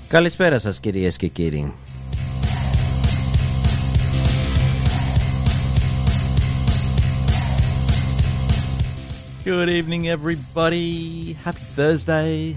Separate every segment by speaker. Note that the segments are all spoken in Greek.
Speaker 1: Καλησπέρα σας κυρίες και κύριοι.
Speaker 2: Good evening everybody. Happy Thursday.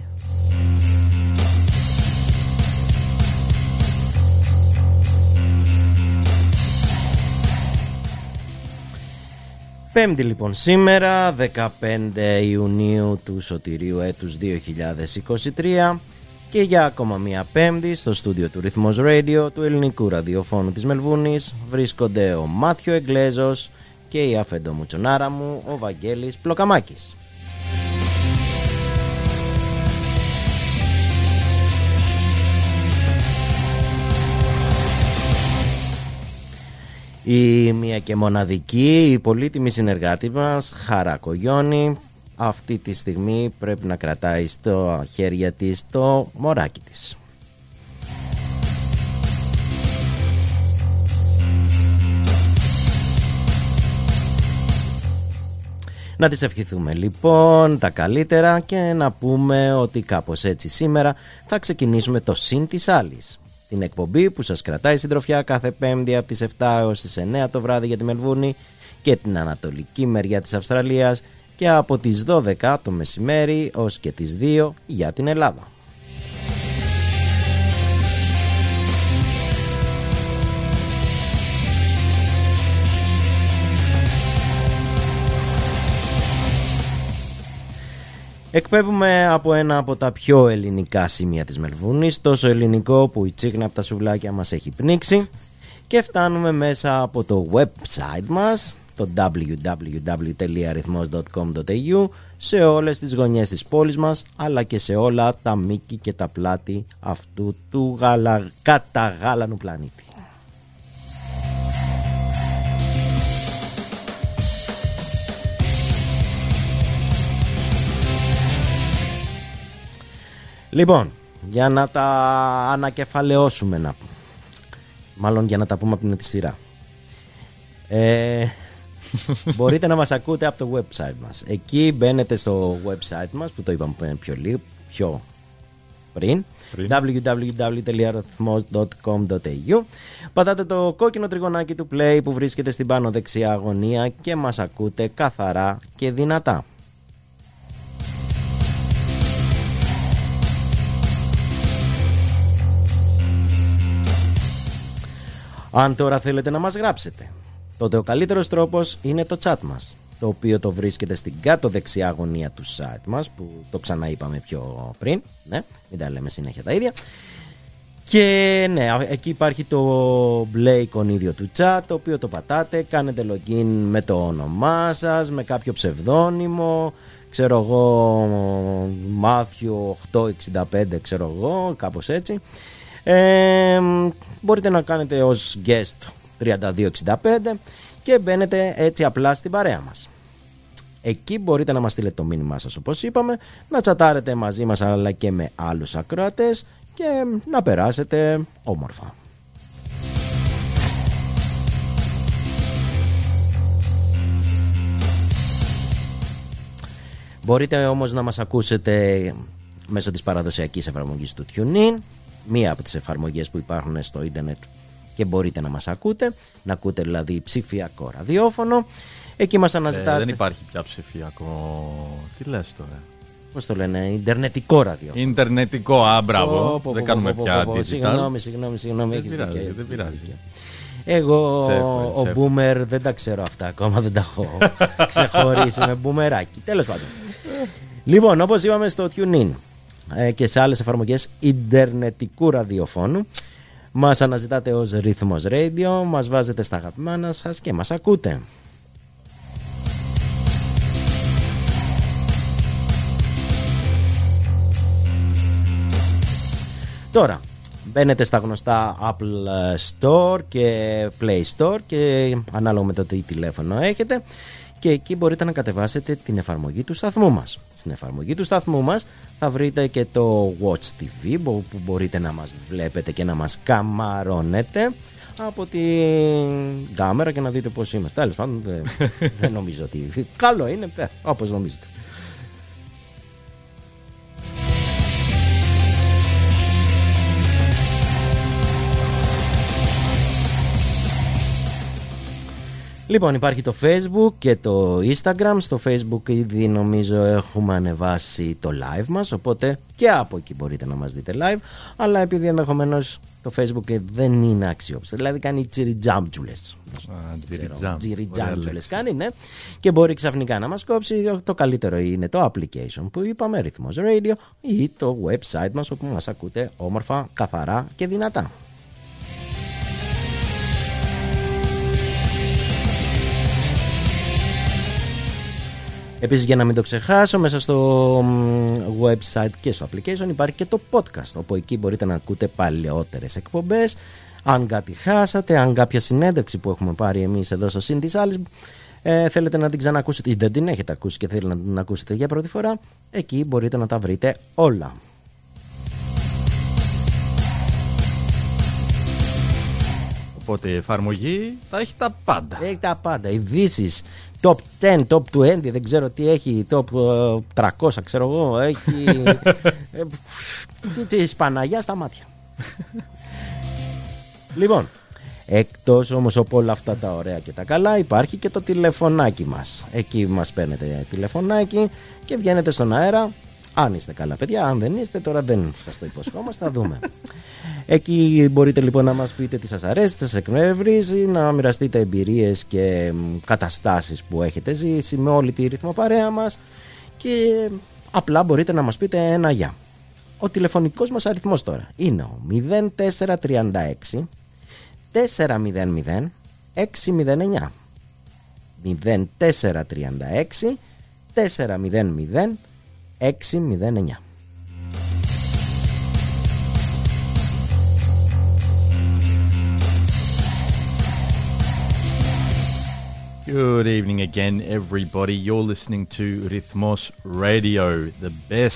Speaker 1: Πέμπτη λοιπόν σήμερα, 15 Ιουνίου του σωτηρίου έτους 2023 και για ακόμα μία Πέμπτη στο στούντιο του Ρυθμός Radio του ελληνικού ραδιοφώνου της Μελβούνης βρίσκονται ο Μάθιο Εγκλέζος και η αφεντομουτσονάρα μου ο Βαγγέλης Πλοκαμάκης. Η μία και μοναδική, η πολύτιμη συνεργάτη μας, Χαρά Κογιώνη, αυτή τη στιγμή πρέπει να κρατάει στο χέρια της το μωράκι της. Να της ευχηθούμε λοιπόν τα καλύτερα και να πούμε ότι κάπως έτσι σήμερα θα ξεκινήσουμε το Συν της Άλλης. Την εκπομπή που σας κρατάει συντροφιά κάθε Πέμπτη από τις 7 έως τις 9 το βράδυ για τη Μελβούνη και την ανατολική μεριά της Αυστραλίας και από τις 12 το μεσημέρι ως και τις 2 για την Ελλάδα. Εκπέμπουμε από ένα από τα πιο ελληνικά σημεία της Μελβούνης, τόσο ελληνικό που η τσίχνα από τα σουβλάκια μας έχει πνίξει, και φτάνουμε μέσα από το website μας, το www.rhythmos.com.au, σε όλες τις γωνιές της πόλης μας, αλλά και σε όλα τα μήκη και τα πλάτη αυτού του καταγάλανου πλανήτη. Λοιπόν, για να τα ανακεφαλαιώσουμε, μάλλον για να τα πούμε από την σειρά, μπορείτε να μας ακούτε από το website μας. Εκεί μπαίνετε στο website μας που το είπαμε πιο πριν. www.rhythmos.com.au. Πατάτε το κόκκινο τριγωνάκι του play που βρίσκεται στην πάνω δεξιά γωνία και μας ακούτε καθαρά και δυνατά. Αν τώρα θέλετε να μας γράψετε, τότε ο καλύτερος τρόπος είναι το chat μας, το οποίο το βρίσκεται στην κάτω δεξιά γωνία του site μας, που το ξαναείπαμε πιο πριν, ναι, μην τα λέμε συνέχεια τα ίδια. Και ναι, εκεί υπάρχει το μπλε εικονίδιο του chat, το οποίο το πατάτε, κάνετε login με το όνομά σας, με κάποιο ψευδόνυμο, ξέρω εγώ, Μάθιο 865, ξέρω εγώ, κάπως έτσι. Μπορείτε να κάνετε ως guest 3265 και μπαίνετε έτσι απλά στην παρέα μας. Εκεί μπορείτε να μας στείλετε το μήνυμά σας, όπως είπαμε, να τσατάρετε μαζί μας αλλά και με άλλους ακροατές και να περάσετε όμορφα. Μπορείτε όμως να μας ακούσετε μέσω της παραδοσιακής εφαρμογής του TuneIn, μία από τις εφαρμογές που υπάρχουν στο ίντερνετ και μπορείτε να μας ακούτε, να ακούτε δηλαδή ψηφιακό ραδιόφωνο. Εκεί μας αναζητάτε. Δεν
Speaker 2: υπάρχει πια ψηφιακό. Τι λες τώρα?
Speaker 1: Πώς το λένε, ιντερνετικό ραδιόφωνο.
Speaker 2: Ιντερνετικό, μπράβο. Δεν κάνουμε πια digital.
Speaker 1: Συγγνώμη.
Speaker 2: Δεν πειράζει.
Speaker 1: Εγώ ο boomer δεν τα ξέρω αυτά ακόμα, δεν τα έχω ξεχωρίσει με μπούμεράκι. Τέλος πάντων. Λοιπόν, όπως είπαμε στο TuneIn και σε άλλες εφαρμογές ιντερνετικού ραδιοφώνου, μας αναζητάτε ως Ρυθμός Radio, μας βάζετε στα αγαπημένα σας και μας ακούτε. Τώρα μπαίνετε στα γνωστά Apple Store και Play Store και ανάλογα με το τι τηλέφωνο έχετε, και εκεί μπορείτε να κατεβάσετε την εφαρμογή του σταθμού μας. Στην εφαρμογή του σταθμού μας θα βρείτε και το Watch TV που μπορείτε να μας βλέπετε και να μας καμαρώνετε από την κάμερα και να δείτε πώς είμαστε. Τέλος πάντων, δεν νομίζω ότι καλό είναι, όπως νομίζετε. Λοιπόν, υπάρχει το Facebook και το Instagram. Στο Facebook ήδη νομίζω έχουμε ανεβάσει το live μας, οπότε και από εκεί μπορείτε να μας δείτε live. Αλλά επειδή ενδεχομένως το Facebook δεν είναι αξιόπιστο, δηλαδή κάνει τσιριτζάμπτζουλες. Τσιριτζάμπτζουλες κάνει, ναι. Και μπορεί ξαφνικά να μας κόψει. Το καλύτερο είναι το application που είπαμε, Ρυθμός Radio, ή το website μας όπου μας ακούτε όμορφα, καθαρά και δυνατά. Επίσης, για να μην το ξεχάσω, μέσα στο website και στο application υπάρχει και το podcast, όπου εκεί μπορείτε να ακούτε παλαιότερες εκπομπές. Αν κάτι χάσατε, αν κάποια συνέντευξη που έχουμε πάρει εμείς εδώ στο Συν της Άλλης θέλετε να την ξανακούσετε ή δεν την έχετε ακούσει και θέλετε να την ακούσετε για πρώτη φορά, εκεί μπορείτε να τα βρείτε όλα.
Speaker 2: Οπότε η εφαρμογή θα έχει τα πάντα.
Speaker 1: Έχει τα πάντα. Ειδήσεις, top 10, top 20, δεν ξέρω τι έχει, top 300 ξέρω εγώ, έχει της Παναγιάς στα μάτια. Λοιπόν, εκτός όμως από όλα αυτά τα ωραία και τα καλά, υπάρχει και το τηλεφωνάκι μας. Εκεί μας παίρνετε τηλεφωνάκι και βγαίνετε στον αέρα. Αν είστε καλά παιδιά, αν δεν είστε, τώρα δεν σας το υποσχόμαστε, θα δούμε. Εκεί μπορείτε λοιπόν να μας πείτε τι σας αρέσει, τι σας εκνευρίζει, να μοιραστείτε εμπειρίες και καταστάσεις που έχετε ζήσει με όλη τη ρυθμό παρέα μας και απλά μπορείτε να μας πείτε ένα γεια. Ο τηλεφωνικός μας αριθμός τώρα είναι ο 0436 400 609. 0436 400 609.
Speaker 2: Good evening again, everybody. You're listening to Rhythmos Radio, the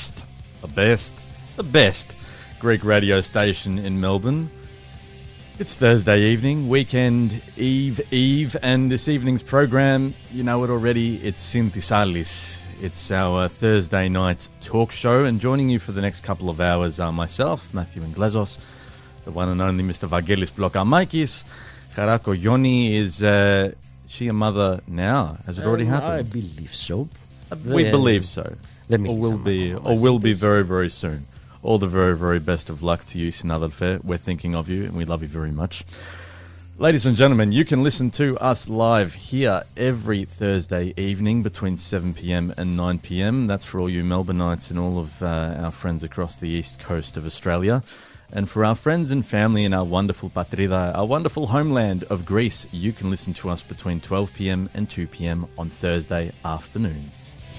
Speaker 2: best Greek radio station in Melbourne. It's Thursday evening, weekend eve, and this evening's program, you know it already, it's Synthisalis. It's our Thursday night talk show, and joining you for the next couple of hours are myself, Matthew Inglezos, the one and only Mr. Vangelis Blokamakis. Charako Yoni is she a mother now? Has it already happened?
Speaker 1: I believe so.
Speaker 2: We believe so. Or will be very, very soon. All the very, very best of luck to you, Sinadalfe. We're thinking of you and we love you very much. Ladies and gentlemen, you can listen to us live here every Thursday evening between 7 p.m. and 9 p.m. That's for all you Melbourneites and all of our friends across the east coast of Australia. And for our friends and family in our wonderful Patrida, our wonderful homeland of Greece, you can listen to us between 12 p.m. and 2 p.m. on Thursday afternoons.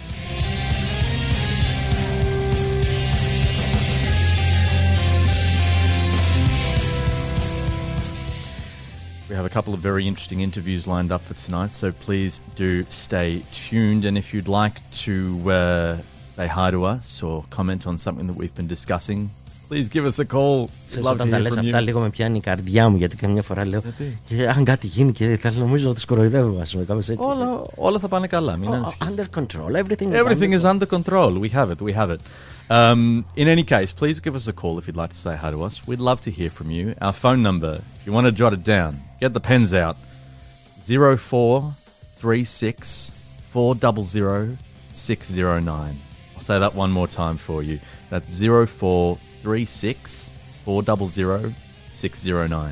Speaker 2: We have a couple of very interesting interviews lined up for tonight, so please do stay tuned. And if you'd like to say hi to us or comment on something that we've been discussing, please give us a call.
Speaker 1: Όταν τα λες αυτά λίγο με πιάνει η καρδιά μου, γιατί καμιά φορά λέω αν κάτι γίνει και θα νομίζω ότι σκοροϊδεύω, ας πούμε, κάπως έτσι.
Speaker 2: Όλα θα πάνε καλά.
Speaker 1: Under control.
Speaker 2: Everything is under control. We have it. In any case, please give us a call if you'd like to say hi to us. We'd love to hear from you. Our phone number, if you want to jot it down, get the pens out. 0436 400 609. I'll say that one more time for you. That's 0436 400 609.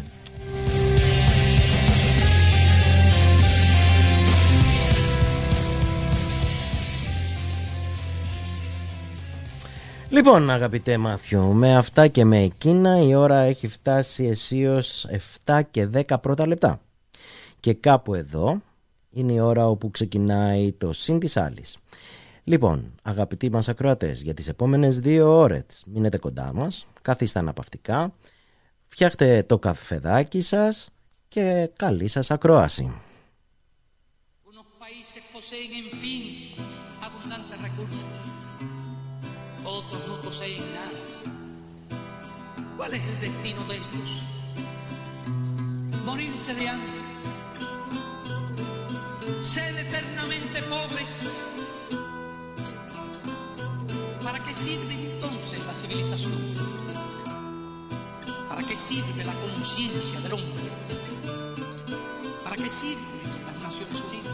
Speaker 1: Λοιπόν, αγαπητέ Μάθιο, με αυτά και με εκείνα η ώρα έχει φτάσει αισίως 7 και 10 πρώτα λεπτά. Και κάπου εδώ είναι η ώρα όπου ξεκινάει το Συν της Άλλης. Λοιπόν, αγαπητοί μας ακροατές, για τις επόμενες 2 ώρες μείνετε κοντά μας, καθίστε αναπαυτικά, φτιάχτε το καφεδάκι σας και καλή σας ακρόαση.
Speaker 3: Otros no poseen nada. ¿Cuál es el destino de estos? Morirse de hambre, ser eternamente pobres. ¿Para qué sirve entonces la civilización? ¿Para qué sirve la conciencia del hombre? para que sirven las Naciones Unidas.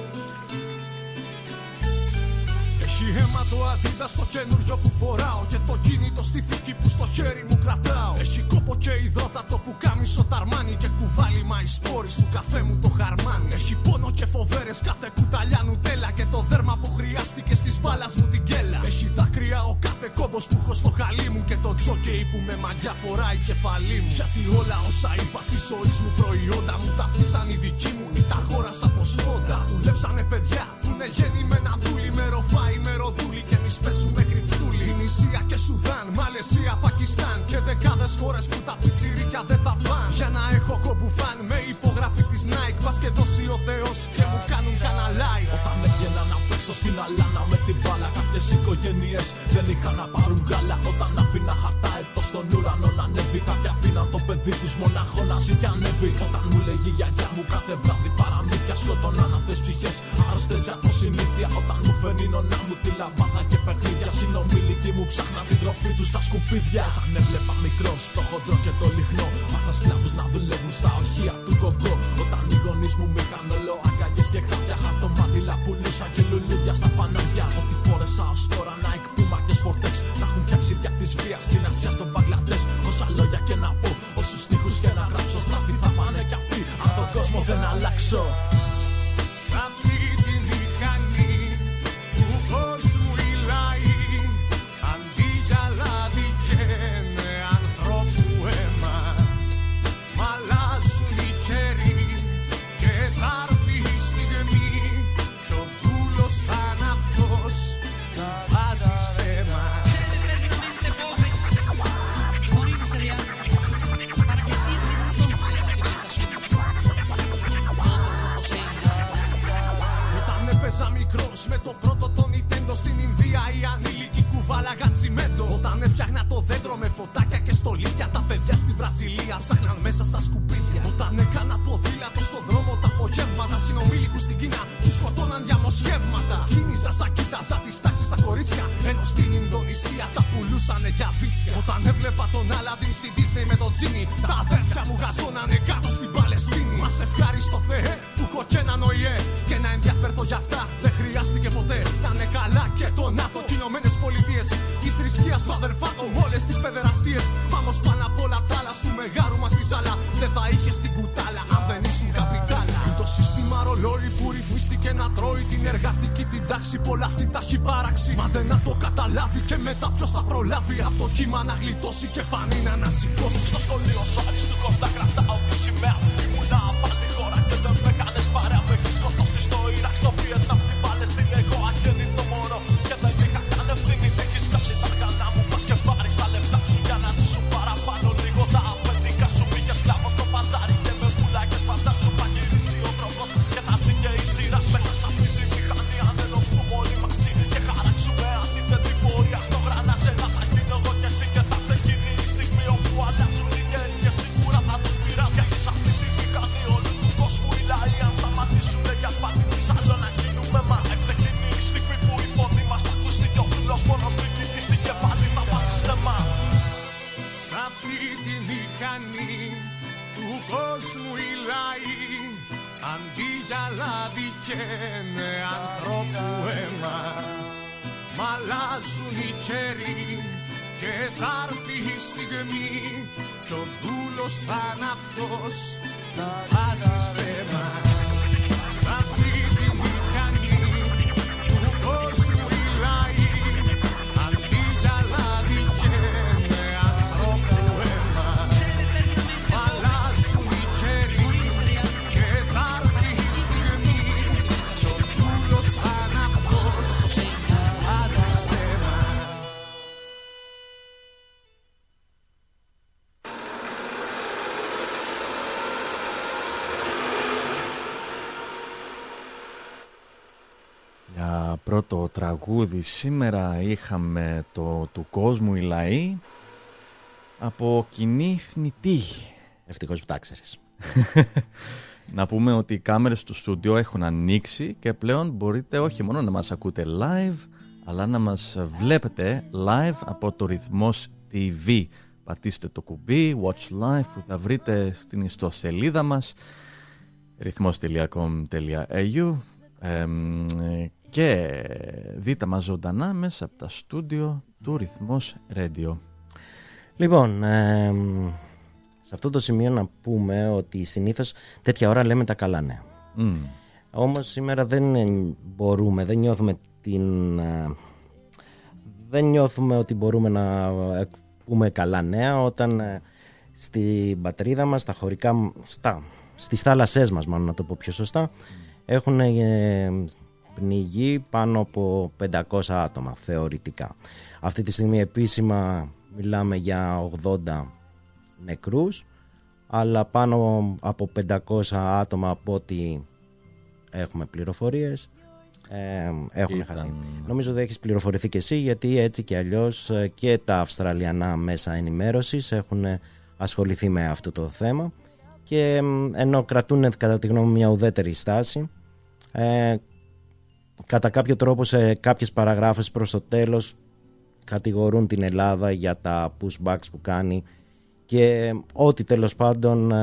Speaker 4: Έχει αίμα το Adidas στο καινούριο που φοράω και το κινητό στη θήκη που στο χέρι μου κρατάω. Έχει κόπο και υδρότατο που κάμισο ταρμάνι και κουβάλι μαϊσπόρις του καφέ μου το χαρμάνι. Έχει πόνο και φοβέρες κάθε κουταλιά νουτέλα και το δέρμα που χρειάστηκε στις μπάλας μου την κέλα. Έχει δάκρυα ο κάθε κόμπος που έχω στο χαλί μου και το τζόκεϊ που με μαγιά φοράει κεφαλή μου. Γιατί όλα όσα είπα της ζωής μου προϊόντα μου τα πτήσαν οι δικοί μου ή τα αγόρασα από σπόντα. Δουλέψανε παιδιά που είναι γεννημένα δούλοι με ροφάι με ροδούλη και εμείς παίζουμε κρυφτούλη. Τινησία και Σουδάν, Μαλαισία, Πακιστάν και δεκάδες χώρες που τα πιτσιρίκια δεν θα φαν. Για να έχω κομπουφάν με υπογραφή της Nike, πας και δώσει ο Θεός και μου κάνουν κανένα like. Όταν έβγαινα να παίξω στην αλάνα με την μπάλα, κάποιες οικογένειες δεν είχαν να πάρουν γάλα. Όταν άφηνα χαρτά εδώ στον ουρανό να ανέβει, κάποια αφήναν το παιδί τους μονάχο να ζει και ανέβει. Όταν μου λέγει η γιαγιά μου κάθε βράδυ παραμύθια, σκοτώναν αυτές ψυχές άρρωστες από συνήθεια. Όταν μου φέρνει η νονά μου τη λαμπάδα και παιχνίδια, συνομιλικοί μου ψάχναν την τροφή τους στα σκουπίδια. Όταν έβλεπα μικρός το χοντρό και το λιχνό, μάσα σκλάβους να δουλεύουν στα ορχεία του κομπρό. Όταν οι γονείς μου με είχαν όλο αγκαγιές και χάπια, χαρτομάτιλα πουλούσαν και λουλούδια στα φανάρια. Ό,τι φόρεσα ως τώρα Nike, Puma και Sportex, να έχουν φτιάξει δια της βίας στην Ασία, στον Μπαγκλαντές. Όσα λόγια και να πω, όσους στίχους και να γράψω, στραφή θα πάνε κι αυτοί, αν τον κόσμο δεν αλλάξω. Σ' αυτή τη μηχανή του κόσμου οι λαοί, αντί για λάδι καίνε ανθρώπου αίμα. Μ' αλλάζουν οι καιροί και θα έρθει η στιγμή κι ο δούλος θα είναι αυτός που βάζει στέμα. Έπαιζα μικρός με το πρώτο το Nintendo στην Ινδία, οι ανήλικοι κουβάλαγαν τσιμέντο. Όταν έφτιαχνα το δέντρο με φωτάκια και στολίδια, τα παιδιά στη Βραζιλία ψάχναν μέσα στα σκουπίδια. Όταν έκανα ποδήλατο στον δρόμο τα απογεύματα, συνομήλικους στην Κίνα τους σκοτώναν διαμοσχεύματα. Κίνησα σαν κοίταζα τις τάξεις στα κορίτσια, ενώ στην Ινδονησία τα πουλούσανε για βίτσια. Όταν έβλεπα τον Αλαντίν στην Disney με τον Τζίνι, τα αδέρφια μου γαζώνανε κάτω στην Παλαιστίνη. Μας ευχάριστο Θεέ που έχω και έναν ΟΗΕ και να ενδιαφέρθω για αυτά. Δεν χρειάστηκε ποτέ να είναι καλά και το ΝΑΤΟ. Κι Ηνωμένες Πολιτείες της θρησκείας του αδερφάτων, όλες τις παιδεραστίες. Πάμε πάνω απ' όλα τα άλλα, του μεγάρου μας τη ζάλα. Δεν θα είχε την κουτάλα αν δεν ήσουν καπιτάλα. Είναι το σύστημα ρολόι που ρυθμίστηκε να τρώει την εργατική την τάξη. Πολλά αυτή τα έχει παράξει. Μα δεν να το καταλάβει και μετά ποιος θα προλάβει από το κύμα να γλιτώσει και πανίνα να σηκώσει. Στο σχολείο σου αριστούχος να κρατάω τη σημαία. Ήμουνα απάντη χώρα και δεν με κάνες παρέα. Με έχεις σκοτώσει στο Ιράκ, στο Βιετνάμ, στην Παλαιστίνη. Εγώ αγέννητο μωρό και δεν είχα καν ευθύνη. Έχεις βγάλει τα αργανά μου, πας και πάρεις τα λεφτά σου για να ζήσουν παραπάνω λίγο. Τα αφεντικά σου πήγε σκλάβο στο παζάρι και με πουλάκες φαντάσου θα γυρίσει ο δρόμος και θα έρθει και η σειρά μέσα σε αυτή τη μηχανή. Αν ενωθούμε όλοι μαζί και χαράξουμε αντίθετη πορεία, στο γρανάζελα θα γίνω εγώ και εσύ και θα έρθει εκείνη η στιγμή όπου αλλάζουν οι καιροί και σίγουρα θα τους πειράζει. Γιατί σε αυτή τη μηχανή όλου του κόσμου οι λαοί αν σταματήσουν για πάλι τους άλλο να γίνουμε μα. Ευτυχήνει η στιγμή που η φωνή μας θα ακουστεί κι ο φίλος μόνος του κυφίστη και πάλι θα βάζει στεμά. Σ' αυτή τη μηχανή του κόσμου οι λαοί, αντί για λάδι καίνε ανθρώπου αίμα. Μ' αλλάζουν οι καιροί και θα έρθει η στιγμή κι ο δούλος θα είναι αυτός που βάζει στέμα. Σ' αυτή τη μηχανή του κόσμου οι λαοί, αντί για λάδι καίνε ανθρώπου αίμα. Μ' αλλάζουν οι καιροί και θα έρθει η στιγμή κι ο δούλος θα είναι αυτός που βάζει στέμα.
Speaker 2: Για πρώτο τραγούδι σήμερα είχαμε το «Του κόσμου οι λαοί» από Κοινή Θνητή.
Speaker 1: Ευτυχώς που τα ξέρεις.
Speaker 2: Να πούμε ότι οι κάμερες του στούντιο έχουν ανοίξει και πλέον μπορείτε όχι μόνο να μας ακούτε live, αλλά να μας βλέπετε live από το Ρυθμός TV. Πατήστε το κουμπί Watch Live που θα βρείτε στην ιστοσελίδα μας. rhythmos.com.au και δείτε μας ζωντανά μέσα από τα στούντιο του Rhythmos Radio.
Speaker 1: Λοιπόν, σε αυτό το σημείο να πούμε ότι συνήθως τέτοια ώρα λέμε τα καλά νέα. Όμως σήμερα δεν μπορούμε, δεν νιώθουμε ότι μπορούμε να πούμε καλά νέα όταν στην πατρίδα μας, στα χωρικά, στις θάλασσές μας μάλλον να το πω πιο σωστά, έχουν πνιγεί πάνω από 500 άτομα θεωρητικά. Αυτή τη στιγμή επίσημα μιλάμε για 80 νεκρούς, αλλά πάνω από 500 άτομα από ό,τι έχουμε πληροφορίες έχουν χαθεί. Νομίζω ότι έχεις πληροφορηθεί και εσύ, γιατί έτσι και αλλιώς και τα αυστραλιανά μέσα ενημέρωσης έχουν ασχοληθεί με αυτό το θέμα και ενώ κρατούν κατά τη γνώμη μια ουδέτερη στάση, κατά κάποιο τρόπο σε κάποιες παραγράφες προς το τέλος κατηγορούν την Ελλάδα για τα pushbacks που κάνει και ό,τι τέλος πάντων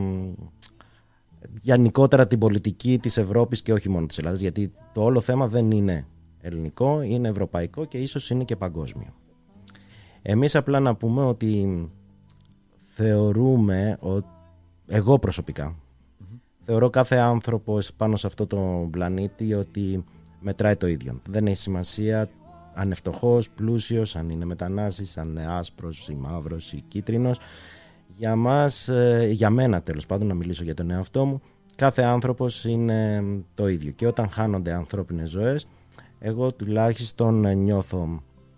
Speaker 1: γενικότερα την πολιτική της Ευρώπης και όχι μόνο της Ελλάδας, γιατί το όλο θέμα δεν είναι ελληνικό, είναι ευρωπαϊκό και ίσως είναι και παγκόσμιο. Εμείς απλά να πούμε ότι θεωρούμε, εγώ προσωπικά θεωρώ κάθε άνθρωπος πάνω σε αυτό το πλανήτη ότι μετράει το ίδιο. Δεν έχει σημασία αν είναι φτωχός, πλούσιος, αν είναι μετανάστης, αν είναι άσπρος ή μαύρος ή κίτρινος. Για μας, για μένα τέλος πάντων, να μιλήσω για τον εαυτό μου, κάθε άνθρωπος είναι το ίδιο και όταν χάνονται ανθρώπινες ζωές, εγώ τουλάχιστον νιώθω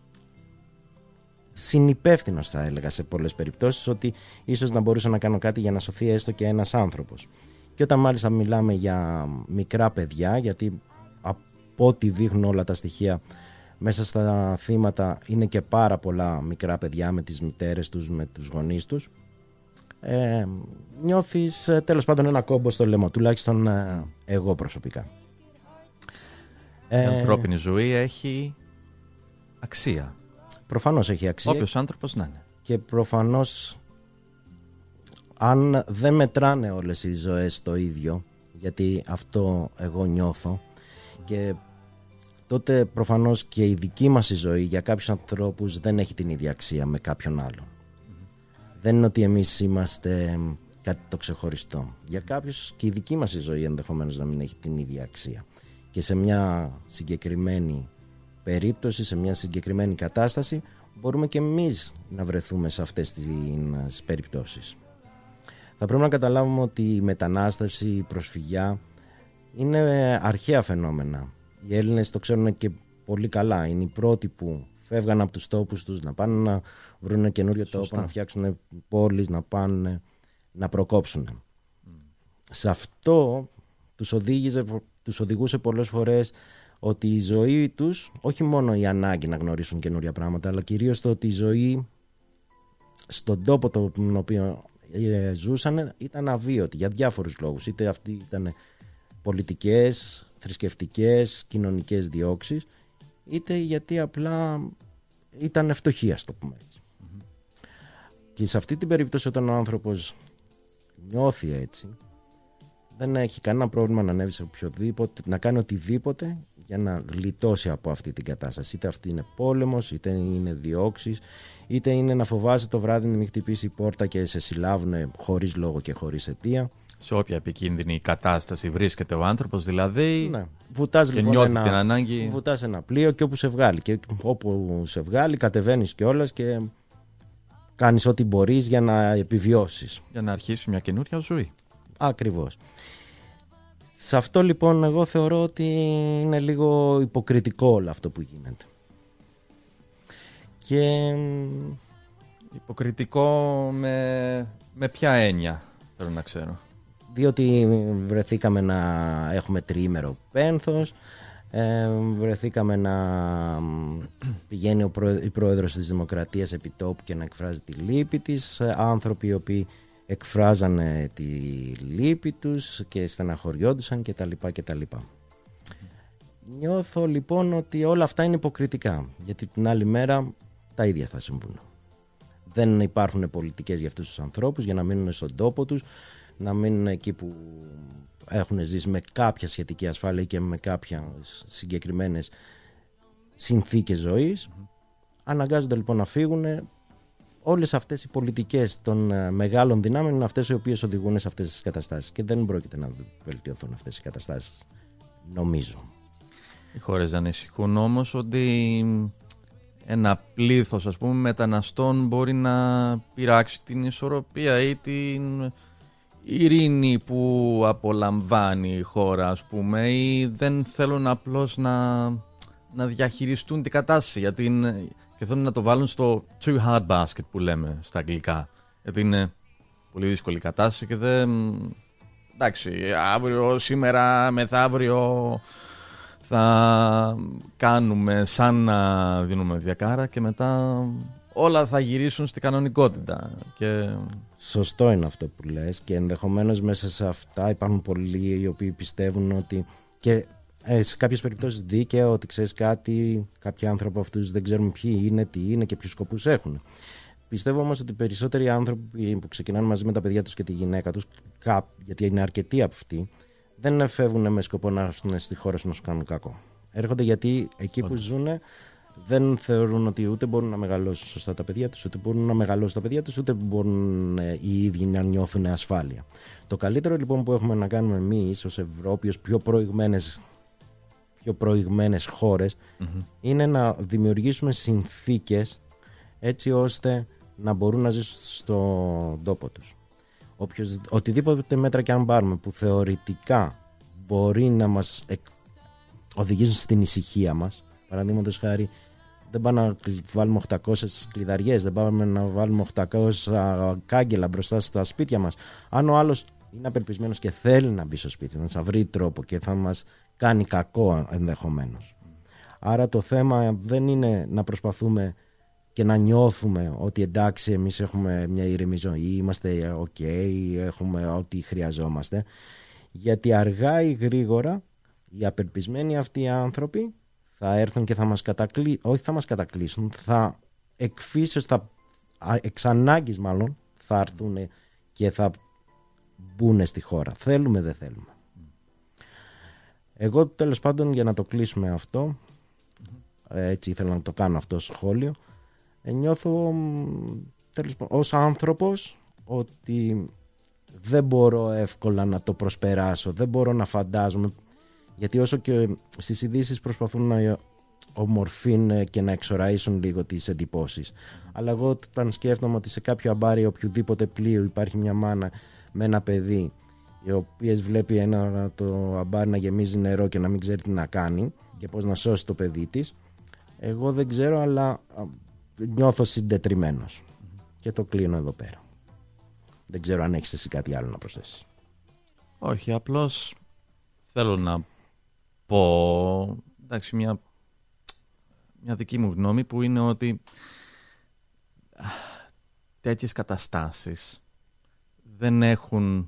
Speaker 1: συνυπεύθυνος, θα έλεγα σε πολλές περιπτώσεις, ότι ίσως να μπορούσα να κάνω κάτι για να σωθεί έστω και ένας άνθρωπος. Και όταν μάλιστα μιλάμε για μικρά παιδιά, γιατί από ό,τι δείχνουν όλα τα στοιχεία, μέσα στα θύματα είναι και πάρα πολλά μικρά παιδιά με τις μητέρες τους, με τους γονείς τους, νιώθεις τέλος πάντων ένα κόμπο στο λαιμό, τουλάχιστον εγώ προσωπικά.
Speaker 2: Η ανθρώπινη ζωή έχει αξία.
Speaker 1: Προφανώς έχει αξία.
Speaker 2: Όποιος άνθρωπος να είναι.
Speaker 1: Και προφανώς αν δεν μετράνε όλες οι ζωές το ίδιο, γιατί αυτό εγώ νιώθω, και τότε προφανώς και η δική μας η ζωή για κάποιους ανθρώπους δεν έχει την ίδια αξία με κάποιον άλλον. Δεν είναι ότι εμείς είμαστε κάτι το ξεχωριστό. Για κάποιους και η δική μας η ζωή ενδεχομένως να μην έχει την ίδια αξία. Και σε μια συγκεκριμένη περίπτωση, σε μια συγκεκριμένη κατάσταση, μπορούμε και εμείς να βρεθούμε σε αυτές τις περιπτώσεις. Θα πρέπει να καταλάβουμε ότι η μετανάστευση, η προσφυγιά είναι αρχαία φαινόμενα. Οι Έλληνες το ξέρουν και πολύ καλά. Είναι οι πρώτοι που φεύγαν από τους τόπους τους να πάνε να βρουν ένα καινούριο τόπο, να φτιάξουν πόλεις, να πάνε να προκόψουν. Σε αυτό τους οδηγούσε πολλές φορές ότι η ζωή τους, όχι μόνο η ανάγκη να γνωρίσουν καινούρια πράγματα, αλλά κυρίως το ότι η ζωή στον τόπο τον οποίο ζούσαν ήταν αβίωτη για διάφορους λόγους. Είτε αυτοί ήταν πολιτικές, θρησκευτικές, κοινωνικές διώξεις, είτε γιατί απλά ήταν φτωχοί, ας το πούμε έτσι. Και σε αυτή την περίπτωση, όταν ο άνθρωπος νιώθει έτσι, δεν έχει κανένα πρόβλημα να ανέβει σε οποιοδήποτε, να κάνει οτιδήποτε για να γλιτώσει από αυτή την κατάσταση. Είτε αυτή είναι πόλεμος, είτε είναι διώξεις, είτε είναι να φοβάσαι το βράδυ να μην χτυπήσει η πόρτα και σε συλλάβουν χωρίς λόγο και χωρίς αιτία.
Speaker 2: Σε όποια επικίνδυνη κατάσταση βρίσκεται ο άνθρωπος, δηλαδή.
Speaker 1: Ναι. Βουτάς
Speaker 2: και
Speaker 1: λοιπόν
Speaker 2: νιώθει την ανάγκη.
Speaker 1: Βουτάς ένα πλοίο και όπου σε βγάλει. Και όπου σε βγάλει, κατεβαίνεις κιόλας και κάνεις ό,τι μπορείς για να επιβιώσεις.
Speaker 2: Για να αρχίσει μια καινούρια ζωή.
Speaker 1: Ακριβώς. Σε αυτό λοιπόν εγώ θεωρώ ότι είναι λίγο υποκριτικό όλο αυτό που γίνεται. Και
Speaker 2: υποκριτικό με ποια έννοια, θέλω να ξέρω.
Speaker 1: Διότι βρεθήκαμε να έχουμε τριήμερο πένθος, βρεθήκαμε να πηγαίνει η πρόεδρος της Δημοκρατίας επί τόπου και να εκφράζει τη λύπη της, άνθρωποι οι οποίοι εκφράζανε τη λύπη τους και στεναχωριόντουσαν κτλ. Νιώθω λοιπόν ότι όλα αυτά είναι υποκριτικά, γιατί την άλλη μέρα τα ίδια θα συμβούν. Δεν υπάρχουν πολιτικές για αυτούς τους ανθρώπους για να μείνουν στον τόπο τους, να μείνουν εκεί που έχουν ζήσει με κάποια σχετική ασφάλεια και με κάποιες συγκεκριμένες συνθήκες ζωής. Αναγκάζονται λοιπόν να φύγουν. Όλες αυτές οι πολιτικές των μεγάλων δυνάμεων είναι αυτές οι οποίες οδηγούν σε αυτές τις καταστάσεις και δεν πρόκειται να βελτιωθούν αυτές οι καταστάσεις, νομίζω.
Speaker 2: Οι χώρες ανησυχούν όμως ότι ένα πλήθος, ας πούμε, μεταναστών μπορεί να πειράξει την ισορροπία ή την ειρήνη που απολαμβάνει η χώρα, ας πούμε, ή δεν θέλουν απλώς να διαχειριστούν την κατάσταση και θέλουν να το βάλουν στο too hard basket που λέμε στα αγγλικά, γιατί είναι πολύ δύσκολη κατάσταση και δεν... Εντάξει, αύριο, σήμερα, μεθαύριο θα κάνουμε σαν να δίνουμε διακάρα και μετά όλα θα γυρίσουν στην κανονικότητα.
Speaker 1: Σωστό είναι αυτό που λες και ενδεχομένως μέσα σε αυτά υπάρχουν πολλοί οι οποίοι πιστεύουν ότι και σε κάποιες περιπτώσεις δίκαιο ότι ξέρεις κάτι, κάποιοι άνθρωποι αυτούς δεν ξέρουν ποιοι είναι, τι είναι και ποιους σκοπούς έχουν. Πιστεύω όμως ότι οι περισσότεροι άνθρωποι που ξεκινάνε μαζί με τα παιδιά τους και τη γυναίκα τους, γιατί είναι αρκετοί από αυτοί, δεν φεύγουν με σκοπό να έρθουν στη χώρα σου να σου κάνουν κακό. Έρχονται γιατί εκεί που ζουν δεν θεωρούν ότι ούτε μπορούν να μεγαλώσουν σωστά τα παιδιά τους, ούτε μπορούν να μεγαλώσουν τα παιδιά τους, ούτε μπορούν οι ίδιοι να νιώθουν ασφάλεια. Το καλύτερο λοιπόν που έχουμε να κάνουμε εμείς ως Ευρώπη, ως πιο προηγμένες χώρες, είναι να δημιουργήσουμε συνθήκες έτσι ώστε να μπορούν να ζήσουν στον τόπο τους. Οτιδήποτε μέτρα και αν πάρουμε που θεωρητικά μπορεί να μας οδηγήσουν στην ησυχία μας, παραδείγματος χάρη, δεν πάμε να βάλουμε 800 κλειδαριές, δεν πάμε να βάλουμε 800 κάγκελα μπροστά στα σπίτια μας. Αν ο άλλος είναι απελπισμένος και θέλει να μπει στο σπίτι μας, θα βρει τρόπο και θα μας κάνει κακό ενδεχομένως. Άρα το θέμα δεν είναι να προσπαθούμε και να νιώθουμε ότι εντάξει εμείς έχουμε μια ήρεμη ζωή, είμαστε ok, έχουμε ό,τι χρειαζόμαστε, γιατί αργά ή γρήγορα οι απελπισμένοι αυτοί οι άνθρωποι θα έρθουν και θα μας κατακλείσουν, θα εκφύσεως, εξ ανάγκης μάλλον θα έρθουν και θα μπουν στη χώρα. Θέλουμε δεν θέλουμε. Εγώ τέλος πάντων, για να το κλείσουμε αυτό, έτσι ήθελα να το κάνω αυτό σχόλιο, νιώθω ως άνθρωπος ότι δεν μπορώ εύκολα να το προσπεράσω, δεν μπορώ να φαντάζομαι, γιατί όσο και στις ειδήσεις προσπαθούν να ομορφύνουν και να εξοραίσουν λίγο τις εντυπώσεις, αλλά εγώ όταν σκέφτομαι ότι σε κάποιο αμπάρι οποιοδήποτε πλοίο υπάρχει μια μάνα με ένα παιδί, η οποία βλέπει το αμπάρι να γεμίζει νερό και να μην ξέρει τι να κάνει και πώς να σώσει το παιδί της, εγώ δεν ξέρω, αλλά νιώθω συντετριμμένος. Και το κλείνω εδώ πέρα. Δεν ξέρω αν έχεις εσύ κάτι άλλο να προσθέσεις.
Speaker 2: Όχι, απλώς θέλω να πω, εντάξει, μια δική μου γνώμη που είναι ότι τέτοιες καταστάσεις δεν έχουν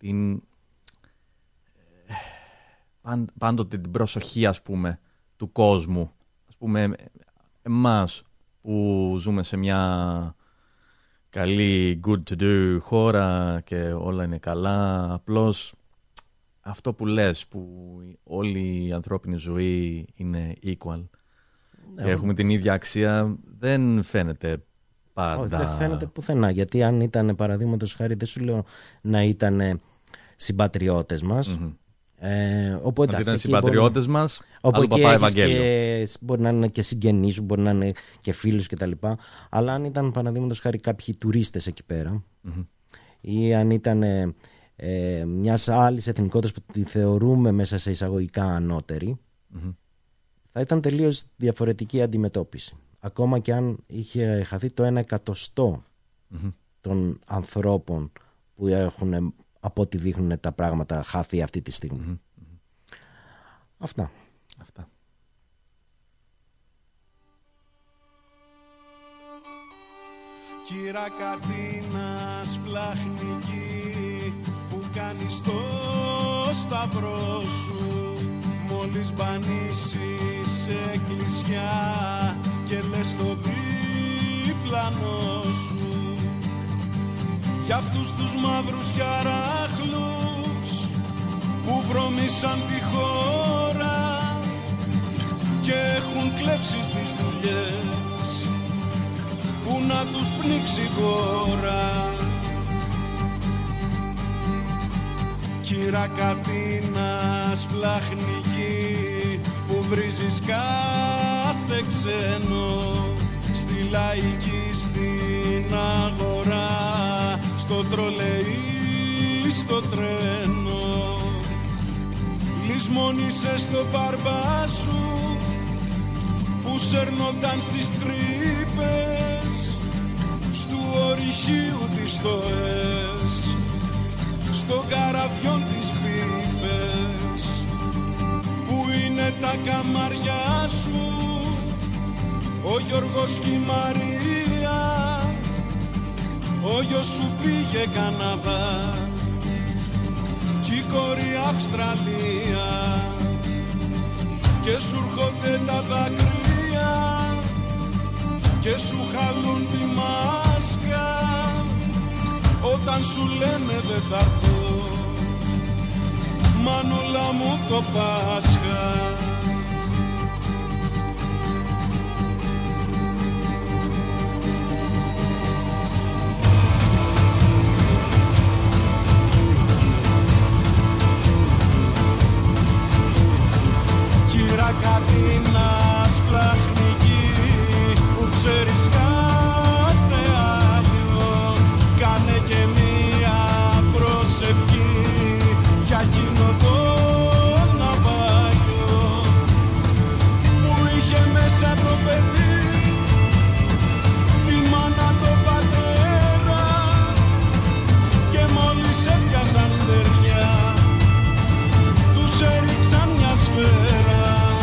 Speaker 2: πάντοτε την προσοχή, ας πούμε, του κόσμου. Ας πούμε, εμάς που ζούμε σε μια καλή good to do χώρα και όλα είναι καλά, απλώς αυτό που λες, που όλη η ανθρώπινη ζωή είναι equal και έχουμε την ίδια αξία, δεν φαίνεται πάντα.
Speaker 1: Δεν φαίνεται πουθενά, γιατί αν ήταν, παραδείγματος χάρη, δεν σου λέω να ήταν συμπατριώτες μας, όπου
Speaker 2: αν ήταν συμπατριώτες μας,
Speaker 1: όπου
Speaker 2: άλλο παπά Ευαγγέλιο.
Speaker 1: Μπορεί να είναι και συγγενείς σου, μπορεί να είναι και φίλους κτλ. Αλλά αν ήταν, παραδείγματος χάρη, κάποιοι τουρίστες εκεί πέρα, ή αν ήταν μιας άλλης εθνικότητας που τη θεωρούμε μέσα σε εισαγωγικά ανώτερη, θα ήταν τελείως διαφορετική αντιμετώπιση. Ακόμα και αν είχε χαθεί το 1/100 των ανθρώπων που έχουν, από ό,τι δείχνουν τα πράγματα, χάθει αυτή τη στιγμή. Αυτά.
Speaker 4: Κύρα Κατίνα σπλαχνική που κάνεις το σταυρό σου, μόλις μπανίσεις σε εκκλησιά και λες το διπλανό σου,
Speaker 5: κι αυτούς τους μαύρους χαράχλους που βρωμήσαν τη χώρα και έχουν κλέψει τις δουλειές που να τους πνίξει η γόρα. Κυρακατίνα σπλαχνική που βρίζεις κάθε ξένο, στη λαϊκή, στην αγορά, στο τρολεϊ, στο τρένο. Λησμόνησες στο μπαρμπά σου που σέρνονταν στις τρύπες στου ορυχείου τις στοές, στο καραβιόν τις πίπες. Πού είναι τα καμαριά σου, ο Γιώργος και η Μαρία, ο γιος σου πήγε Καναδά κι η κόρη Αυστραλία, και σου έρχονται τα δάκρυα και σου χαλούν τη μάσκα όταν σου λένε δεν θα έρθω, μανούλα μου το Πάσχα. Κυρακατίνα σπλαχνική που ξέρεις κάθε Άγιο, κάνε και μία προσευχή για εκείνο το ναυάγιο που είχε μέσα το παιδί, τη μάνα, το πατέρα, και μόλις έπιασαν στεριά τους έριξαν μια σφαίρα.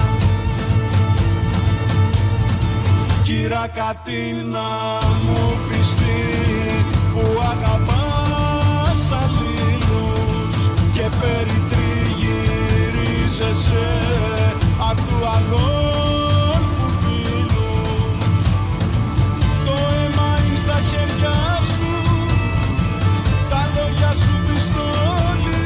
Speaker 5: Κυρακατίνα μου πιστή που αγαπάς αλλήλους και περιτριγυρίζεσαι απ' του αδόλφου φίλους, το αίμα είναι στα χέρια σου, τα λόγια σου πιστόλι,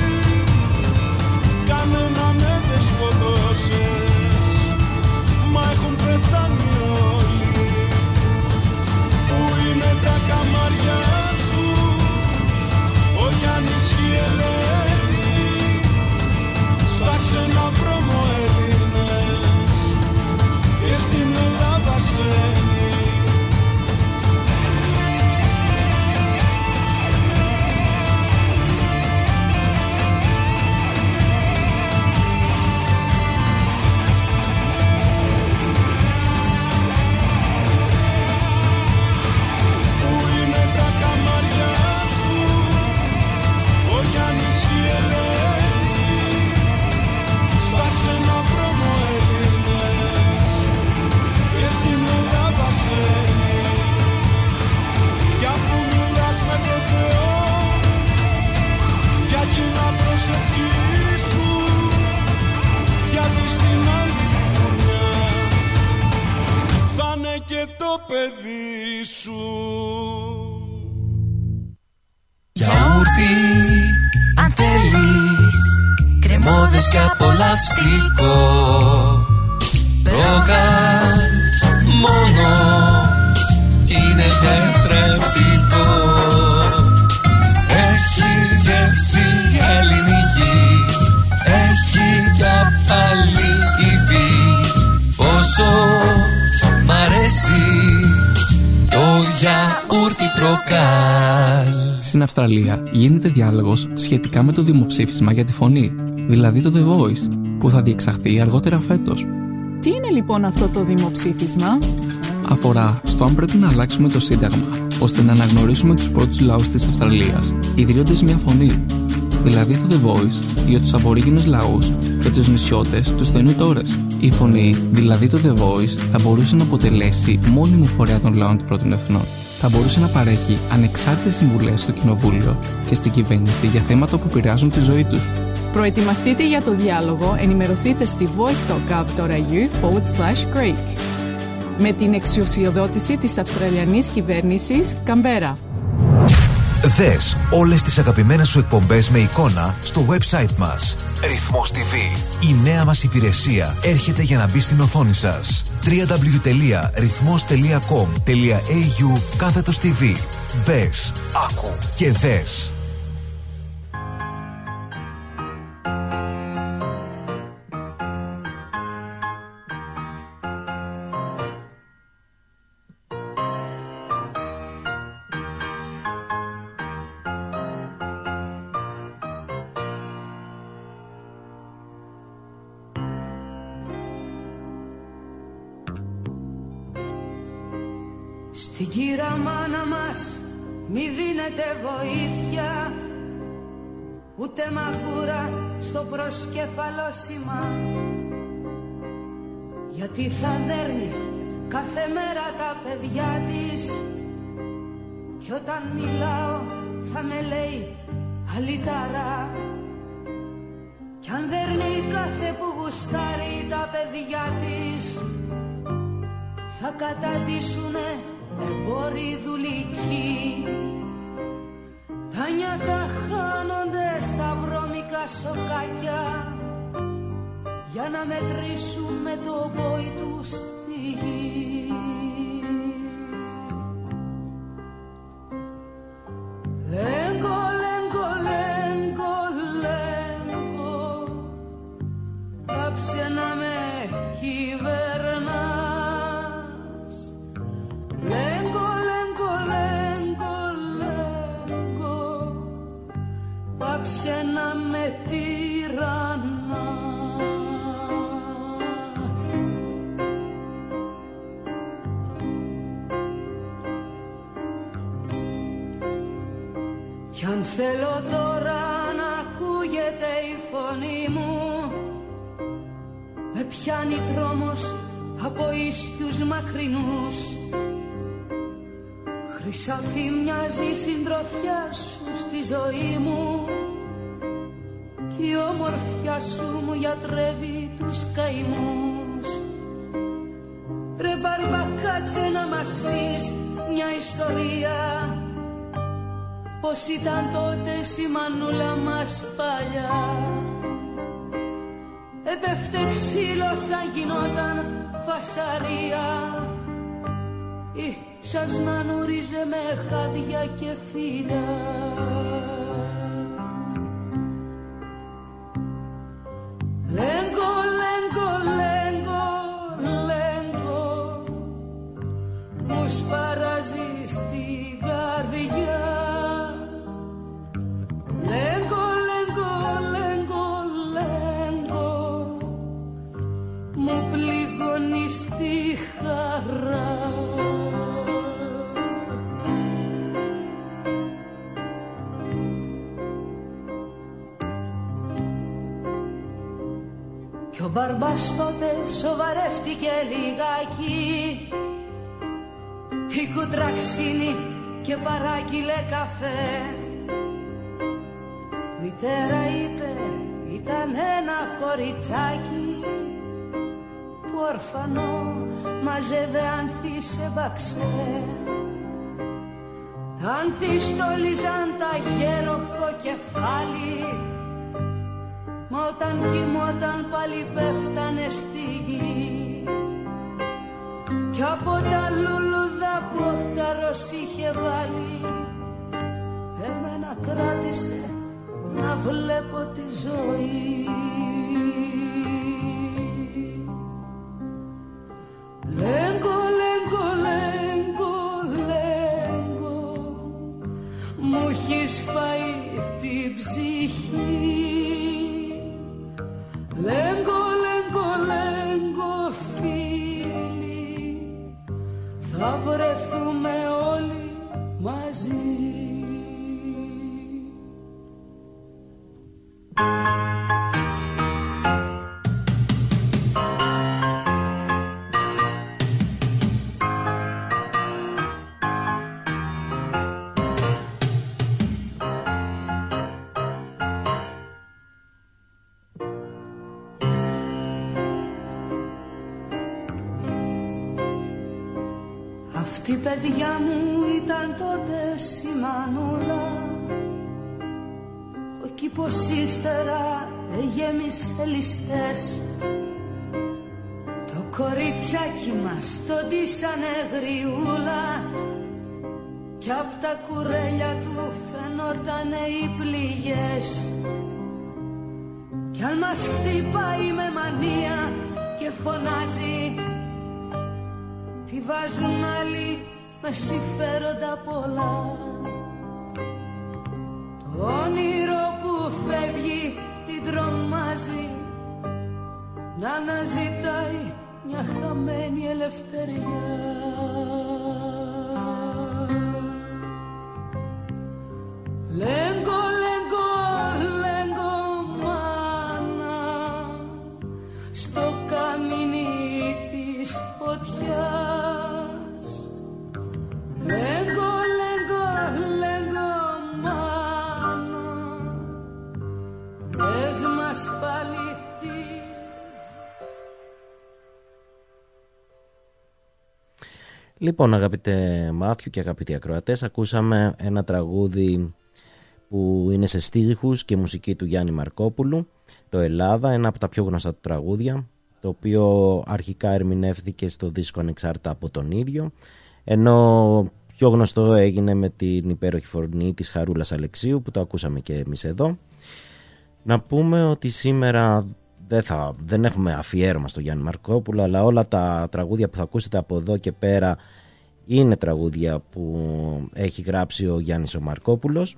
Speaker 5: κανένα με δεν σκοτώσες, μα έχουν πεθάνει όλοι. Πού είναι τα καμαριά σου, ο Γιάννης και η Ελένη, στα ξένα βρώμο Έλληνες και στην Ελλάδα σένη. Και το παιδί σου.
Speaker 6: Γιαούρτι, αν θέλεις, κρεμόδες και απολαυστικό. Ρόγαν μόνο είναι τετρεπτικό. Έχει γεύση ελληνική, έχει κι πάλι υφή. Πόσο μ' αρέσει το γιαούρτι Προκάλ.
Speaker 7: Στην Αυστραλία γίνεται διάλογος σχετικά με το δημοψήφισμα για τη φωνή, δηλαδή το The Voice, που θα διεξαχθεί αργότερα φέτος.
Speaker 8: Τι είναι λοιπόν αυτό το δημοψήφισμα?
Speaker 7: Αφορά στο αν πρέπει να αλλάξουμε το Σύνταγμα, ώστε να αναγνωρίσουμε τους πρώτους λαούς της Αυστραλίας, ιδρύοντας μια φωνή. Δηλαδή το The Voice για τους αβορίγινους λαούς και τους νησιώτες του στενού Τόρες. Η φωνή, δηλαδή το The Voice, θα μπορούσε να αποτελέσει μόνιμο φορέα των λαών των πρώτων εθνών. Θα μπορούσε να παρέχει ανεξάρτητες συμβουλές στο κοινοβούλιο και στην κυβέρνηση για θέματα που επηρεάζουν τη ζωή τους.
Speaker 8: Προετοιμαστείτε για το διάλογο, ενημερωθείτε στη voice.gov.au/Greek. Με την εξουσιοδότηση της Αυστραλιανής κυβέρνησης Καμπέρα.
Speaker 9: Δες όλες τις αγαπημένες σου εκπομπές με εικόνα στο website μας. Ρυθμός TV. Η νέα μας υπηρεσία έρχεται για να μπει στην οθόνη σας. www.rythmos.com.au/TV. Μπες, άκου και δες.
Speaker 10: Στην κύρα μάνα μας μη δίνετε βοήθεια, ούτε μαγούρα στο προσκεφαλόσημα, γιατί θα δέρνει κάθε μέρα τα παιδιά της κι όταν μιλάω θα με λέει αλυταρά. Κι αν δέρνει κάθε που γουστάρει τα παιδιά της, θα καταντήσουνε εμπόροι δουλικοί. Τα νιάτα χάνονται στα βρώμικα σοκάκια για να μετρήσουν με το πόη τους τη γη. Λέγκο, λέγκο, λέγκο, λέγκο, κάψε να με κυβερνάς. Λέγκο, λέγκο, λέγκο, λέγκο, πάψε να με τυραννάς. Κι αν θέλω τώρα να ακούγεται η φωνή μου, με πιάνει τρόμος από ίσιους μακρινούς. Χρυσάφι μοιάζει η συντροφιά σου στη ζωή μου κι η ομορφιά σου μου γιατρεύει τους καημούς. Ρε μπάρμπα, κάτσε να μας πεις μια ιστορία, πως ήταν τότε η μανούλα μας παλιά. Έπεφτε ξύλο σαν γινόταν φασαρία, ή σας να νουρίζε με χάδια και φύλλα. Λέγκο, λέγκο, λέγκο, λέγκο, μου σπαράζει στην καρδιά. Λέγκο, λέγκο, λέγκο, λέγκο, μου πληγώνει στη χαρά. Κι ο μπαρμπάς τότε σοβαρεύτηκε λιγάκι, τι κουτραξίνη και παράγγειλε καφέ. Μητέρα είπε ήταν ένα κοριτσάκι που ορφανό μαζεύε άνθη σε μπαξέ. Τα άνθη στόλιζαν τα γέροχο κεφάλι, μα όταν κοιμόταν πάλι πέφτανε στη γη. Κι από τα λουλούδα που ο χαρός είχε βάλει, εμένα κράτησε να βλέπω τη ζωή. Λέγκο, λέγκο, λέγκο, λέγκο, μου έχεις φάει την ψυχή. Λέγκο, λέγκο, λέγκο, φίλοι, θα βρεθούμε όλοι μαζί. Αυτή παιδιά μου η ήταν τότε σημανούλα, ο κήπος ύστερα γέμισε ληστές. Το κοριτσάκι μας το ντύσανε γριούλα κι απ' τα κουρέλια του φαινότανε οι πληγές. Κι αν μας χτυπάει με μανία και φωνάζει, τη βάζουν άλλοι με συμφέροντα πολλά. Το όνειρο που φεύγει την τρομάζει, να αναζητάει μια χαμένη ελευθερία. Λέγκο, λέγκο, λέγκο μάνα, στο καμίνι της φωτιάς. Λέγκο, λέγκο, λέγκο μάνα, πες μας πάλι τις.
Speaker 1: Λοιπόν, αγαπητέ Μάθιου και αγαπητοί ακροατές, ακούσαμε ένα τραγούδι που είναι σε στίχους και μουσική του Γιάννη Μαρκόπουλου, το Ελλάδα, ένα από τα πιο γνωστά του τραγούδια, το οποίο αρχικά ερμηνεύθηκε στο δίσκο ανεξάρτητα από τον ίδιο, ενώ πιο γνωστό έγινε με την υπέροχη φωνή της Χαρούλας Αλεξίου που το ακούσαμε και εμείς εδώ. Να πούμε ότι σήμερα δεν έχουμε αφιέρωμα στο Γιάννη Μαρκόπουλο, αλλά όλα τα τραγούδια που θα ακούσετε από εδώ και πέρα είναι τραγούδια που έχει γράψει ο Γιάννης ο Μαρκόπουλος.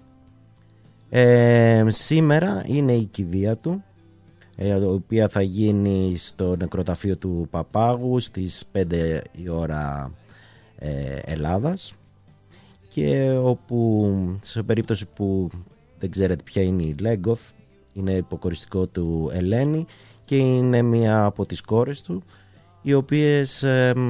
Speaker 1: Σήμερα είναι η κηδεία του, η οποία θα γίνει στο νεκροταφείο του Παπάγου στις 5 η ώρα Ελλάδας, και όπου σε περίπτωση που δεν ξέρετε ποια είναι η Λέγκοθ, είναι υποκοριστικό του Ελένη και είναι μία από τις κόρες του, οι οποίες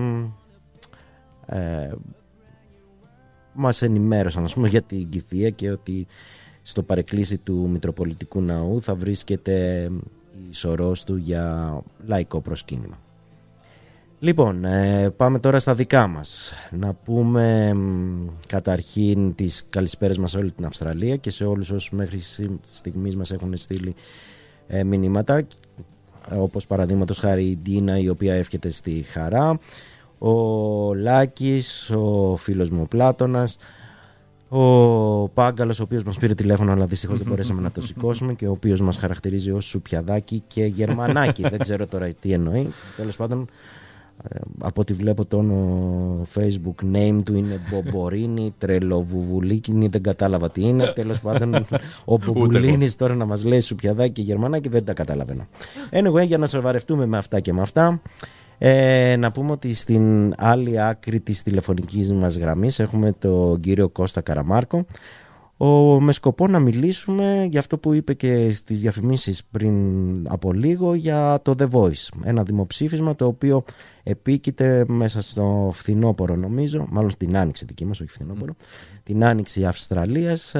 Speaker 1: μας ενημέρωσαν, ας πούμε, για την κηδεία και ότι στο παρεκκλήσι του Μητροπολιτικού Ναού θα βρίσκεται η σωρός του για λαϊκό προσκύνημα. Λοιπόν, πάμε τώρα στα δικά μας. Να πούμε καταρχήν τις καλησπέρες μας σε όλη την Αυστραλία και σε όλους όσους μέχρι στιγμής μας έχουν στείλει μηνύματα, όπως παραδείγματος χάρη η Ντίνα, η οποία εύχεται στη χαρά, ο Λάκης, ο φίλος μου ο Πλάτωνας, ο Πάγκαλος, ο οποίος μας πήρε τηλέφωνο αλλά δυστυχώς δεν μπορέσαμε να το σηκώσουμε, και ο οποίος μας χαρακτηρίζει ως Σουπιαδάκι και Γερμανάκι. Δεν ξέρω τώρα τι εννοεί. Τέλος πάντων, από ό,τι βλέπω το Facebook name του είναι Μπομπορίνη, Τρελοβουβουλίκινη, δεν κατάλαβα τι είναι. Τέλος πάντων, ο Μπομπουλίνης τώρα να μας λέει Σουπιαδάκι και Γερμανάκι, δεν τα καταλαβαίνω. Anyway, για να σοβαρευτούμε με αυτά και με αυτά, να πούμε ότι στην άλλη άκρη της τηλεφωνικής μας γραμμής έχουμε τον κύριο Κώστα Καραμάρκο, με σκοπό να μιλήσουμε για αυτό που είπε και στις διαφημίσεις πριν από λίγο, για το The Voice, ένα δημοψήφισμα το οποίο επίκειται μέσα στο φθινόπωρο, νομίζω, μάλλον στην άνοιξη δική μας, όχι φθινόπωρο, την άνοιξη Αυστραλίας.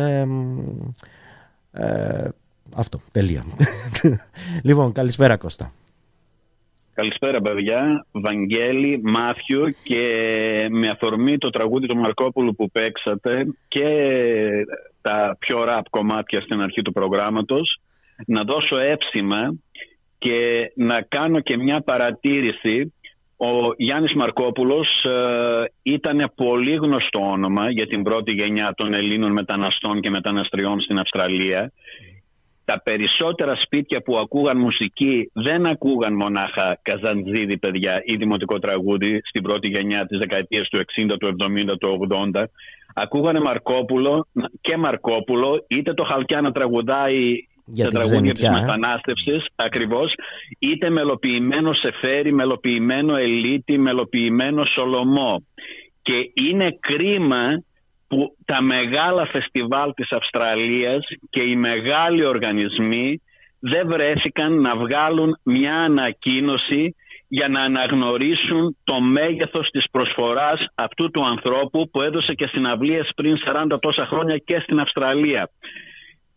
Speaker 1: Αυτό, τελεία. Λοιπόν, καλησπέρα Κώστα.
Speaker 11: Καλησπέρα παιδιά, Βαγγέλη, Μάθιου, και με αφορμή το τραγούδι του Μαρκόπουλου που παίξατε και τα πιο ραπ κομμάτια στην αρχή του προγράμματος, να δώσω έψημα και να κάνω και μια παρατήρηση. Ο Γιάννης Μαρκόπουλος ήταν πολύ γνωστό όνομα για την πρώτη γενιά των Ελλήνων μεταναστών και μεταναστριών στην Αυστραλία. Τα περισσότερα σπίτια που ακούγαν μουσική δεν ακούγαν μονάχα Καζαντζίδη, παιδιά, ή δημοτικό τραγούδι στην πρώτη γενιά της δεκαετίας του 60, του 70, του 80. Ακούγανε Μαρκόπουλο, είτε το Χαλκιά να τραγουδάει για τα τραγούδια της μετανάστευσης, ακριβώς, είτε μελοποιημένο Σεφέρι, μελοποιημένο Ελίτη, μελοποιημένο Σολομό. Και είναι κρίμα που τα μεγάλα φεστιβάλ της Αυστραλίας και οι μεγάλοι οργανισμοί δεν βρέθηκαν να βγάλουν μια ανακοίνωση για να αναγνωρίσουν το μέγεθος της προσφοράς αυτού του ανθρώπου που έδωσε και συναυλίες πριν 40 τόσα χρόνια και στην Αυστραλία.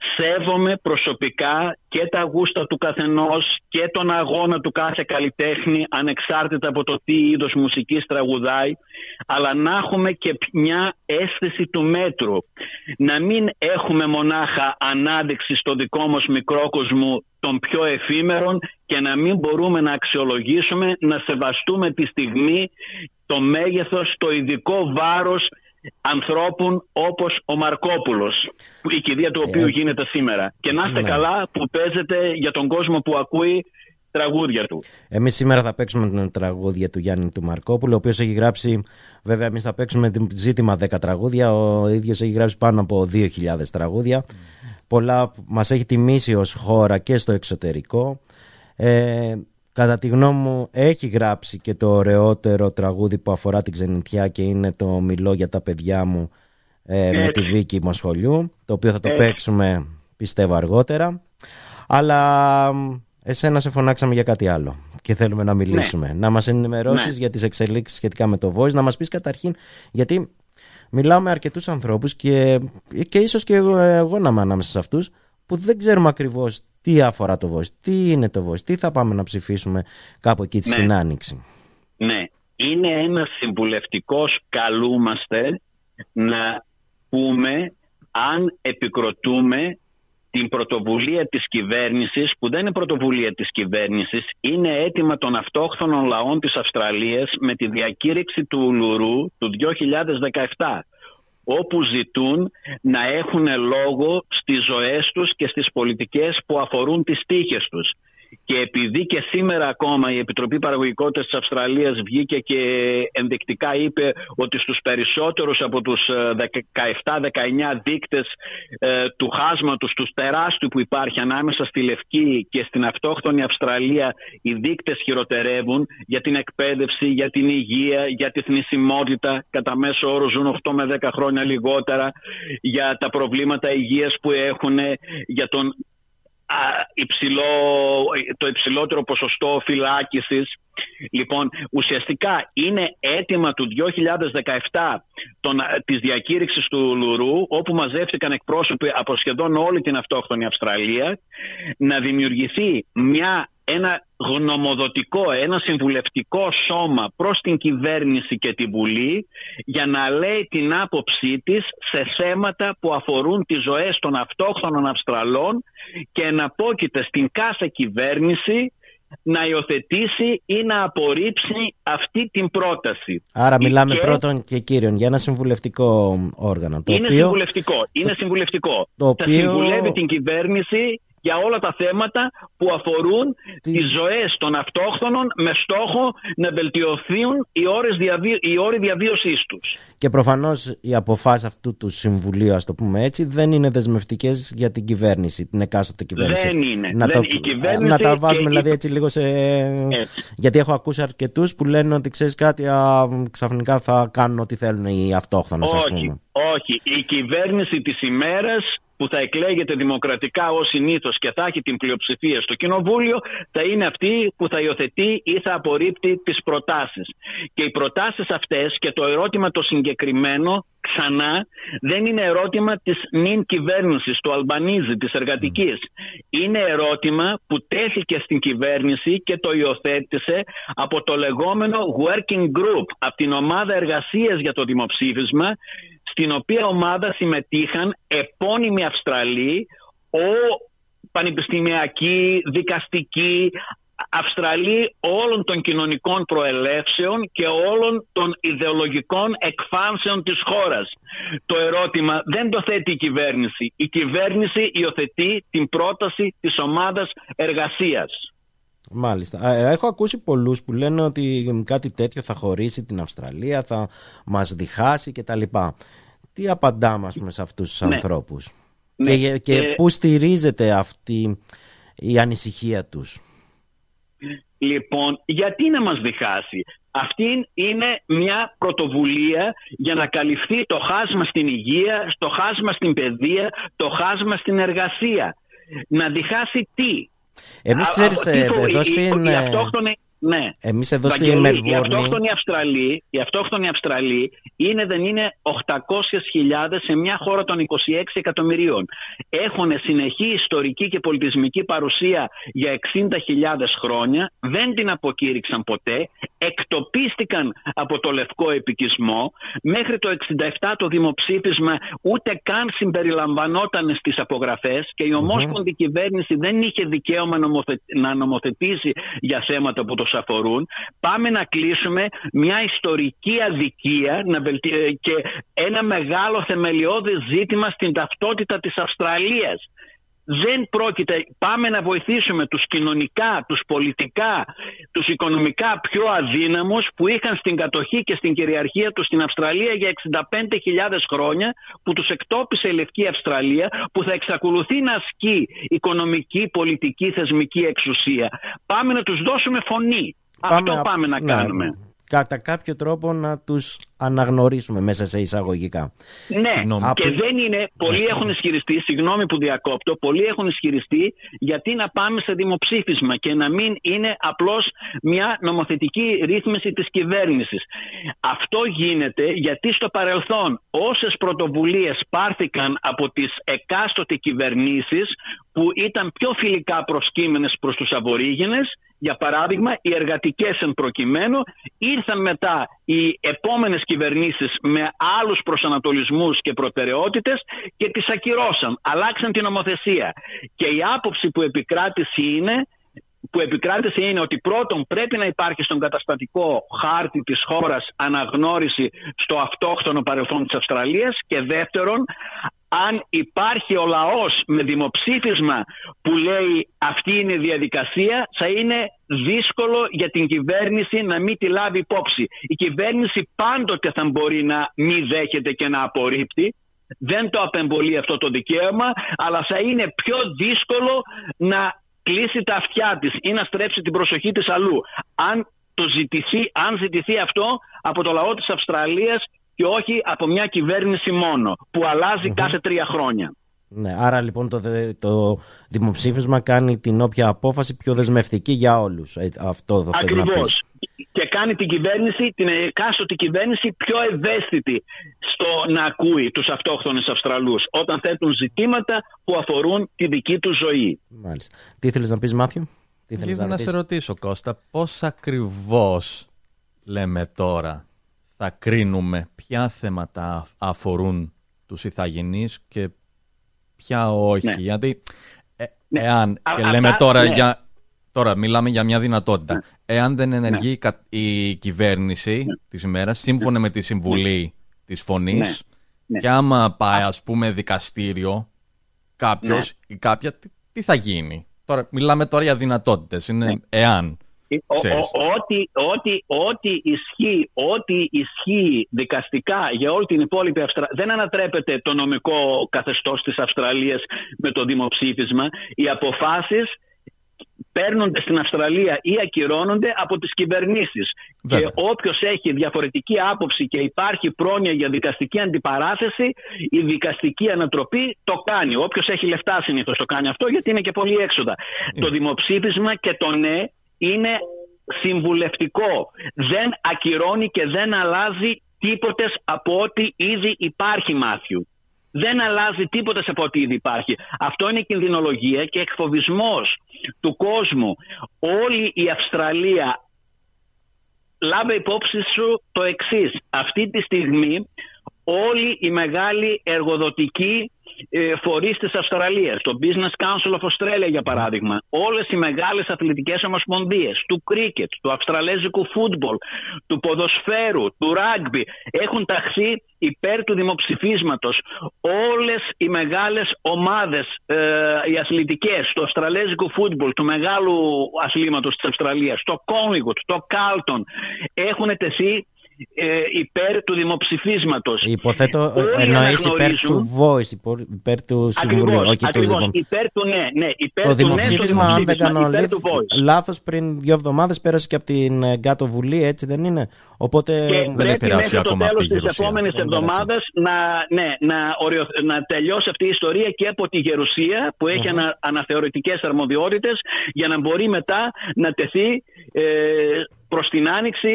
Speaker 11: Σέβομαι προσωπικά και τα γούστα του καθενός και τον αγώνα του κάθε καλλιτέχνη, ανεξάρτητα από το τι είδος μουσικής τραγουδάει, αλλά να έχουμε και μια αίσθηση του μέτρου. Να μην έχουμε μονάχα ανάδειξη στο δικό μας μικρό κόσμο των πιο εφήμερων και να μην μπορούμε να αξιολογήσουμε, να σεβαστούμε τη στιγμή, το μέγεθος, το ειδικό βάρος ανθρώπων όπως ο Μαρκόπουλος, η κηδεία του οποίου γίνεται σήμερα. Και να είστε καλά που παίζετε για τον κόσμο που ακούει τραγούδια του.
Speaker 1: Εμείς σήμερα θα παίξουμε την τραγούδια του Γιάννη του Μαρκόπουλου, ο οποίος έχει γράψει, βέβαια εμείς θα παίξουμε ζήτημα 10 τραγούδια, ο ίδιος έχει γράψει πάνω από 2.000 τραγούδια. Πολλά μας έχει τιμήσει ως χώρα και στο εξωτερικό. Κατά τη γνώμη μου έχει γράψει και το ωραιότερο τραγούδι που αφορά την ξενιτιά και είναι το «Μιλώ για τα παιδιά μου» με τη Βίκη Μοσχολιού, το οποίο θα το παίξουμε πιστεύω αργότερα. Αλλά εσένα σε φωνάξαμε για κάτι άλλο και θέλουμε να μιλήσουμε. Να μας ενημερώσεις για τις εξελίξεις σχετικά με το Voice, να μας πεις καταρχήν, γιατί μιλάω με αρκετούς ανθρώπους και ίσως και εγώ να είμαι ανάμεσα σε αυτούς, που δεν ξέρουμε ακριβώς τι αφορά το Voice, τι είναι το Voice, τι θα πάμε να ψηφίσουμε κάπου εκεί τη συνάνοιξη.
Speaker 11: Ναι, είναι ένα συμβουλευτικός, καλούμαστε να πούμε αν επικροτούμε την πρωτοβουλία της κυβέρνησης, που δεν είναι πρωτοβουλία της κυβέρνησης, είναι αίτημα των αυτόχθονων λαών της Αυστραλίας με τη διακήρυξη του Ουλουρού του 2017. Όπου ζητούν να έχουν λόγο στις ζωές τους και στις πολιτικές που αφορούν τις τύχες τους. Και επειδή και σήμερα ακόμα η Επιτροπή Παραγωγικότητας της Αυστραλίας βγήκε και ενδεικτικά είπε ότι στους περισσότερους από τους 17-19 δείκτες του χάσματος, τους τεράστιου που υπάρχει ανάμεσα στη Λευκή και στην αυτόχθονη Αυστραλία, οι δείκτες χειροτερεύουν για την εκπαίδευση, για την υγεία, για τη θνησιμότητα, κατά μέσο όρο ζουν 8 με 10 χρόνια λιγότερα, για τα προβλήματα υγείας που έχουν, για το υψηλότερο ποσοστό φυλάκισης. Λοιπόν, ουσιαστικά είναι αίτημα του 2017 της διακήρυξης του Ουλουρού, όπου μαζεύτηκαν εκπρόσωποι από σχεδόν όλη την αυτόχθονη Αυστραλία, να δημιουργηθεί ένα γνωμοδοτικό, ένα συμβουλευτικό σώμα προς την κυβέρνηση και την Βουλή για να λέει την άποψή της σε θέματα που αφορούν τις ζωές των αυτόχθονων Αυστραλών και εναπόκειται στην κάθε κυβέρνηση να υιοθετήσει ή να απορρίψει αυτή την πρόταση.
Speaker 1: Άρα μιλάμε πρώτον και κύριον για ένα συμβουλευτικό όργανο.
Speaker 11: Είναι συμβουλευτικό. Θα συμβουλεύει την κυβέρνηση για όλα τα θέματα που αφορούν τις ζωές των αυτόχθονων με στόχο να βελτιωθούν οι όροι διαβίωσής τους.
Speaker 1: Και προφανώς οι αποφάσεις αυτού του συμβουλίου, ας το πούμε έτσι, δεν είναι δεσμευτικές για την κυβέρνηση, την εκάστοτε κυβέρνηση.
Speaker 11: Δεν είναι.
Speaker 1: Να τα βάζουμε δηλαδή έτσι λίγο σε... Γιατί έχω ακούσει αρκετούς που λένε ότι ξέρεις κάτι, ξαφνικά θα κάνουν ό,τι θέλουν οι αυτόχθονες, ας πούμε.
Speaker 11: Όχι. Η κυβέρνηση της ημέρας που θα εκλέγεται δημοκρατικά ως συνήθως και θα έχει την πλειοψηφία στο Κοινοβούλιο, θα είναι αυτή που θα υιοθετεί ή θα απορρίπτει τις προτάσεις. Και οι προτάσεις αυτές και το ερώτημα το συγκεκριμένο, ξανά, δεν είναι ερώτημα της νυν κυβέρνησης, του Αλμπανίζη, της εργατικής. Είναι ερώτημα που τέθηκε στην κυβέρνηση και το υιοθέτησε από το λεγόμενο Working Group, από την ομάδα εργασίας για το δημοψήφισμα, στην οποία ομάδα συμμετείχαν επώνυμοι Αυστραλοί, πανεπιστημιακοί, δικαστικοί, Αυστραλοί όλων των κοινωνικών προελεύσεων και όλων των ιδεολογικών εκφάνσεων της χώρας. Το ερώτημα δεν το θέτει η κυβέρνηση. Η κυβέρνηση υιοθετεί την πρόταση της ομάδας εργασίας.
Speaker 1: Μάλιστα. Έχω ακούσει πολλούς που λένε ότι κάτι τέτοιο θα χωρίσει την Αυστραλία, θα μας διχάσει κτλ. Τι απαντάμε, ας πούμε, σε αυτούς τους ανθρώπους? Και πού στηρίζεται αυτή η ανησυχία τους?
Speaker 11: Λοιπόν, γιατί να μας διχάσει? Αυτή είναι μια πρωτοβουλία για να καλυφθεί το χάσμα στην υγεία, το χάσμα στην παιδεία, το χάσμα στην εργασία. Να διχάσει τι?
Speaker 1: Εμείς ξέρεις, εδώ στην...
Speaker 11: Ναι.
Speaker 1: Εμείς εδώ στη Μελβούρνη.
Speaker 11: Οι αυτόχθονοι Αυστραλοί δεν είναι 800.000 σε μια χώρα των 26 εκατομμυρίων. Έχουν συνεχή ιστορική και πολιτισμική παρουσία για 60.000 χρόνια. Δεν την αποκήρυξαν ποτέ. Εκτοπίστηκαν από το λευκό επικισμό. Μέχρι το 67 το δημοψήφισμα ούτε καν συμπεριλαμβανόταν στις απογραφές και η ομόσπονδη κυβέρνηση δεν είχε δικαίωμα να νομοθετήσει για θέματα που τους αφορούν. Πάμε να κλείσουμε μια ιστορική αδικία και ένα μεγάλο θεμελιώδες ζήτημα στην ταυτότητα της Αυστραλίας. Δεν πρόκειται, πάμε να βοηθήσουμε τους κοινωνικά, τους πολιτικά, τους οικονομικά πιο αδύναμους που είχαν στην κατοχή και στην κυριαρχία τους στην Αυστραλία για 65.000 χρόνια, που τους εκτόπισε η Λευκή Αυστραλία, που θα εξακολουθεί να ασκεί οικονομική, πολιτική, θεσμική εξουσία. Πάμε να τους δώσουμε φωνή. Αυτό πάμε να κάνουμε.
Speaker 1: Κατά κάποιο τρόπο να τους αναγνωρίσουμε μέσα σε εισαγωγικά.
Speaker 11: Ναι, και δεν είναι, πολλοί έχουν ισχυριστεί, συγγνώμη που διακόπτω, πολλοί έχουν ισχυριστεί γιατί να πάμε σε δημοψήφισμα και να μην είναι απλώς μια νομοθετική ρύθμιση της κυβέρνησης. Αυτό γίνεται γιατί στο παρελθόν όσες πρωτοβουλίες πάρθηκαν από τις εκάστοτε κυβερνήσεις που ήταν πιο φιλικά προσκύμενες προς τους Αβορίγινες, για παράδειγμα, οι εργατικές εν προκειμένου, ήρθαν μετά οι επόμενες κυβερνήσεις με άλλους προσανατολισμούς και προτεραιότητες και τις ακυρώσαν, αλλάξαν την νομοθεσία. Και η άποψη που επικράτησε είναι ότι πρώτον πρέπει να υπάρχει στον καταστατικό χάρτη της χώρας αναγνώριση στο αυτόχθονο παρελθόν της Αυστραλίας και δεύτερον, αν υπάρχει ο λαός με δημοψήφισμα που λέει αυτή είναι η διαδικασία, θα είναι δύσκολο για την κυβέρνηση να μην τη λάβει υπόψη. Η κυβέρνηση πάντοτε θα μπορεί να μην δέχεται και να απορρίπτει. Δεν το απεμπολεί αυτό το δικαίωμα, αλλά θα είναι πιο δύσκολο να κλείσει τα αυτιά της ή να στρέψει την προσοχή της αλλού. Αν ζητηθεί αυτό από το λαό της Αυστραλίας και όχι από μια κυβέρνηση μόνο που αλλάζει κάθε 3 χρόνια.
Speaker 1: Ναι, άρα λοιπόν το δημοψήφισμα κάνει την όποια απόφαση πιο δεσμευτική για όλους. Αυτό θα θες να πεις.
Speaker 11: Ακριβώς. Και κάνει την κυβέρνηση, την εκάστοτε κυβέρνηση πιο ευαίσθητη στο να ακούει τους αυτόχθονες Αυστραλούς όταν θέτουν ζητήματα που αφορούν τη δική του ζωή.
Speaker 1: Μάλιστα. Τι ήθελες να πεις, Μάθιο?
Speaker 2: Ήθελα να σε ρωτήσω, Κώστα, πώς ακριβώς λέμε τώρα θα κρίνουμε ποια θέματα αφορούν τους ηθαγενείς και ποια όχι? Γιατί εάν λέμε τώρα τώρα μιλάμε για μια δυνατότητα. Εάν δεν ενεργεί η κυβέρνηση της ημέρας σύμφωνα με τη συμβουλή της Φωνής και άμα πάει ας πούμε δικαστήριο κάποιος ή κάποια, τι θα γίνει? Τώρα μιλάμε τώρα για δυνατότητες. Είναι εάν.
Speaker 11: Ό,τι ισχύει δικαστικά για όλη την υπόλοιπη Αυστραλία, δεν ανατρέπεται το νομικό καθεστώς της Αυστραλίας με το δημοψήφισμα. Οι αποφάσεις παίρνονται στην Αυστραλία ή ακυρώνονται από τις κυβερνήσεις. Βέβαια. Και όποιος έχει διαφορετική άποψη και υπάρχει πρόνοια για δικαστική αντιπαράθεση, η δικαστική ανατροπή το κάνει. Όποιος έχει λεφτά συνήθως το κάνει αυτό, γιατί είναι και πολύ έξοδα. Το δημοψήφισμα και το ναι είναι συμβουλευτικό. Δεν ακυρώνει και δεν αλλάζει τίποτε από ό,τι ήδη υπάρχει, Μάθιου. Δεν αλλάζει τίποτα από ό,τι ήδη υπάρχει. Αυτό είναι κινδυνολογία και εκφοβισμός του κόσμου. Όλη η Αυστραλία, λάβε υπόψη σου το εξής. Αυτή τη στιγμή όλοι οι μεγάλοι εργοδοτικοί φορείς της Αυστραλίας, το Business Council of Australia για παράδειγμα, όλες οι μεγάλες αθλητικές ομοσπονδίες του κρίκετ, του αυστραλέζικου φούτμπολ, του ποδοσφαίρου, του ράγκμπι έχουν ταχθεί υπέρ του δημοψηφίσματος. Όλες οι μεγάλες ομάδες οι αθλητικές του αυστραλέζικου φούτμπολ, του μεγάλου αθλήματος της Αυστραλίας, το Collingwood, το Carlton, έχουν τεθεί υπέρ του δημοψηφίσματος.
Speaker 1: Υποθέτω εννοείς υπέρ του Voice, υπέρ του Συμβουλίου, όχι του Δημοψηφίσματος.
Speaker 11: Υπέρ του ναι, υπέρ
Speaker 1: το
Speaker 11: του
Speaker 1: δημοψήφισμα, αν δεν κάνω
Speaker 11: λάθος,
Speaker 1: πριν 2 εβδομάδες πέρασε και από την Κάτω Βουλή, έτσι δεν είναι? Οπότε
Speaker 11: και πρέπει μέχρι το τέλος της επόμενης εβδομάδας να τελειώσει αυτή η ιστορία και από τη Γερουσία που έχει αναθεωρητικές αρμοδιότητες, για να μπορεί μετά να τεθεί προς την άνοιξη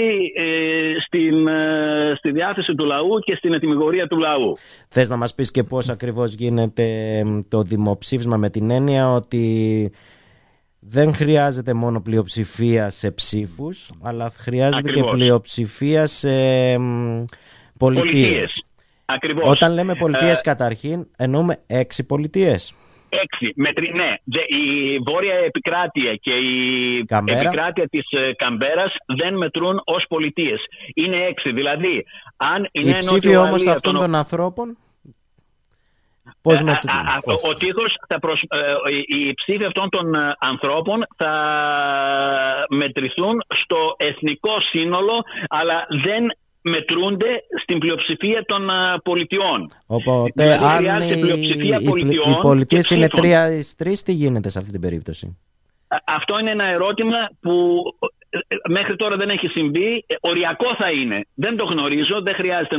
Speaker 11: στη διάθεση του λαού και στην ετυμηγορία του λαού.
Speaker 1: Θες να μας πεις και πώς ακριβώς γίνεται το δημοψήφισμα, με την έννοια ότι δεν χρειάζεται μόνο πλειοψηφία σε ψήφους, αλλά χρειάζεται και πλειοψηφία σε πολιτείες.
Speaker 11: Ακριβώς.
Speaker 1: Όταν λέμε πολιτείες καταρχήν εννοούμε 6 πολιτείες.
Speaker 11: 6. Ναι, η βόρεια επικράτεια και η επικράτεια της Καμπέρας δεν μετρούν ως πολιτείες. Είναι 6. Δηλαδή, αν
Speaker 1: η ψήφοι όμως αυτών των ανθρώπων, πώς μετρούν?
Speaker 11: Ο τείχος οι ψήφοι αυτών των ανθρώπων θα μετρηθούν στο εθνικό σύνολο, αλλά δεν μετρούνται στην πλειοψηφία των πολιτιών.
Speaker 1: Οπότε δηλαδή, αν οι πολιτείες είναι 3-3, τι γίνεται σε αυτή την περίπτωση?
Speaker 11: Αυτό είναι ένα ερώτημα που μέχρι τώρα δεν έχει συμβεί. Οριακό θα είναι. Δεν το γνωρίζω. Δεν χρειάζεται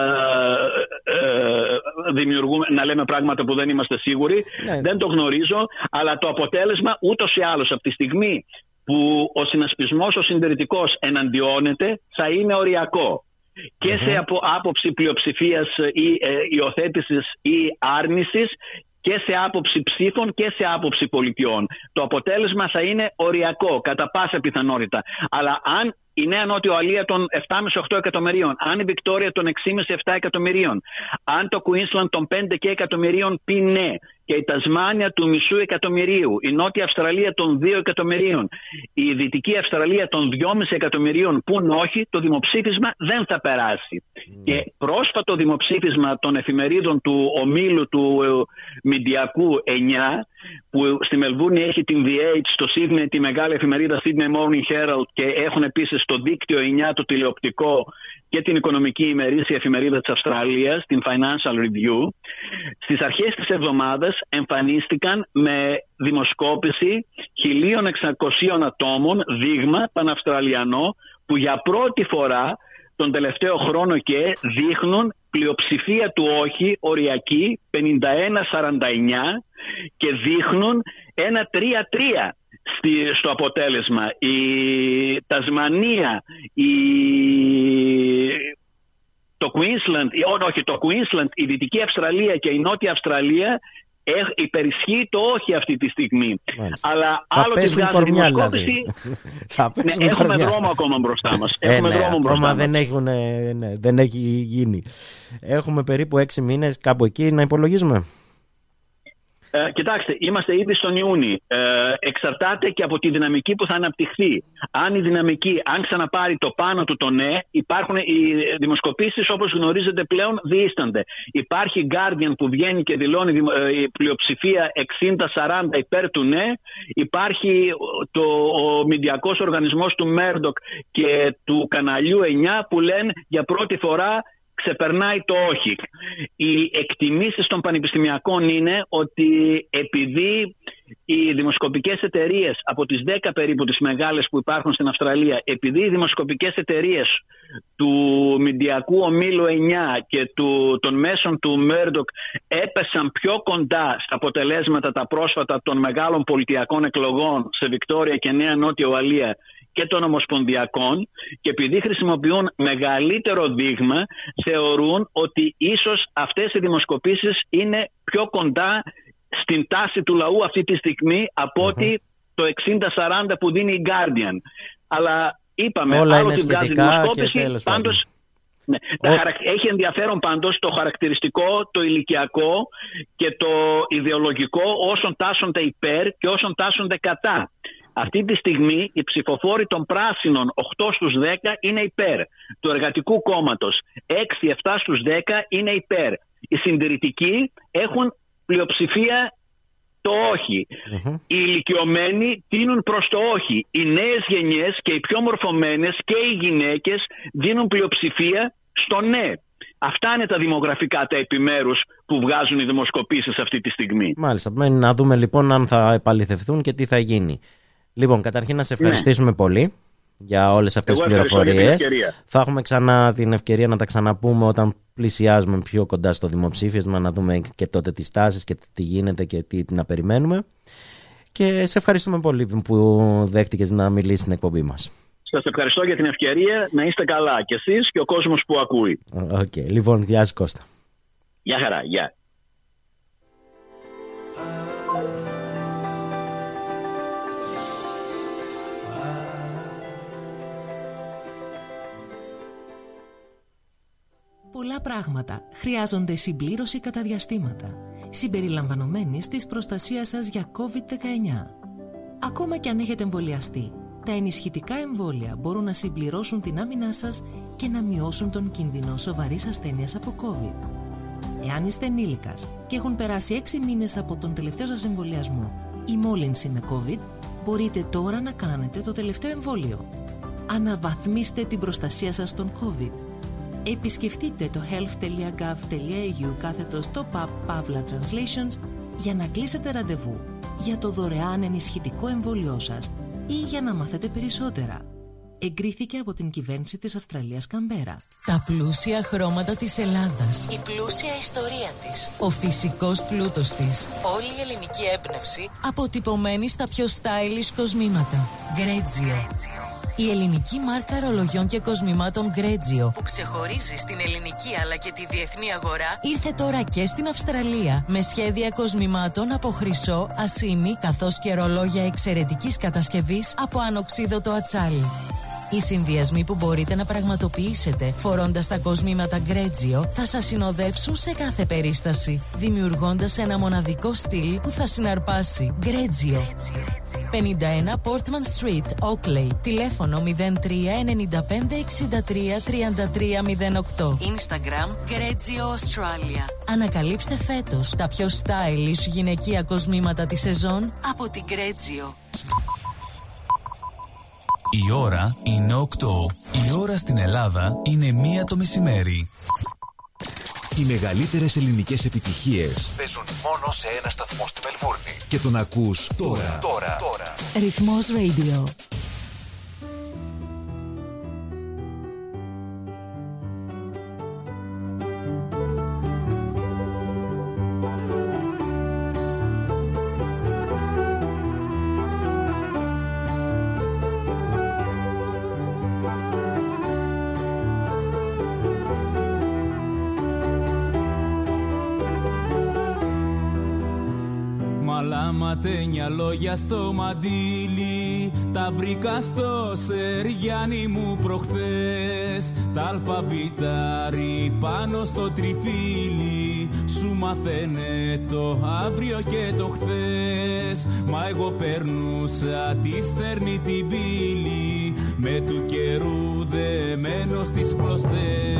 Speaker 11: να λέμε πράγματα που δεν είμαστε σίγουροι. Ναι. Δεν το γνωρίζω. Αλλά το αποτέλεσμα ούτως ή άλλως από τη στιγμή που ο συνασπισμός, ο συντηρητικός εναντιώνεται, θα είναι οριακό. Και σε άποψη πλειοψηφίας ή υιοθέτησης ή άρνησης, και σε άποψη ψήφων και σε άποψη πολιτιών. Το αποτέλεσμα θα είναι οριακό, κατά πάσα πιθανότητα. Αλλά αν η Νέα Νότιο Ουαλία των 7,5-8 εκατομμυρίων, αν η Βικτόρια των 6,5-7 εκατομμυρίων, αν το Κουίνσλαντ των 5 και εκατομμυρίων πει ναι, και η Τασμάνια του μισού εκατομμυρίου, η Νότια Αυστραλία των 2 εκατομμυρίων, η Δυτική Αυστραλία των 2,5 εκατομμυρίων πουν όχι, το δημοψήφισμα δεν θα περάσει. Και πρόσφατο δημοψήφισμα των εφημερίδων του ομίλου του Μηντιακού 9, που στη Μελβούρνη έχει την The Age, στο Sydney τη μεγάλη εφημερίδα Sydney Morning Herald, και έχουν επίσης στο δίκτυο 9 το τηλεοπτικό και την οικονομική ημερήσια εφημερίδα της Αυστραλίας, την Financial Review. Στις αρχές της εβδομάδας εμφανίστηκαν με δημοσκόπηση 1.600 ατόμων, δείγμα παναυστραλιανό, που για πρώτη φορά τον τελευταίο χρόνο και δείχνουν πλειοψηφία του όχι, οριακή, 51-49, και δείχνουν ένα 3-3 στο αποτέλεσμα. Η Τασμανία, το Queensland, η Δυτική Αυστραλία και η Νότια Αυστραλία υπερισχύει το όχι αυτή τη στιγμή.
Speaker 1: Μάλιστα.
Speaker 11: Αλλά άλλο τη βγάζει δημοσκόπηση. Έχουμε δρόμο ακόμα μπροστά μας.
Speaker 1: Ακόμα δεν έχει γίνει. Έχουμε περίπου 6 μήνες κάπου εκεί να υπολογίζουμε.
Speaker 11: Κοιτάξτε, είμαστε ήδη στον Ιούνιο. Εξαρτάται και από τη δυναμική που θα αναπτυχθεί. Αν η δυναμική, αν ξαναπάρει το πάνω του το ναι, υπάρχουν οι δημοσκοπήσεις, όπως γνωρίζετε πλέον, διήστανται. Υπάρχει Guardian που βγαίνει και δηλώνει η πλειοψηφία 60-40 υπέρ του ναι. Υπάρχει ο μηντιακός οργανισμός του Μέρντοκ και του καναλιού 9 που λένε για πρώτη φορά ξεπερνάει το όχι. Οι εκτιμήσεις των πανεπιστημιακών είναι ότι επειδή οι δημοσκοπικές εταιρείες, από τις 10 περίπου τις μεγάλες που υπάρχουν στην Αυστραλία, επειδή οι δημοσκοπικές εταιρείες του Μηντιακού Ομίλου 9 και των μέσων του Μέρντοκ έπεσαν πιο κοντά στα αποτελέσματα τα πρόσφατα των μεγάλων πολιτιακών εκλογών σε Βικτόρια και Νέα Νότια Ουαλία και των ομοσπονδιακών, και επειδή χρησιμοποιούν μεγαλύτερο δείγμα, θεωρούν ότι ίσως αυτές οι δημοσκοπήσεις είναι πιο κοντά στην τάση του λαού αυτή τη στιγμή από ότι το 60-40 που δίνει η Guardian. Αλλά είπαμε,
Speaker 1: όλα
Speaker 11: άλλο
Speaker 1: είναι
Speaker 11: την βγάζει δημοσκόπηση, πάντως ναι. Έχει ενδιαφέρον πάντως το χαρακτηριστικό, το ηλικιακό και το ιδεολογικό όσων τάσσονται υπέρ και όσων τάσσονται κατά. Αυτή τη στιγμή οι ψηφοφόροι των πράσινων 8 στους 10 είναι υπέρ. Του Εργατικού Κόμματος 6-7 στους 10 είναι υπέρ. Οι συντηρητικοί έχουν πλειοψηφία το όχι. Οι ηλικιωμένοι τείνουν προς το όχι. Οι νέες γενιές και οι πιο μορφωμένες και οι γυναίκες δίνουν πλειοψηφία στο ναι. Αυτά είναι τα δημογραφικά, τα επιμέρους που βγάζουν οι δημοσκοπήσεις αυτή τη στιγμή.
Speaker 1: Μάλιστα. Μένει να δούμε λοιπόν αν θα επαληθευτούν και τι θα γίνει. Λοιπόν, καταρχήν να σε ευχαριστήσουμε πολύ για όλες αυτές τις πληροφορίες. Θα έχουμε ξανά την ευκαιρία να τα ξαναπούμε όταν πλησιάζουμε πιο κοντά στο δημοψήφισμα, να δούμε και τότε τις τάσεις και τι γίνεται και τι να περιμένουμε. Και σε ευχαριστούμε πολύ που δέχτηκες να μιλήσεις στην εκπομπή μας.
Speaker 11: Σας ευχαριστώ για την ευκαιρία. Να είστε καλά και εσείς και ο κόσμος που ακούει.
Speaker 1: Λοιπόν, γεια σου Κώστα.
Speaker 11: Γεια χαρά, γεια.
Speaker 12: Πολλά πράγματα χρειάζονται συμπλήρωση κατά διαστήματα, συμπεριλαμβανομένης της προστασίας σας για COVID-19. Ακόμα και αν έχετε εμβολιαστεί, τα ενισχυτικά εμβόλια μπορούν να συμπληρώσουν την άμυνά σας και να μειώσουν τον κίνδυνο σοβαρής ασθένειας από COVID. Εάν είστε ενήλικας και έχουν περάσει 6 μήνες από τον τελευταίο σας εμβολιασμό ή μόλυνση με COVID, μπορείτε τώρα να κάνετε το τελευταίο εμβόλιο. Αναβαθμίστε την προστασία σας στον COVID. Επισκεφτείτε το health.gov.au/top-up/translations για να κλείσετε ραντεβού για το δωρεάν ενισχυτικό εμβόλιό σας ή για να μάθετε περισσότερα. Εγκρίθηκε από την κυβέρνηση της Αυστραλίας Καμπέρα.
Speaker 13: Τα πλούσια χρώματα της Ελλάδας. Η πλούσια ιστορία της. Ο φυσικός πλούτος της. Όλη η ελληνική έμπνευση αποτυπωμένη στα πιο stylish κοσμήματα. Grezio. Η ελληνική μάρκα ρολογιών και κοσμημάτων Grezio, που ξεχωρίζει στην ελληνική αλλά και τη διεθνή αγορά, ήρθε τώρα και στην Αυστραλία με σχέδια κοσμημάτων από χρυσό, ασήμι, καθώς και ρολόγια εξαιρετικής κατασκευής από ανοξίδωτο ατσάλι. Οι συνδυασμοί που μπορείτε να πραγματοποιήσετε φορώντας τα κοσμήματα Grezio θα σας συνοδεύσουν σε κάθε περίσταση, δημιουργώντας ένα μοναδικό στυλ που θα συναρπάσει. Grezio. 51 Portman Street, Oakley. Τηλέφωνο 03 95 63 33 08. Instagram Grezio Australia. Ανακαλύψτε φέτος τα πιο stylish γυναικεία κοσμήματα της σεζόν από την Grezio.
Speaker 9: Η ώρα είναι 8. Η ώρα στην Ελλάδα είναι 1 το μεσημέρι. Οι μεγαλύτερες ελληνικές επιτυχίες παίζουν μόνο σε ένα σταθμό στη Μελβούρνη. Και τον ακούς τώρα.
Speaker 12: Ρυθμός Radio.
Speaker 14: Ματένια λόγια στο μαντίλι, τα βρήκα στο Σεριάννη μου προχθές. Τα αλφαβητάρι πάνω στο τριφύλι, σου μαθαίνε το αύριο και το χθες. Μα εγώ περνούσα τη στερνή την πύλη, με του καιρού δεμένο στις κλωστές.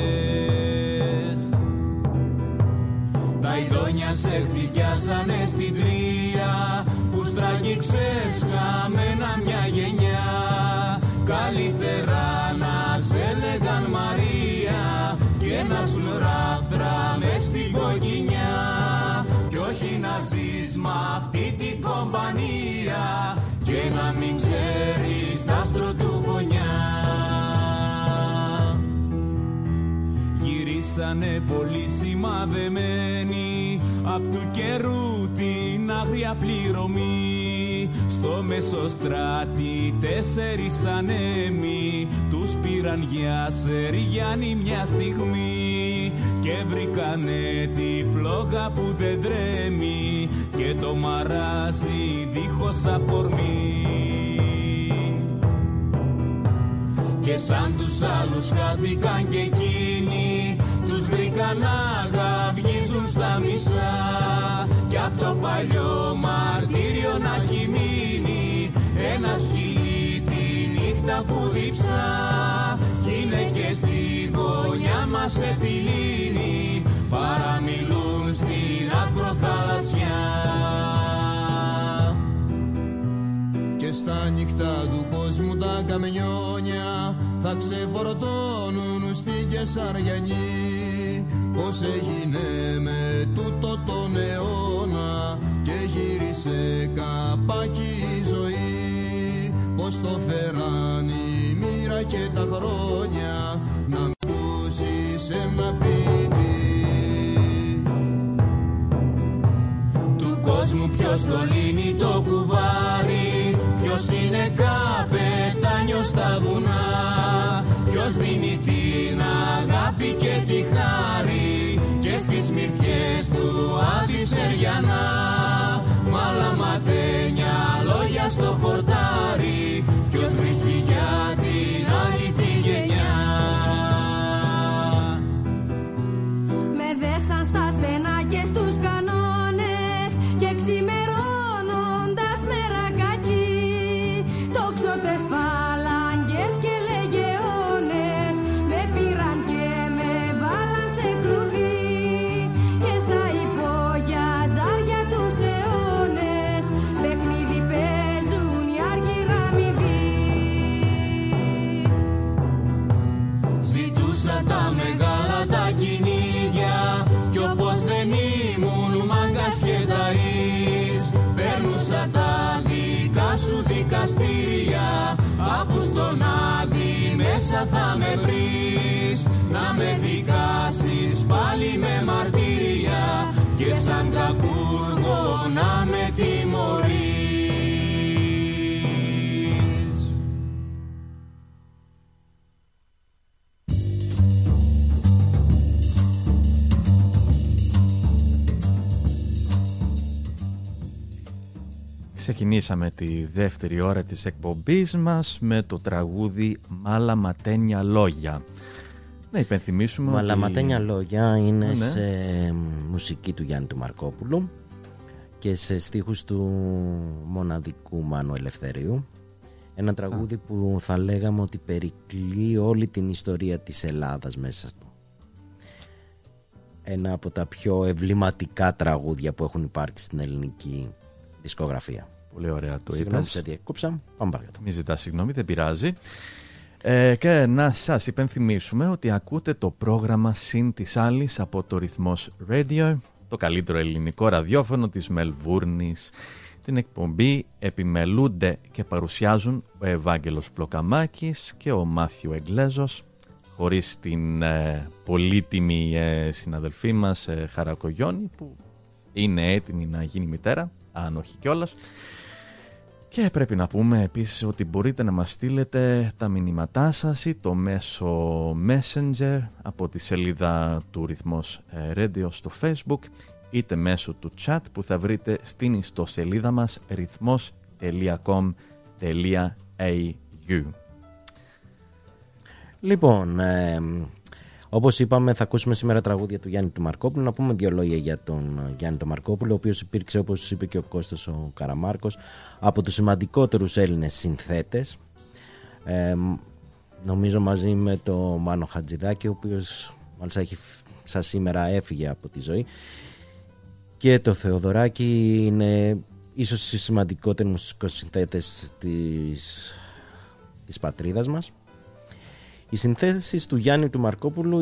Speaker 14: Τα ειδόνια σε χτυκιάσανε στην τρία, που στραγγίξες χαμένα μια γενιά. Καλύτερα να σε λέγαν Μαρία και να σου ράφτρα μες στην κοκκινιά, κι όχι να ζεις μ' αυτή την κομπανία και να μην ξέρεις τ' άστρο του φωνιά. Γυρίσανε πολύ σημαδεμένοι απ' του καιρού την άγρια πληρωμή. Στο Μεσοστράτη 4 ανέμοι τους πήραν για Σεριάννη μια στιγμή και βρήκανε τη φλόγα που δεν τρέμει και το μαράζι δίχως αφορμή. Και σαν τους άλλους χάθηκαν και εκείνοι, τους βρήκαν να γαυγίζουν στα μισά, κι απ' το παλιό μαρτύριο να έχει μείνει ένα σκυλί τη νύχτα που διψά. Κι είναι και στη γωνιά μας σε τη λύνη, παραμιλούν στην ακροθαλασσιά. στα νύχτα του κόσμου τα καμιόνια θα ξεφορτώνουν στη Κεσαριανή. Πώς έγινε με τούτο τον αιώνα και γύρισε καπάκι η ζωή. Πώς το φέραν η μοίρα και τα χρόνια να ακούσεις ένα ποιητή. Του κόσμου ποιος το λύνει το κουβάρι, ποιος είναι καπετάνιος στα βουνά, ποιος δίνει την αγάπη και τη χάρη και στις μυρφιές του Αδυσσεριανά. Μ' άλλα ματένια λόγια στο χορτάρι, ποιος βρίσκει για την άλλη τη γενιά.
Speaker 15: Με δέσαν στα στενά και στους κανόνες και ξημερώνοντας μερακάκι, τόξωτες φαλαγγές και λεγεώνες με πήραν και με βάλαν σε κλουβί και στα υπόγεια ζάρια τους αιώνες παιχνίδι παίζουν οι άργυρα αμοιβοί.
Speaker 14: Ζητούσα τα μεγάλα τα κυνήγια κι όπως δεν ήμουν μάγκας και ταΐς, παίρνουσα τα δικά σου δικαστήρια, αφού στον Άδη μέσα θα με βρεις, να με δικάσεις πάλι με μαρτύρια και σαν κακούργο να με τιμωρείς.
Speaker 2: Ξεκινήσαμε τη δεύτερη ώρα της εκπομπής μας με το τραγούδι «Μαλαματένια λόγια». Να υπενθυμίσουμε
Speaker 1: «Μαλαματένια
Speaker 2: ότι...
Speaker 1: λόγια» είναι σε μουσική του Γιάννη του Μαρκόπουλου και σε στίχους του μοναδικού Μάνου Ελευθερίου. Ένα τραγούδι που θα λέγαμε ότι περικλεί όλη την ιστορία της Ελλάδας μέσα του. Ένα από τα πιο εμβληματικά τραγούδια που έχουν υπάρξει στην ελληνική δισκογραφία.
Speaker 2: Πολύ ωραία το
Speaker 1: συγγνώμη
Speaker 2: είπες.
Speaker 1: Σε διακόψα. Πάμε παρακάτω.
Speaker 2: Μη ζητάς συγγνώμη, δεν πειράζει. Και να σας υπενθυμίσουμε ότι ακούτε το πρόγραμμα Συν της Άλλης από το Ρυθμός Radio, το καλύτερο ελληνικό ραδιόφωνο της Μελβούρνης. Την εκπομπή επιμελούνται και παρουσιάζουν ο Ευάγγελος Πλοκαμάκης και ο Μάθιου Εγγλέζος, χωρίς την πολύτιμη συναδελφή μας Χαρακογιώνη, που είναι έτοιμη να γίνει μητέρα, αν όχι κιόλας. Και πρέπει να πούμε επίσης ότι μπορείτε να μας στείλετε τα μηνύματά σας ή το μέσο Messenger από τη σελίδα του Ρυθμός Radio στο Facebook, είτε μέσω του chat που θα βρείτε στην ιστοσελίδα μας rythmos.com.au.
Speaker 1: Λοιπόν, όπως είπαμε, θα ακούσουμε σήμερα τραγούδια του Γιάννη του Μαρκόπουλου. Να πούμε δύο λόγια για τον Γιάννη του Μαρκόπουλο, ο οποίος υπήρξε, όπως είπε και ο Κώστας ο Καραμάρκος, από τους σημαντικότερους Έλληνες συνθέτες. Νομίζω μαζί με το Μάνο Χατζηδάκη, ο οποίος μάλιστα σαν σήμερα έφυγε από τη ζωή, και το Θεοδωράκη, είναι ίσως οι σημαντικότεροι μουσικούς συνθέτες της πατρίδας μας. Οι συνθέσεις του Γιάννη του Μαρκόπουλου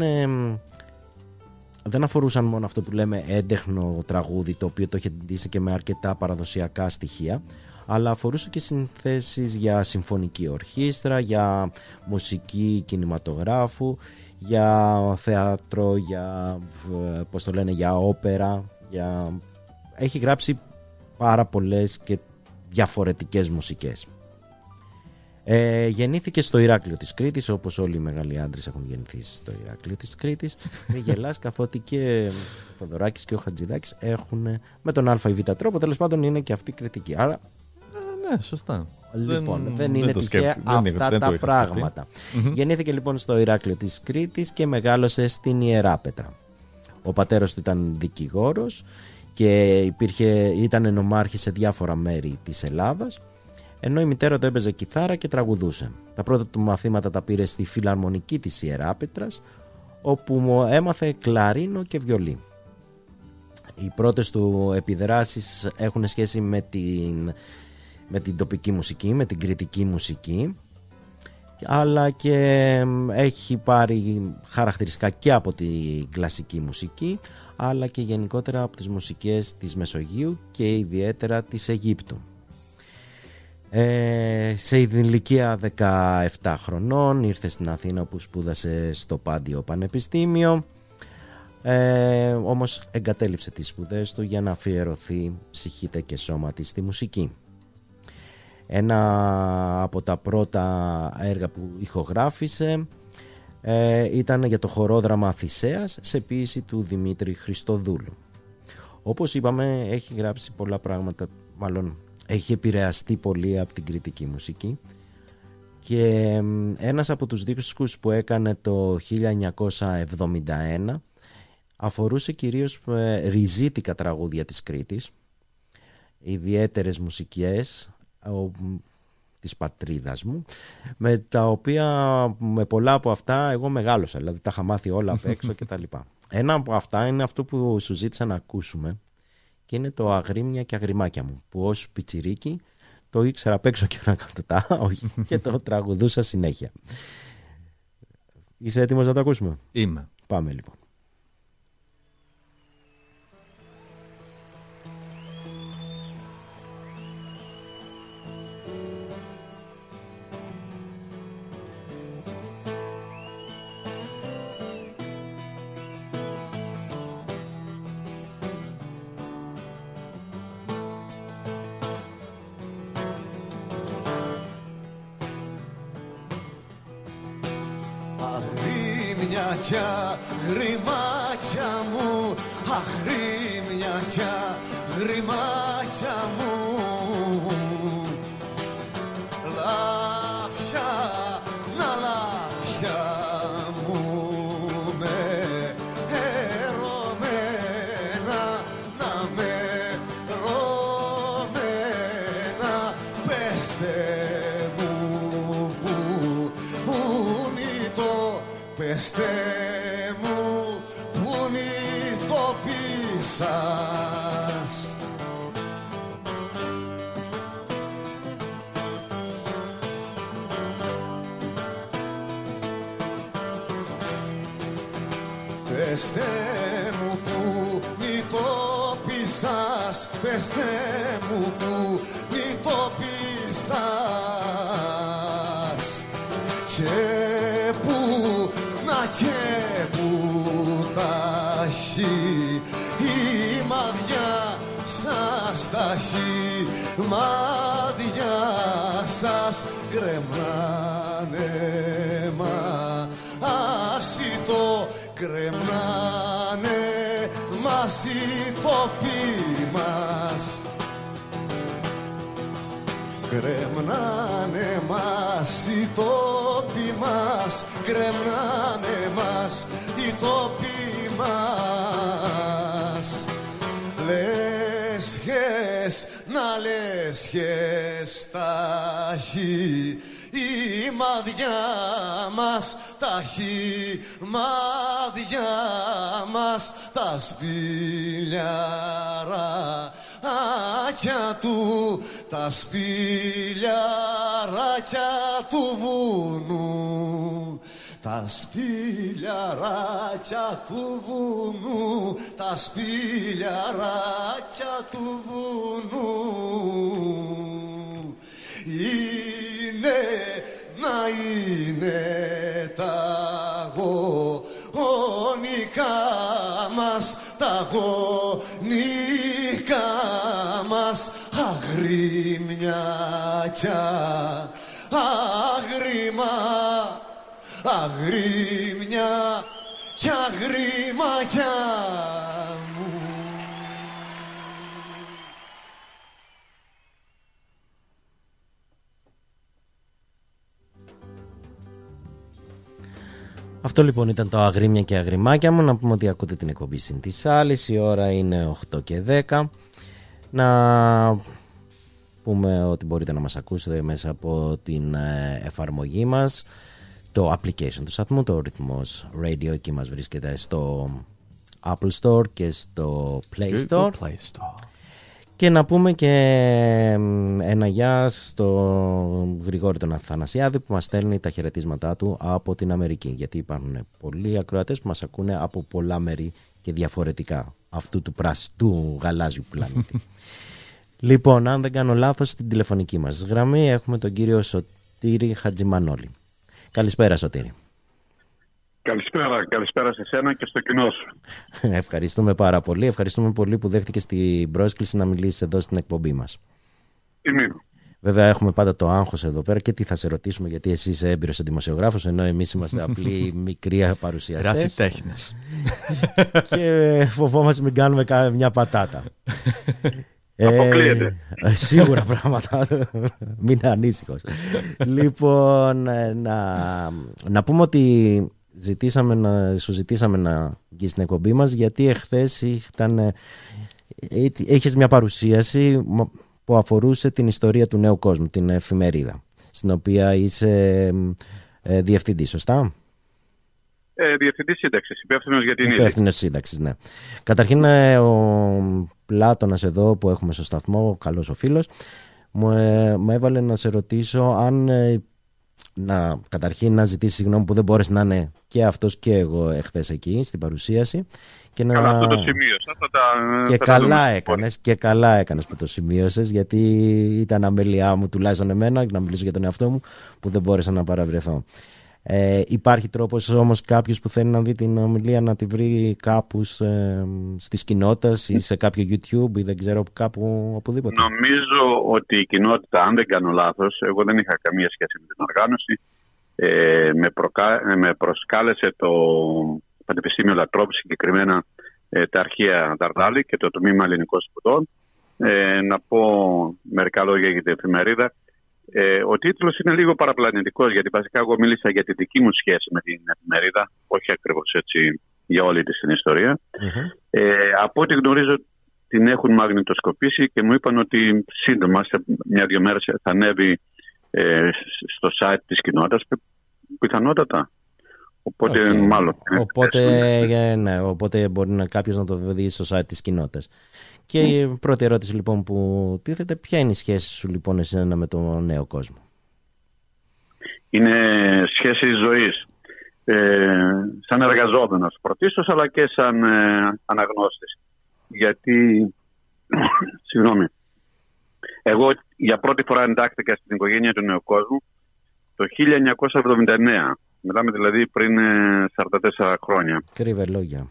Speaker 1: δεν αφορούσαν μόνο αυτό που λέμε έντεχνο τραγούδι, το οποίο το είχε ντύσει και με αρκετά παραδοσιακά στοιχεία, αλλά αφορούσε και συνθέσεις για συμφωνική ορχήστρα, για μουσική κινηματογράφου, για θέατρο, για, για όπερα. Έχει γράψει πάρα πολλές και διαφορετικές μουσικές. Γεννήθηκε στο Ηράκλειο της Κρήτης, όπως όλοι οι μεγάλοι άντρες έχουν γεννηθεί στο Ηράκλειο της Κρήτης. Μην γελάς, καθότι και ο Θοδωράκης και ο Χατζηδάκης έχουν με τον α ή β τρόπο, τέλος πάντων είναι και αυτοί κριτικοί. Άρα
Speaker 2: ναι, σωστά.
Speaker 1: Λοιπόν, δεν είναι τυχαία αυτά τα πράγματα. Γεννήθηκε λοιπόν στο Ηράκλειο της Κρήτης και μεγάλωσε στην Ιεράπετρα. Ο πατέρας του ήταν δικηγόρος και ήταν νομάρχης σε διάφορα μέρη της Ελλάδας, ενώ η μητέρα του έπαιζε κιθάρα και τραγουδούσε. Τα πρώτα του μαθήματα τα πήρε στη Φιλαρμονική της Ιεράπετρας, όπου έμαθε κλαρίνο και βιολί. Οι πρώτες του επιδράσεις έχουν σχέση με την με την τοπική μουσική, με την κριτική μουσική, αλλά και έχει πάρει χαρακτηριστικά και από την κλασική μουσική, αλλά και γενικότερα από τις μουσικές της Μεσογείου και ιδιαίτερα της Αιγύπτου. Σε ηλικία 17 χρονών ήρθε στην Αθήνα, που σπούδασε στο Πάντιο Πανεπιστήμιο, όμως εγκατέλειψε τις σπουδές του για να αφιερωθεί ψυχήτε και σώμα της στη μουσική. Ένα από τα πρώτα έργα που ηχογράφησε ήταν για το χορόδραμα Θησέας, σε ποίηση του Δημήτρη Χριστοδούλου. Όπως είπαμε, έχει γράψει πολλά πράγματα, μάλλον έχει επηρεαστεί πολύ από την κριτική μουσική, και ένας από τους δίσκους που έκανε το 1971 αφορούσε κυρίως ριζίτικα τραγούδια της Κρήτης, ιδιαίτερες μουσικές της πατρίδας μου, με τα οποία, με πολλά από αυτά εγώ μεγάλωσα, δηλαδή τα είχα μάθει όλα απ' έξω και τα λοιπά. Ένα από αυτά είναι αυτό που σου ζήτησα να ακούσουμε, και είναι το «Αγρίμια και αγριμάκια μου», που ως πιτσιρίκι το ήξερα απ' έξω και ανακατοτά, όχι, και το τραγουδούσα συνέχεια. Είσαι έτοιμος να το ακούσουμε?
Speaker 2: Είμαι.
Speaker 1: Πάμε λοιπόν.
Speaker 6: Αγρίμια γρημάκια μου, αγρίμια γρημάκια μου, λάφια να λάφια μου με ερωμένα, να με ρωμένα, πέστε μου πέστε μου πουν οι τόποι σας. Πέστε μου πουν οι τόποι σας, πέστε μου πουν οι τόποι σας, και που ταχύ η μαδιά σας, ταχύ μαδιά σας, κρεμνάνε μάσι το, κρεμνάνε μάσι τόποι μας, κρεμνάνε μας οι τόποι μας, κρεμνάνε μας οι τόποι μας. Λέσχες, να λέσχες ταχύ η μαδιά μας, ταχύ μαδιά μας, τα σπηλιαράκια του, τα σπηλιαράκια του βουνού, τα σπηλιαράκια του βουνού, τα σπηλιαράκια του βουνού. Είναι, να είναι τα γονικά μας, τα γονικά μας, αγρίμια αγρίμα, αγρίμια κι αγρίμακια μου.
Speaker 1: Αυτό λοιπόν ήταν το «Αγρίμια και αγριμάκια μου». Να πούμε ότι ακούτε την εκπομπή Συν της Άλλης. Η ώρα είναι 8 και 10. Να πούμε ότι μπορείτε να μας ακούσετε μέσα από την εφαρμογή μας, το application του σταθμού, το Ρυθμός Radio. Εκεί μας βρίσκεται στο Apple Store και στο Play Store. Και να πούμε και ένα γεια στο Γρηγόρη τον Αθανασιάδη που μας στέλνει τα χαιρετίσματά του από την Αμερική, γιατί υπάρχουν πολλοί ακροατές που μας ακούνε από πολλά μέρη και διαφορετικά αυτού του γαλάζιου πλανήτη. Λοιπόν, αν δεν κάνω λάθος, στην τηλεφωνική μας γραμμή έχουμε τον κύριο Σωτήρη Χατζημανόλη. Καλησπέρα, Σωτήρη.
Speaker 11: Καλησπέρα σε σένα και στο κοινό σου.
Speaker 1: Ευχαριστούμε πάρα πολύ. Ευχαριστούμε πολύ που δέχτηκες την πρόσκληση να μιλήσεις εδώ στην εκπομπή μας.
Speaker 11: Τιμή.
Speaker 1: Βέβαια έχουμε πάντα το άγχος εδώ πέρα και τι θα σε ρωτήσουμε, γιατί εσύ είσαι έμπειρος δημοσιογράφος, ενώ εμείς είμαστε απλοί μικροί παρουσιαστές.
Speaker 2: Ερασιτέχνες.
Speaker 1: Και φοβόμαστε μην κάνουμε μια πατάτα.
Speaker 11: Αποκλείεται.
Speaker 1: Σίγουρα πράγματα. Μην είναι ανήσυχος. Λοιπόν, να πούμε ότι σου ζητήσαμε να βγεις στην εκπομπή μας, γιατί εχθές έχεις μια παρουσίαση που αφορούσε την ιστορία του Νέου Κόσμου, την εφημερίδα, στην οποία είσαι διευθυντής, σωστά?
Speaker 11: Διευθυντής σύνταξης, υπεύθυνος για την είδηση.
Speaker 1: Υπεύθυνος σύνταξης, ναι. Καταρχήν ο Πλάτωνας εδώ που έχουμε στο σταθμό, ο καλός ο φίλος, μου έβαλε να σε ρωτήσω αν καταρχήν να ζητήσει συγγνώμη που δεν μπόρεσε να είναι και αυτός και εγώ εχθές εκεί στην παρουσίαση.
Speaker 11: Καλά, αυτό το σημείωσα.
Speaker 1: Και καλά έκανες που το σημείωσες, γιατί ήταν αμέλειά μου, τουλάχιστον εμένα, να μιλήσω για τον εαυτό μου, που δεν μπόρεσα να παραβρεθώ. Υπάρχει τρόπος όμως κάποιος που θέλει να δει την ομιλία να τη βρει κάπου στις κοινότητες ή σε κάποιο YouTube ή δεν ξέρω κάπου οπουδήποτε?
Speaker 11: Νομίζω ότι η κοινότητα, αν δεν κάνω λάθος, εγώ δεν είχα καμία σχέση με την οργάνωση, με προσκάλεσε το Πανεπιστήμιο Λατρόπου, συγκεκριμένα τα αρχεία Δαρδάλη και το Τμήμα Ελληνικών Σπουδών. Να πω μερικά λόγια για την εφημερίδα. Ο τίτλος είναι λίγο παραπλανητικός, γιατί βασικά εγώ μίλησα για τη δική μου σχέση με την εφημερίδα, όχι ακριβώς έτσι για όλη της την ιστορία. Από ό,τι γνωρίζω την έχουν μαγνητοσκοπήσει και μου είπαν ότι σύντομα, σε μια-δυο μέρες, θα ανέβει στο site της κοινότητας, πιθανότατα. Οπότε μάλλον.
Speaker 1: Οπότε μπορεί κάποιος να το δει στο site της κοινότητας. Και η πρώτη ερώτηση λοιπόν που τίθεται, ποια είναι η σχέση σου λοιπόν εσένα με τον Νέο Κόσμο?
Speaker 11: Είναι σχέση ζωής. Σαν εργαζόμενος πρωτίστως, αλλά και σαν αναγνώστης. Γιατί, συγγνώμη, εγώ για πρώτη φορά εντάχθηκα στην οικογένεια του Νέου Κόσμου το 1979. Μιλάμε δηλαδή πριν 44 χρόνια.
Speaker 1: Κρύβε λόγια.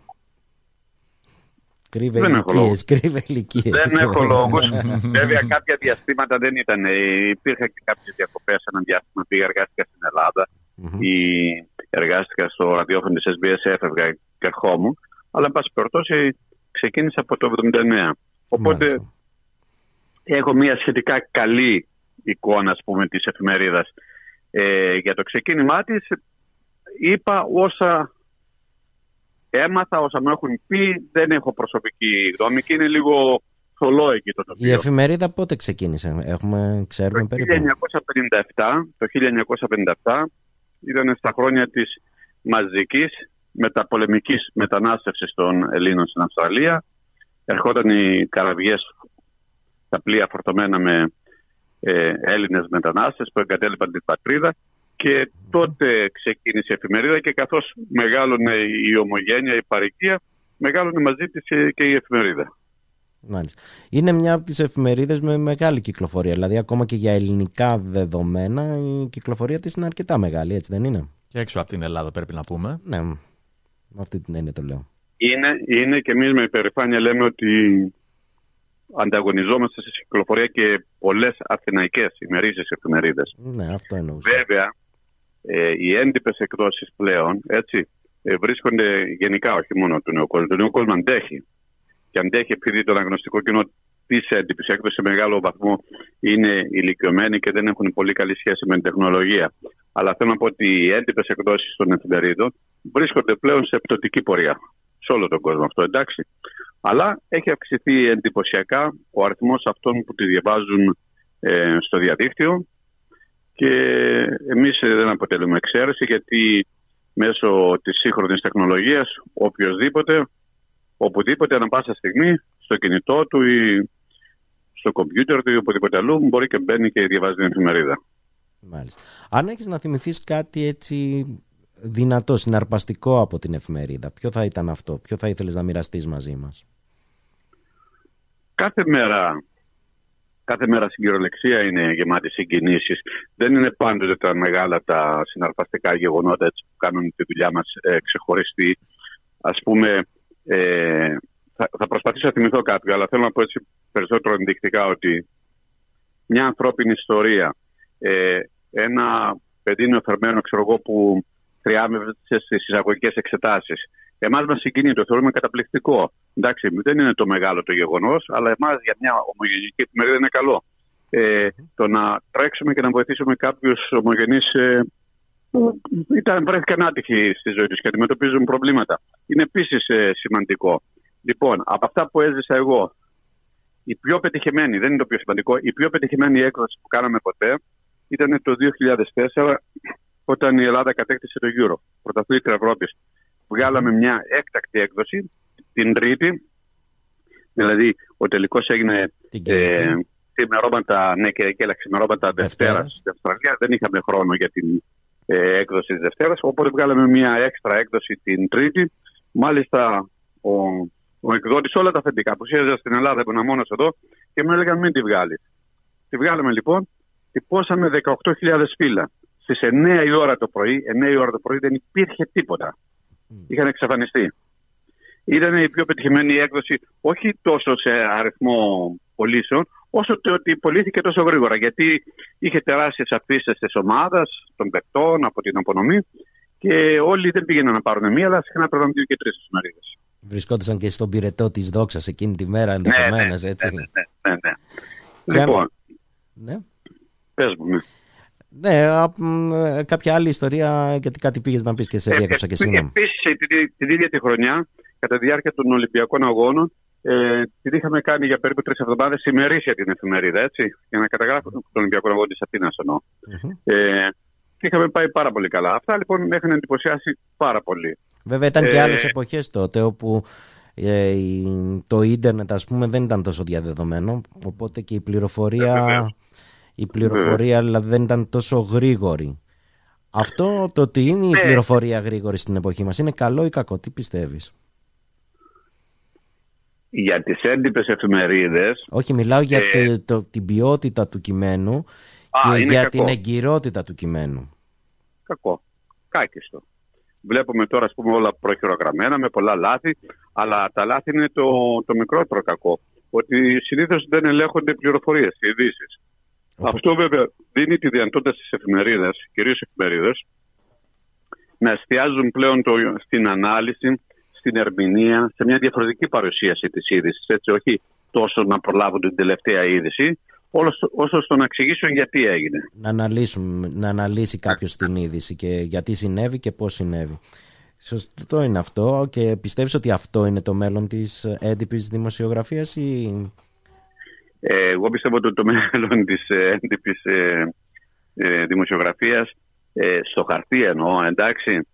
Speaker 1: Κρύβε ηλικίες.
Speaker 11: Δεν έχω λόγους. Βέβαια κάποια διαστήματα δεν ήταν. Υπήρχαν και κάποιες διακοπές έναν διάστημα. Πήγα, εργάστηκα στην Ελλάδα ή εργάστηκα στο ραδιόφωνο της SBS, έφευγα και ερχόμουν. Αλλά εν πάση περιπτώσει ξεκίνησα από το 1979. Οπότε έχω μια σχετικά καλή εικόνα, ας πούμε, της εφημερίδας. Για το ξεκίνημά της είπα όσα έμαθα, όσα μου έχουν πει, δεν έχω προσωπική γνώμη και είναι λίγο θολό εκεί το τοπίο.
Speaker 1: Η εφημερίδα πότε ξεκίνησε, ξέρουμε περίπου?
Speaker 11: Το 1957 ήταν στα χρόνια της μαζικής μεταπολεμικής μετανάστευσης των Ελλήνων στην Αυστραλία. Ερχόταν οι καραβιές, τα πλοία φορτωμένα με Έλληνες μετανάστες που εγκατέλειπαν την πατρίδα. Και τότε ξεκίνησε η εφημερίδα και καθώς μεγάλωνε η ομογένεια, η παροικία, μεγάλωνε μαζί της και η εφημερίδα.
Speaker 1: Μάλιστα. Είναι μια από τις εφημερίδες με μεγάλη κυκλοφορία, δηλαδή ακόμα και για ελληνικά δεδομένα η κυκλοφορία της είναι αρκετά μεγάλη, έτσι δεν είναι?
Speaker 2: Και έξω από την Ελλάδα πρέπει να πούμε.
Speaker 1: Ναι, με αυτή την έννοια το λέω.
Speaker 11: Είναι και εμείς με υπερηφάνεια λέμε ότι ανταγωνιζόμαστε σε κυκλοφορία και πολλές αθηναϊκές ημερήσιες εφημερίδες.
Speaker 1: Ναι, αυτό εννοούσα.
Speaker 11: Βέβαια, οι έντυπες εκδόσεις πλέον βρίσκονται γενικά, όχι μόνο του Νέου Κόσμου. Το Νέο Κόσμο αντέχει. Και αντέχει επειδή το αναγνωστικό κοινό της έντυπης έκδοσης σε μεγάλο βαθμό είναι ηλικιωμένοι και δεν έχουν πολύ καλή σχέση με την τεχνολογία. Αλλά θέλω να πω ότι οι έντυπες εκδόσεις των εφημερίδων βρίσκονται πλέον σε πτωτική πορεία. Σε όλο τον κόσμο αυτό, εντάξει. Αλλά έχει αυξηθεί εντυπωσιακά ο αριθμός αυτών που τη διαβάζουν στο διαδίκτυο και εμείς δεν αποτελούμε εξαίρεση, γιατί μέσω της σύγχρονης τεχνολογίας οποιοδήποτε, οπουδήποτε, ανά πάσα στιγμή, στο κινητό του ή στο κομπιούτερ του ή οπουδήποτε αλλού, μπορεί και μπαίνει και διαβάζει την εφημερίδα.
Speaker 1: Μάλιστα. Αν έχεις να θυμηθείς κάτι έτσι δυνατό, συναρπαστικό από την εφημερίδα, ποιο θα ήταν αυτό, ποιο θα ήθελες να μοιραστείς μαζί μας?
Speaker 11: Κάθε μέρα στην κυριολεξία είναι γεμάτη συγκινήσεις. Δεν είναι πάντοτε τα μεγάλα, τα συναρπαστικά γεγονότα έτσι, που κάνουν τη δουλειά μας ξεχωριστή. Ας πούμε, θα προσπαθήσω να θυμηθώ κάποιο, αλλά θέλω να πω έτσι περισσότερο ενδεικτικά ότι μια ανθρώπινη ιστορία, ένα παιδί νεοφερμένο, ξέρω εγώ, που τριάμευσε στις εισαγωγικές εξετάσεις. Εμάς μας συγκινεί, το θεωρούμε καταπληκτικό. Εντάξει, δεν είναι το μεγάλο το γεγονός, αλλά εμάς για μια ομογενική εφημερίδα είναι καλό. Το να τρέξουμε και να βοηθήσουμε κάποιους ομογενείς που βρέθηκαν άτυχοι στη ζωή τους και αντιμετωπίζουν προβλήματα, είναι επίσης σημαντικό. Λοιπόν, από αυτά που έζησα εγώ, η πιο πετυχημένη, δεν είναι το πιο σημαντικό, η πιο πετυχημένη έκδοση που κάναμε ποτέ ήταν το 2004, όταν η Ελλάδα κατέκτησε το Euro, πρωταθλήτρια Ευρώπης. Βγάλαμε μια έκτακτη έκδοση την Τρίτη, δηλαδή ο τελικός έγινε ξημερώματα, ναι, και έλα ξημερώματα Δευτέρα στην Αυστραλία. Δεν είχαμε χρόνο για την έκδοση της Δευτέρας, οπότε βγάλαμε μια έξτρα έκδοση την Τρίτη. Μάλιστα ο εκδότης όλα τα αφεντικά που σχέδιαζα στην Ελλάδα, που ήμουν μόνος εδώ, και μου έλεγαν μην τη βγάλεις. Τη βγάλαμε λοιπόν, τυπώσαμε 18.000 φύλλα. Στις 9 η ώρα το πρωί δεν υπήρχε τίποτα. Είχαν εξαφανιστεί. Ήταν η πιο πετυχημένη έκδοση, όχι τόσο σε αριθμό πωλήσεων, όσο το ότι πωλήθηκε τόσο γρήγορα. Γιατί είχε τεράστιες αφήσεις της ομάδας, των παικτών, από την απονομή, και όλοι δεν πήγαιναν να πάρουν μία, αλλά συχνά παίρνουν 2 και 3 εφημερίδες.
Speaker 1: Βρισκόντουσαν και στον πυρετό της δόξας εκείνη τη μέρα, ενδεχομένως, έτσι.
Speaker 11: Ναι. Λοιπόν,
Speaker 1: ναι.
Speaker 11: Πες μου, ναι.
Speaker 1: Ναι, κάποια άλλη ιστορία, γιατί κάτι πήγες να πεις και σε διέκοψα και συγγνώμη.
Speaker 11: Επίσης, την ίδια τη χρονιά, κατά τη διάρκεια των Ολυμπιακών Αγώνων, την είχαμε κάνει για περίπου 3 εβδομάδες ημερήσια την εφημερίδα, έτσι, για να καταγράφουμε τον Ολυμπιακό Αγώνα της Αθήνας εννοώ. Και είχαμε πάει πάρα πολύ καλά. Αυτά λοιπόν με είχαν εντυπωσιάσει πάρα πολύ. Βέβαια
Speaker 1: ήταν και άλλες εποχές τότε, όπου το ίντερνετ, ας πούμε, δεν ήταν τόσο διαδεδομένο, οπότε και η πληροφορία... Η πληροφορία δηλαδή δεν ήταν τόσο γρήγορη. Αυτό το ότι είναι η πληροφορία γρήγορη στην εποχή μας είναι καλό ή κακό? Τι πιστεύεις?
Speaker 11: Για τις έντυπες εφημερίδες...
Speaker 1: Όχι, μιλάω για την ποιότητα του κειμένου και για κακό. Την εγκυρότητα του κειμένου.
Speaker 11: Κακό. Κάκιστο. Βλέπουμε τώρα, ας πούμε, όλα προχειρογραμμένα με πολλά λάθη, αλλά τα λάθη είναι το μικρότερο κακό. Ότι συνήθως δεν ελέγχονται πληροφορίες, ειδήσεις. Αυτό βέβαια δίνει τη δυνατότητα στις εφημερίδες, κυρίως εφημερίδες, να εστιάζουν πλέον στην ανάλυση, στην ερμηνεία, σε μια διαφορετική παρουσίαση της είδησης. Έτσι, όχι τόσο να προλάβουν την τελευταία είδηση, όσο στο να εξηγήσουν γιατί έγινε.
Speaker 1: Να αναλύσει κάποιος την είδηση και γιατί συνέβη και πώς συνέβη. Σωστό είναι αυτό, και πιστεύεις ότι αυτό είναι το μέλλον της έντυπης δημοσιογραφίας ή...
Speaker 11: Εγώ πιστεύω ότι το μέλλον της έντυπης δημοσιογραφίας, στο χαρτί εννοώ, εντάξει,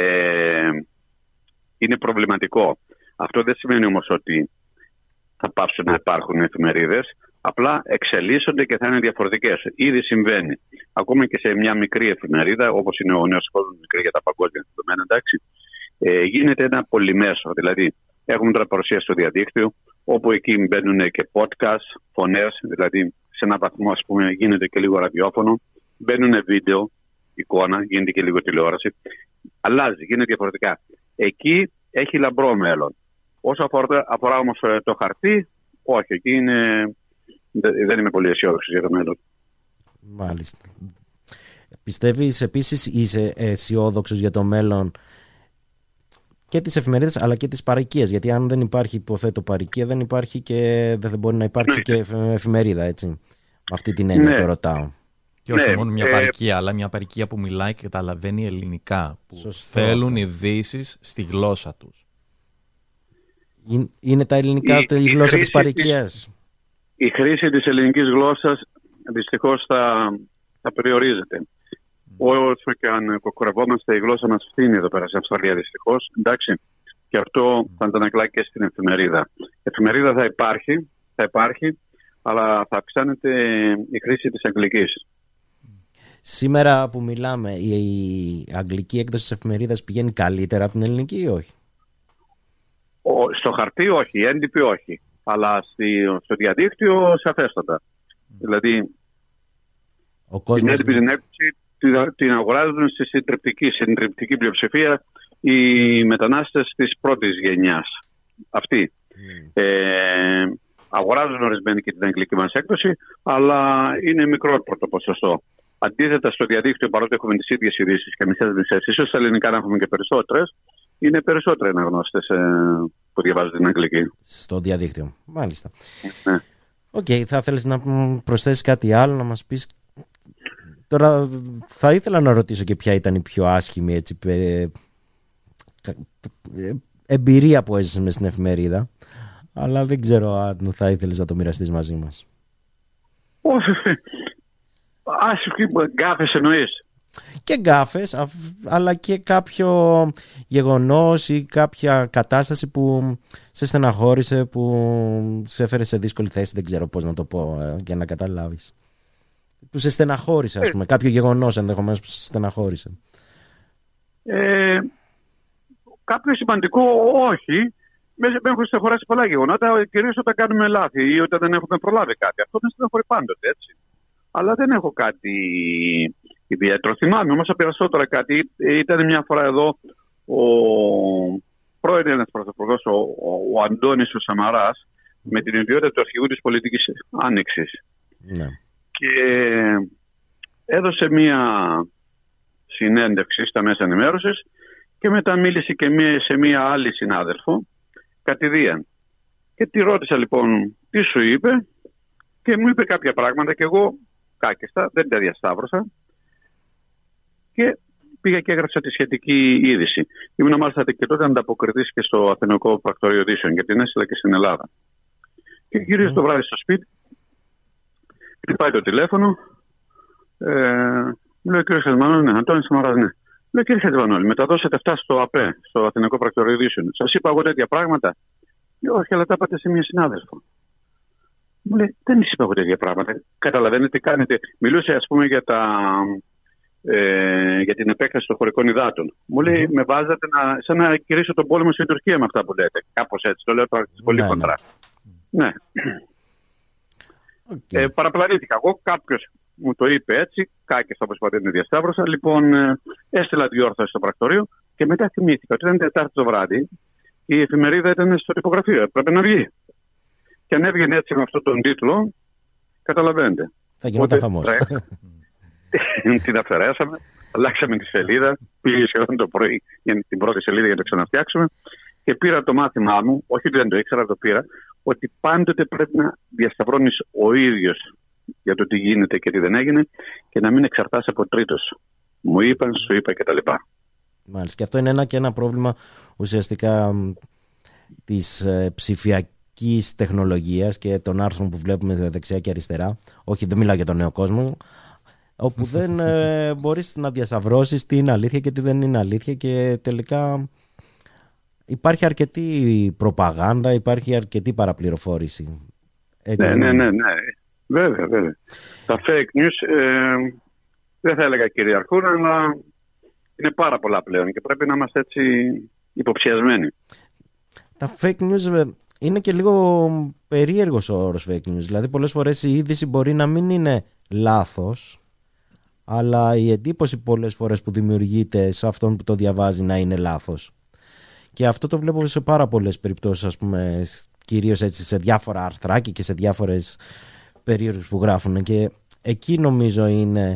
Speaker 11: είναι προβληματικό. Αυτό δεν σημαίνει όμως ότι θα πάψουν να υπάρχουν εφημερίδες, απλά εξελίσσονται και θα είναι διαφορετικές. Ήδη συμβαίνει. Ακόμα και σε μια μικρή εφημερίδα, όπως είναι ο Νέος Κόσμος, μικρή για τα παγκόσμια δεδομένα, εντάξει, γίνεται ένα πολυμέσο. Δηλαδή, έχουμε τώρα παρουσία στο διαδίκτυο, όπου εκεί μπαίνουν και podcast, φωνές, δηλαδή σε έναν βαθμό, ας πούμε, γίνεται και λίγο ραδιόφωνο, μπαίνουν βίντεο, εικόνα, γίνεται και λίγο τηλεόραση. Αλλάζει, γίνεται διαφορετικά. Εκεί έχει λαμπρό μέλλον. Όσο αφορά όμως το χαρτί, όχι, εκεί δεν είμαι πολύ αισιόδοξος για το μέλλον.
Speaker 1: Μάλιστα. Πιστεύεις επίσης, είσαι αισιόδοξος για το μέλλον και τις εφημερίδες αλλά και τις παροικίες? Γιατί αν δεν υπάρχει, υποθέτω, παροικία, δεν υπάρχει και δεν μπορεί να υπάρξει και εφημερίδα, έτσι. Με αυτή την έννοια το ρωτάω.
Speaker 2: Και όχι μόνο μια παροικία, αλλά μια παροικία που μιλάει και καταλαβαίνει ελληνικά, που θέλουν ειδήσεις στη γλώσσα τους.
Speaker 1: Είναι τα ελληνικά η γλώσσα της παροικίας?
Speaker 11: Η χρήση της ελληνικής γλώσσας δυστυχώς θα περιορίζεται. Όσο και αν κοκορευόμαστε, η γλώσσα μας φθήνει εδώ πέρα στην Αυστραλία, δυστυχώς. Εντάξει. Και αυτό θα αντανακλά και στην εφημερίδα. Η εφημερίδα θα υπάρχει, αλλά θα αυξάνεται η χρήση της αγγλικής.
Speaker 1: Σήμερα που μιλάμε, η αγγλική έκδοση της εφημερίδας πηγαίνει καλύτερα από την ελληνική ή όχι?
Speaker 11: Στο χαρτί όχι, η έντυπη όχι, αλλά στο διαδίκτυο σαφέστατα. Δηλαδή, την έντυπη την έκδοση την αγοράζουν στη συντριπτική πλειοψηφία οι μετανάστες της πρώτης γενιάς. Αυτοί. Αγοράζουν ορισμένοι και την αγγλική μας έκδοση, αλλά είναι μικρότερο το ποσοστό. Αντίθετα, στο διαδίκτυο, παρότι έχουμε τις ίδιες ειδήσεις και μισές, ίσως στα ελληνικά να έχουμε και περισσότερες, είναι περισσότεροι αναγνώστες που διαβάζουν την αγγλική.
Speaker 1: Στο διαδίκτυο, μάλιστα.
Speaker 11: Ναι.
Speaker 1: Οκ, θα θέλεις να προσθέσεις κάτι άλλο, να μας πεις? Τώρα θα ήθελα να ρωτήσω και ποια ήταν η πιο άσχημη έτσι, εμπειρία που έζησες μες στην εφημερίδα, αλλά δεν ξέρω αν θα ήθελες να το μοιραστείς μαζί μας.
Speaker 11: Όχι, γκάφες εννοείς?
Speaker 1: Και γκάφες, αλλά και κάποιο γεγονός ή κάποια κατάσταση που σε στεναχώρησε, που σε έφερε σε δύσκολη θέση, δεν ξέρω πώς να το πω για να καταλάβεις. Που σε στεναχώρησε, ας πούμε, κάποιο γεγονός ενδεχομένως που σε στεναχώρησε.
Speaker 11: Κάποιο σημαντικό όχι. Με έχουν στεναχωρήσει πολλά γεγονότα, κυρίως όταν κάνουμε λάθη ή όταν δεν έχουμε προλάβει κάτι. Αυτό με στεναχωρεί πάντοτε, έτσι. Αλλά δεν έχω κάτι ιδιαίτερο. Θυμάμαι όμως περισσότερα κάτι. Ήταν μια φορά εδώ ο πρώην Έλληνας Πρωθυπουργός, ο Αντώνης ο Σαμαράς, με την ιδιότητα του αρχηγού της πολιτικής άνοιξης. Ναι. Και έδωσε μια συνέντευξη στα μέσα ενημέρωσης και μετά μίλησε και σε μια άλλη συνάδελφο κατηδίαν. Και τη ρώτησα λοιπόν τι σου είπε και μου είπε κάποια πράγματα και εγώ κάκιστα, δεν τα διασταύρωσα και πήγα και έγραψα τη σχετική είδηση. Ήμουν μάλιστα και τότε ανταποκριτής και στο Αθηναϊκό Πρακτορείο Ειδήσεων γιατί την έστειλα και στην Ελλάδα. Και γύριζε το βράδυ στο σπίτι, χτυπάει το τηλέφωνο, μου λέει ο κύριος Χατζημανόλη, ναι, Αντώνης Σαμαράς, ναι. Λέω κύριε Χατζημανόλη, μεταδώσατε αυτά στο ΑΠΕ, στο Αθηναϊκό Πρακτορείο Ειδήσεων. Σας είπα εγώ τέτοια πράγματα? Όχι, αλλά τα είπατε σε μια συνάδελφο. Μου λέει, δεν σας είπα εγώ τέτοια πράγματα. Καταλαβαίνετε τι κάνετε? Μιλούσε, ας πούμε, για την επέκταση των χωρικών υδάτων. Μου λέει, με βάζατε σαν να κηρύσω τον πόλεμο στην Τουρκία με αυτά που λέτε. Κάπως έτσι, το λέω τώρα πολύ κοντρά. Ναι. Παραπλανήθηκα εγώ, κάποιος μου το είπε έτσι, κάκιστα όπως είπατε, την διασταύρωσα. Λοιπόν, έστειλα διόρθωση στο πρακτορείο και μετά θυμήθηκα ότι ήταν Τετάρτη το βράδυ και η εφημερίδα ήταν στο τυπογραφείο. Πρέπει να βγει. Και αν έβγαινε έτσι με αυτόν τον τίτλο, καταλαβαίνετε.
Speaker 1: Θα γινόταν χαμός.
Speaker 11: Την αφαιρέσαμε, αλλάξαμε τη σελίδα, πήγε σχεδόν το πρωί για την πρώτη σελίδα για να το ξαναφτιάξουμε και πήρα το μάθημά μου, όχι ότι δεν το ήξερα, το πήρα, ότι πάντοτε πρέπει να διασταυρώνεις ο ίδιος για το τι γίνεται και τι δεν έγινε και να μην εξαρτάσαι από τρίτος. Μου είπαν, σου είπα κτλ.
Speaker 1: Μάλιστα. Και αυτό είναι ένα πρόβλημα ουσιαστικά της ψηφιακής τεχνολογίας και των άρθρων που βλέπουμε δεξιά και αριστερά. Όχι, δεν μιλάω για τον νέο κόσμο, όπου δεν μπορείς να διασταυρώσεις τι είναι αλήθεια και τι δεν είναι αλήθεια και τελικά υπάρχει αρκετή προπαγάνδα, υπάρχει αρκετή παραπληροφόρηση. Έτσι,
Speaker 11: ναι. Βέβαια. Τα fake news δεν θα έλεγα κυριαρχούν, αλλά είναι πάρα πολλά πλέον και πρέπει να είμαστε έτσι υποψιασμένοι.
Speaker 1: Τα fake news είναι και λίγο περίεργος ο όρος fake news. Δηλαδή πολλές φορές η είδηση μπορεί να μην είναι λάθος, αλλά η εντύπωση πολλές φορές που δημιουργείται σε αυτόν που το διαβάζει να είναι λάθος. Και αυτό το βλέπω σε πάρα πολλές περιπτώσεις, ας πούμε, κυρίως έτσι σε διάφορα αρθράκια και σε διάφορες περίεργους που γράφουν. Και εκεί νομίζω είναι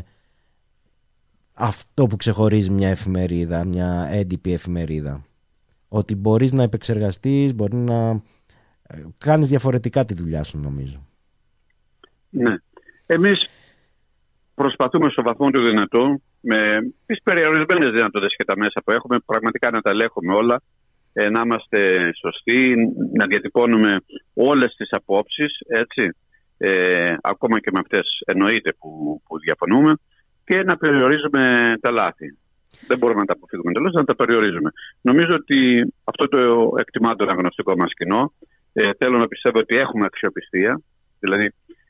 Speaker 1: αυτό που ξεχωρίζει μια εφημερίδα, μια έντυπη εφημερίδα. Ότι μπορείς να επεξεργαστείς, μπορεί να κάνεις διαφορετικά τη δουλειά σου, νομίζω.
Speaker 11: Ναι. Εμείς προσπαθούμε στο βαθμό του δυνατού, με τις περιορισμένες δυνατότητες και τα μέσα που έχουμε, πραγματικά να τα ελέγχουμε όλα, να είμαστε σωστοί, να διατυπώνουμε όλες τις απόψεις, έτσι, ακόμα και με αυτές εννοείται που διαφωνούμε, και να περιορίζουμε τα λάθη. Δεν μπορούμε να τα αποφύγουμε εντελώς, να τα περιορίζουμε. Νομίζω ότι αυτό το εκτιμά το αναγνωστικό μας κοινό. Θέλω να πιστεύω ότι έχουμε αξιοπιστία. Δηλαδή,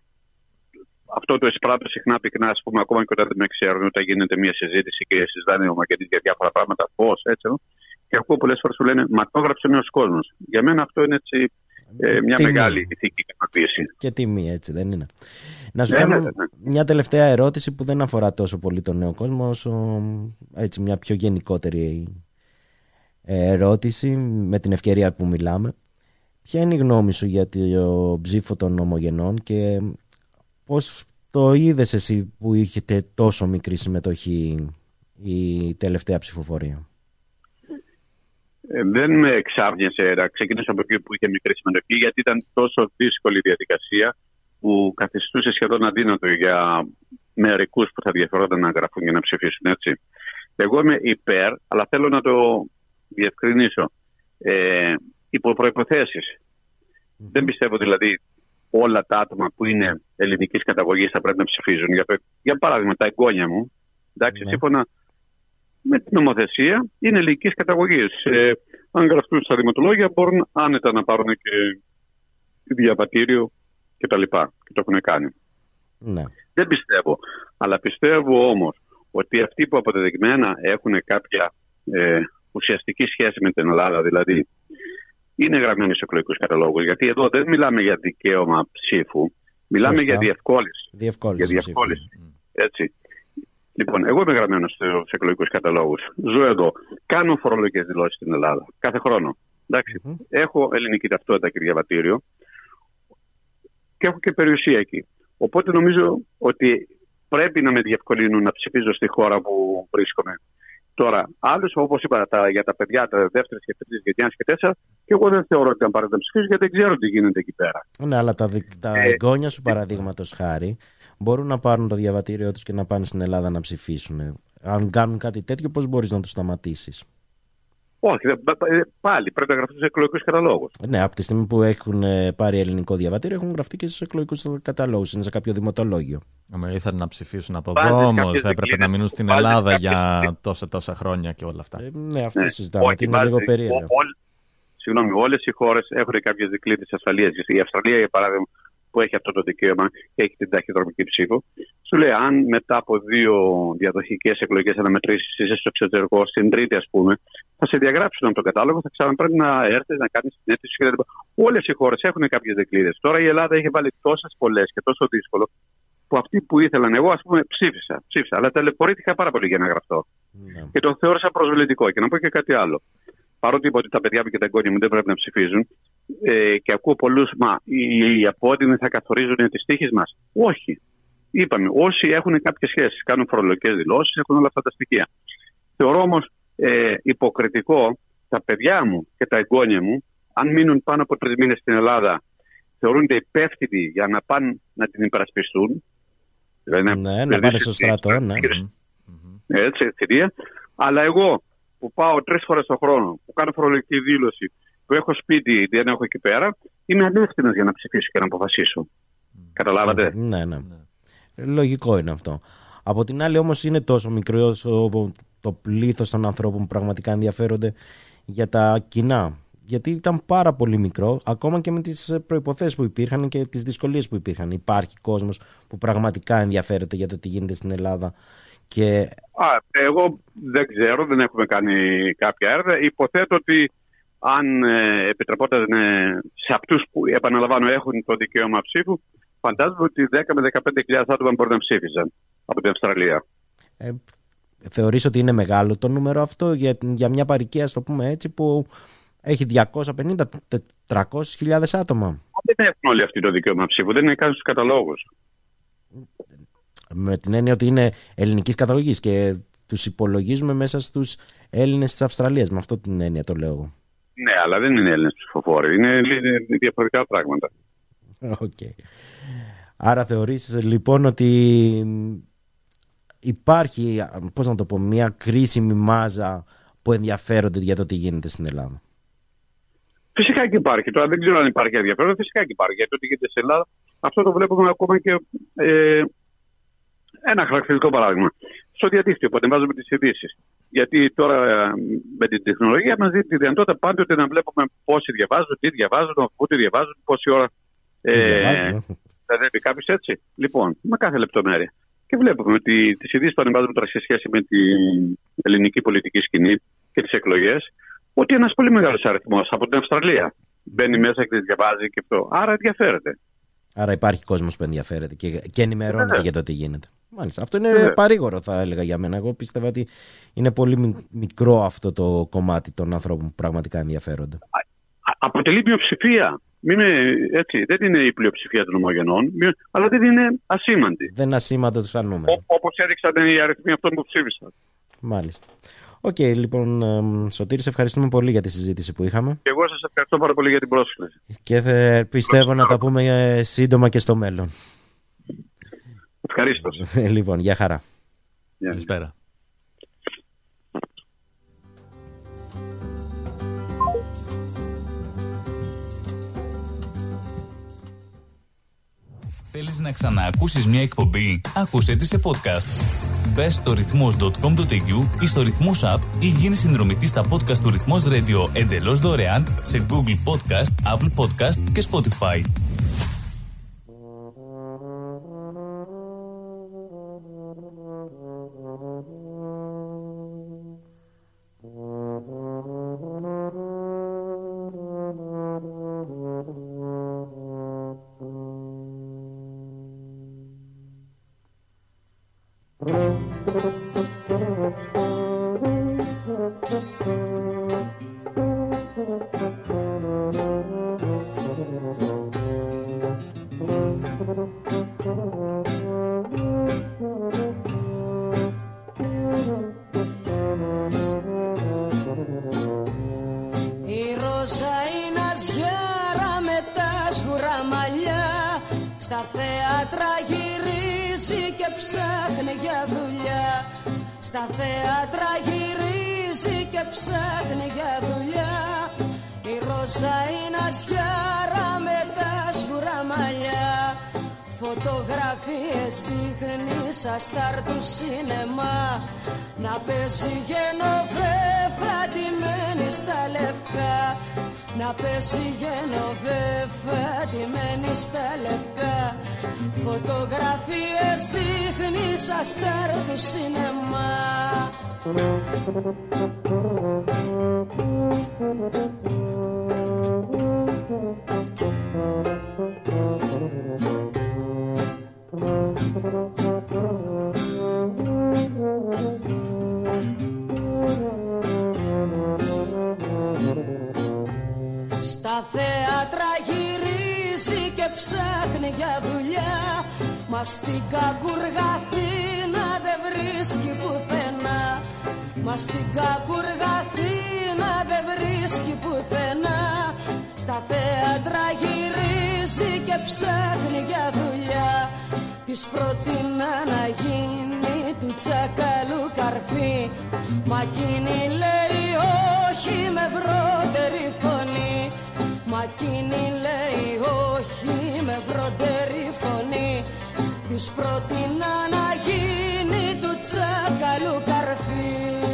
Speaker 11: αυτό το εισπράττω συχνά πυκνά, ας πούμε, ακόμα και όταν δεν με ξέρουν, όταν γίνεται μια συζήτηση και συζητάνε ο Μακεδής για διάφορα πράγματα, πώς, έτσι. Και ακούω πολλές φορές που λένε, μα το έγραψε ο νέος κόσμος. Για μένα αυτό είναι έτσι μια μεγάλη ηθική ικανοποίηση.
Speaker 1: Και τιμή, έτσι δεν είναι? Να σου κάνω μια τελευταία ερώτηση που δεν αφορά τόσο πολύ τον νέο κόσμο, όσο έτσι μια πιο γενικότερη ερώτηση, με την ευκαιρία που μιλάμε. Ποια είναι η γνώμη σου για το ψήφο των ομογενών και πώς το είδες εσύ που είχετε τόσο μικρή συμμετοχή η τελευταία ψηφοφορία?
Speaker 11: Δεν με εξάρτησε να ξεκινήσω από εκεί που είχε μικρή συμμετοχή, γιατί ήταν τόσο δύσκολη η διαδικασία που καθιστούσε σχεδόν αδύνατο για μερικούς που θα ενδιαφέρονταν να γραφούν και να ψηφίσουν, έτσι. Εγώ είμαι υπέρ, αλλά θέλω να το διευκρινίσω. Υπό προϋποθέσεις. Δεν πιστεύω δηλαδή όλα τα άτομα που είναι ελληνικής καταγωγής θα πρέπει να ψηφίζουν. Για παράδειγμα, τα εγγόνια μου, εντάξει, σύμφωνα με την νομοθεσία, είναι ελληνικής καταγωγής. Αν γραφτούν στα δημοτολόγια, μπορούν άνετα να πάρουν και διαβατήριο κτλ. Και το έχουν κάνει.
Speaker 1: Ναι.
Speaker 11: Δεν πιστεύω. Αλλά πιστεύω όμως ότι αυτοί που αποδεδειγμένα έχουν κάποια ουσιαστική σχέση με την Ελλάδα, δηλαδή είναι γραμμένοι σε εκλογικούς καταλόγους. Γιατί εδώ δεν μιλάμε για δικαίωμα ψήφου, μιλάμε για διευκόλυνση. Για διευκόλυνση. Έτσι. Λοιπόν, εγώ είμαι γραμμένος στους εκλογικούς καταλόγους. Ζω εδώ. Κάνω φορολογικές δηλώσεις στην Ελλάδα κάθε χρόνο. Εντάξει. Έχω ελληνική ταυτότητα και διαβατήριο και έχω και περιουσία εκεί. Οπότε νομίζω ότι πρέπει να με διευκολύνουν να ψηφίζω στη χώρα που βρίσκομαι. Τώρα, άλλους, όπως είπα, για τα παιδιά, τα δεύτερης και τρίτης γενιάς και 4, και εγώ δεν θεωρώ ότι αν πάρω να ψηφίσω, γιατί δεν ξέρω τι γίνεται εκεί πέρα.
Speaker 1: Ναι, αλλά τα εγγόνια σου, παραδείγματος χάρη, μπορούν να πάρουν το διαβατήριό τους και να πάνε στην Ελλάδα να ψηφίσουν. Αν κάνουν κάτι τέτοιο, πώς μπορείς να τους σταματήσεις?
Speaker 11: Όχι, πάλι πρέπει να γραφτούν σε εκλογικούς καταλόγους.
Speaker 1: Ναι, από τη στιγμή που έχουν πάρει ελληνικό διαβατήριο, έχουν γραφτεί και στους εκλογικούς καταλόγους. Είναι σε κάποιο δημοτολόγιο.
Speaker 2: Αν ήθελαν να ψηφίσουν από εδώ, όμως θα έπρεπε να μείνουν στην Ελλάδα για τόσα χρόνια και όλα αυτά.
Speaker 1: Ναι, αυτό συζητάμε. Είναι λίγο περίεργο.
Speaker 11: Συγγνώμη, όλες οι χώρες έχουν κάποιες δικλείδες ασφαλείας. Η Αυστραλία, για παράδειγμα, που έχει αυτό το δικαίωμα και έχει την ταχυδρομική ψήφο, σου λέει αν μετά από 2 διαδοχικές εκλογικές αναμετρήσεις είσαι στο εξωτερικό, στην τρίτη ας πούμε, θα σε διαγράψουν από τον κατάλογο, θα ξαναπρέπει να έρθεις να κάνεις την αίτηση κτλ. Όλες οι χώρες έχουν κάποιες δικλείδες. Τώρα η Ελλάδα έχει βάλει τόσες πολλές και τόσο δύσκολο, που αυτοί που ήθελαν, εγώ ας πούμε ψήφισα, αλλά ταλαιπωρήθηκα πάρα πολύ για να γραφτώ. Και το θεώρησα προσβλητικό. Και να πω και κάτι άλλο. Παρότι είπα ότι τα παιδιά μου και τα εγγόνια μου δεν πρέπει να ψηφίζουν, και ακούω πολλούς, μα οι απόδημοι θα καθορίζουν τις τύχες μας. Όχι. Είπαμε, όσοι έχουν κάποιες σχέσεις, κάνουν φορολογικές δηλώσεις, έχουν όλα αυτά τα στοιχεία. Θεωρώ όμως υποκριτικό τα παιδιά μου και τα εγγόνια μου, αν μείνουν πάνω από 3 μήνες στην Ελλάδα, θεωρούνται υπεύθυνοι για να πάνε να την υπερασπιστούν. Δηλαδή,
Speaker 1: να πάνε στο στρατό, ναι.
Speaker 11: Έτσι, θηρία. Αλλά εγώ που πάω 3 φορές το χρόνο, που κάνω φορολογική δήλωση, που έχω σπίτι, δεν έχω εκεί πέρα, είμαι ανεύθυνος για να ψηφίσω και να αποφασίσω. Καταλάβατε?
Speaker 1: Ναι. Λογικό είναι αυτό. Από την άλλη όμως είναι τόσο μικρό το πλήθος των ανθρώπων που πραγματικά ενδιαφέρονται για τα κοινά. Γιατί ήταν πάρα πολύ μικρό, ακόμα και με τις προϋποθέσεις που υπήρχαν και τις δυσκολίες που υπήρχαν. Υπάρχει κόσμος που πραγματικά ενδιαφέρεται για το τι γίνεται στην Ελλάδα. Και...
Speaker 11: εγώ δεν ξέρω, δεν έχουμε κάνει κάποια έρευνα. Υποθέτω ότι αν επιτρεπόταν σε αυτούς που, επαναλαμβάνω, έχουν το δικαίωμα ψήφου, φαντάζομαι ότι 10 με 15.000 άτομα μπορεί να ψήφιζαν από την Αυστραλία.
Speaker 1: Θεωρείς ότι είναι μεγάλο το νούμερο αυτό για μια παροικία, ας το πούμε έτσι, που έχει 250-300.000 άτομα?
Speaker 11: Δεν έχουν όλοι αυτοί το δικαίωμα ψήφου, δεν είναι καν στους καταλόγους.
Speaker 1: Με την έννοια ότι είναι ελληνικής καταγωγής και τους υπολογίζουμε μέσα στους Έλληνες της Αυστραλίας. Με αυτή την έννοια το λέω.
Speaker 11: Ναι, αλλά δεν είναι Έλληνες ψηφοφόροι. Είναι διαφορετικά πράγματα.
Speaker 1: Okay. Άρα θεωρείς λοιπόν ότι υπάρχει, πώς να το πω, μια κρίσιμη μάζα που ενδιαφέρονται για το τι γίνεται στην Ελλάδα?
Speaker 11: Φυσικά και υπάρχει. Τώρα δεν ξέρω αν υπάρχει ενδιαφέρον. Φυσικά και υπάρχει. Γιατί ό,τι γίνεται στην Ελλάδα, αυτό το βλέπουμε ακόμα και ένα χαρακτηριστικό παράδειγμα. Στο διαδίκτυο που ανεβάζουμε τις ειδήσεις. Γιατί τώρα με την τεχνολογία μας δίνει τη δυνατότητα πάντοτε να βλέπουμε πόσοι διαβάζουν, τι διαβάζουν, πού τη διαβάζουν, πόση ώρα Μπερδεύει κάποιος έτσι. Λοιπόν, με κάθε λεπτομέρεια. Και βλέπουμε ότι τις ειδήσεις που ανεβάζουμε τώρα σε σχέση με την ελληνική πολιτική σκηνή και τις εκλογές, ότι ένας πολύ μεγάλος αριθμός από την Αυστραλία μπαίνει μέσα και τις διαβάζει και αυτό. Άρα ενδιαφέρεται.
Speaker 1: Άρα υπάρχει κόσμος που ενδιαφέρεται και ενημερώνεται για το τι γίνεται. Μάλιστα. Αυτό είναι παρήγορο, θα έλεγα για μένα. Εγώ πίστευα ότι είναι πολύ μικρό αυτό το κομμάτι των ανθρώπων που πραγματικά ενδιαφέρονται.
Speaker 11: Αποτελεί μειοψηφία. Έτσι, δεν είναι η πλειοψηφία των ομογενών, αλλά δεν είναι ασήμαντη.
Speaker 1: Δεν είναι ασήμαντο το σαν νούμερο.
Speaker 11: Όπως έδειξαν οι αριθμοί αυτών που ψήφισαν.
Speaker 1: Μάλιστα. Οκ, λοιπόν, Σωτήρη, σε ευχαριστούμε πολύ για τη συζήτηση που είχαμε.
Speaker 11: Και εγώ σας ευχαριστώ πάρα πολύ για την πρόσκληση.
Speaker 1: Και πιστεύω να τα πούμε σύντομα και στο μέλλον.
Speaker 11: Ευχαρίστως.
Speaker 1: Λοιπόν, γεια χαρά.
Speaker 2: Καλησπέρα.
Speaker 9: Θέλεις να ξαναακούσεις μια εκπομπή? Άκουσέ τη σε podcast. Μπες στο ρυθμός.com.au ή στο Ρυθμός App ή γίνει συνδρομητής στα podcast του Ρυθμός Radio εντελώς δωρεάν σε Google Podcast, Apple Podcast και Spotify.
Speaker 10: Στάρ του σινεμά να παίζει Γενοβέφα ντυμένη στα λευκά, να παίζει Γενοβέφα ντυμένη στα λευκά. Φωτογραφίες δείχνει σαν στάρ του σινεμά. Στα θέατρα γυρίζει και ψάχνει για δουλειά, μα στην Κακουργαθήνα δεν βρίσκει πουθενά. Μα στην Κακουργαθήνα δεν βρίσκει πουθενά. Στα θέατρα γυρίζει και ψάχνει για δουλειά, της πρότεινα να γίνει του τσακαλού καρφί, μα εκείνη λέει όχι με βροντερή φωνή. Μα εκείνη λέει όχι με βροντερή φωνή, της πρότεινα να γίνει του τσακαλού καρφί.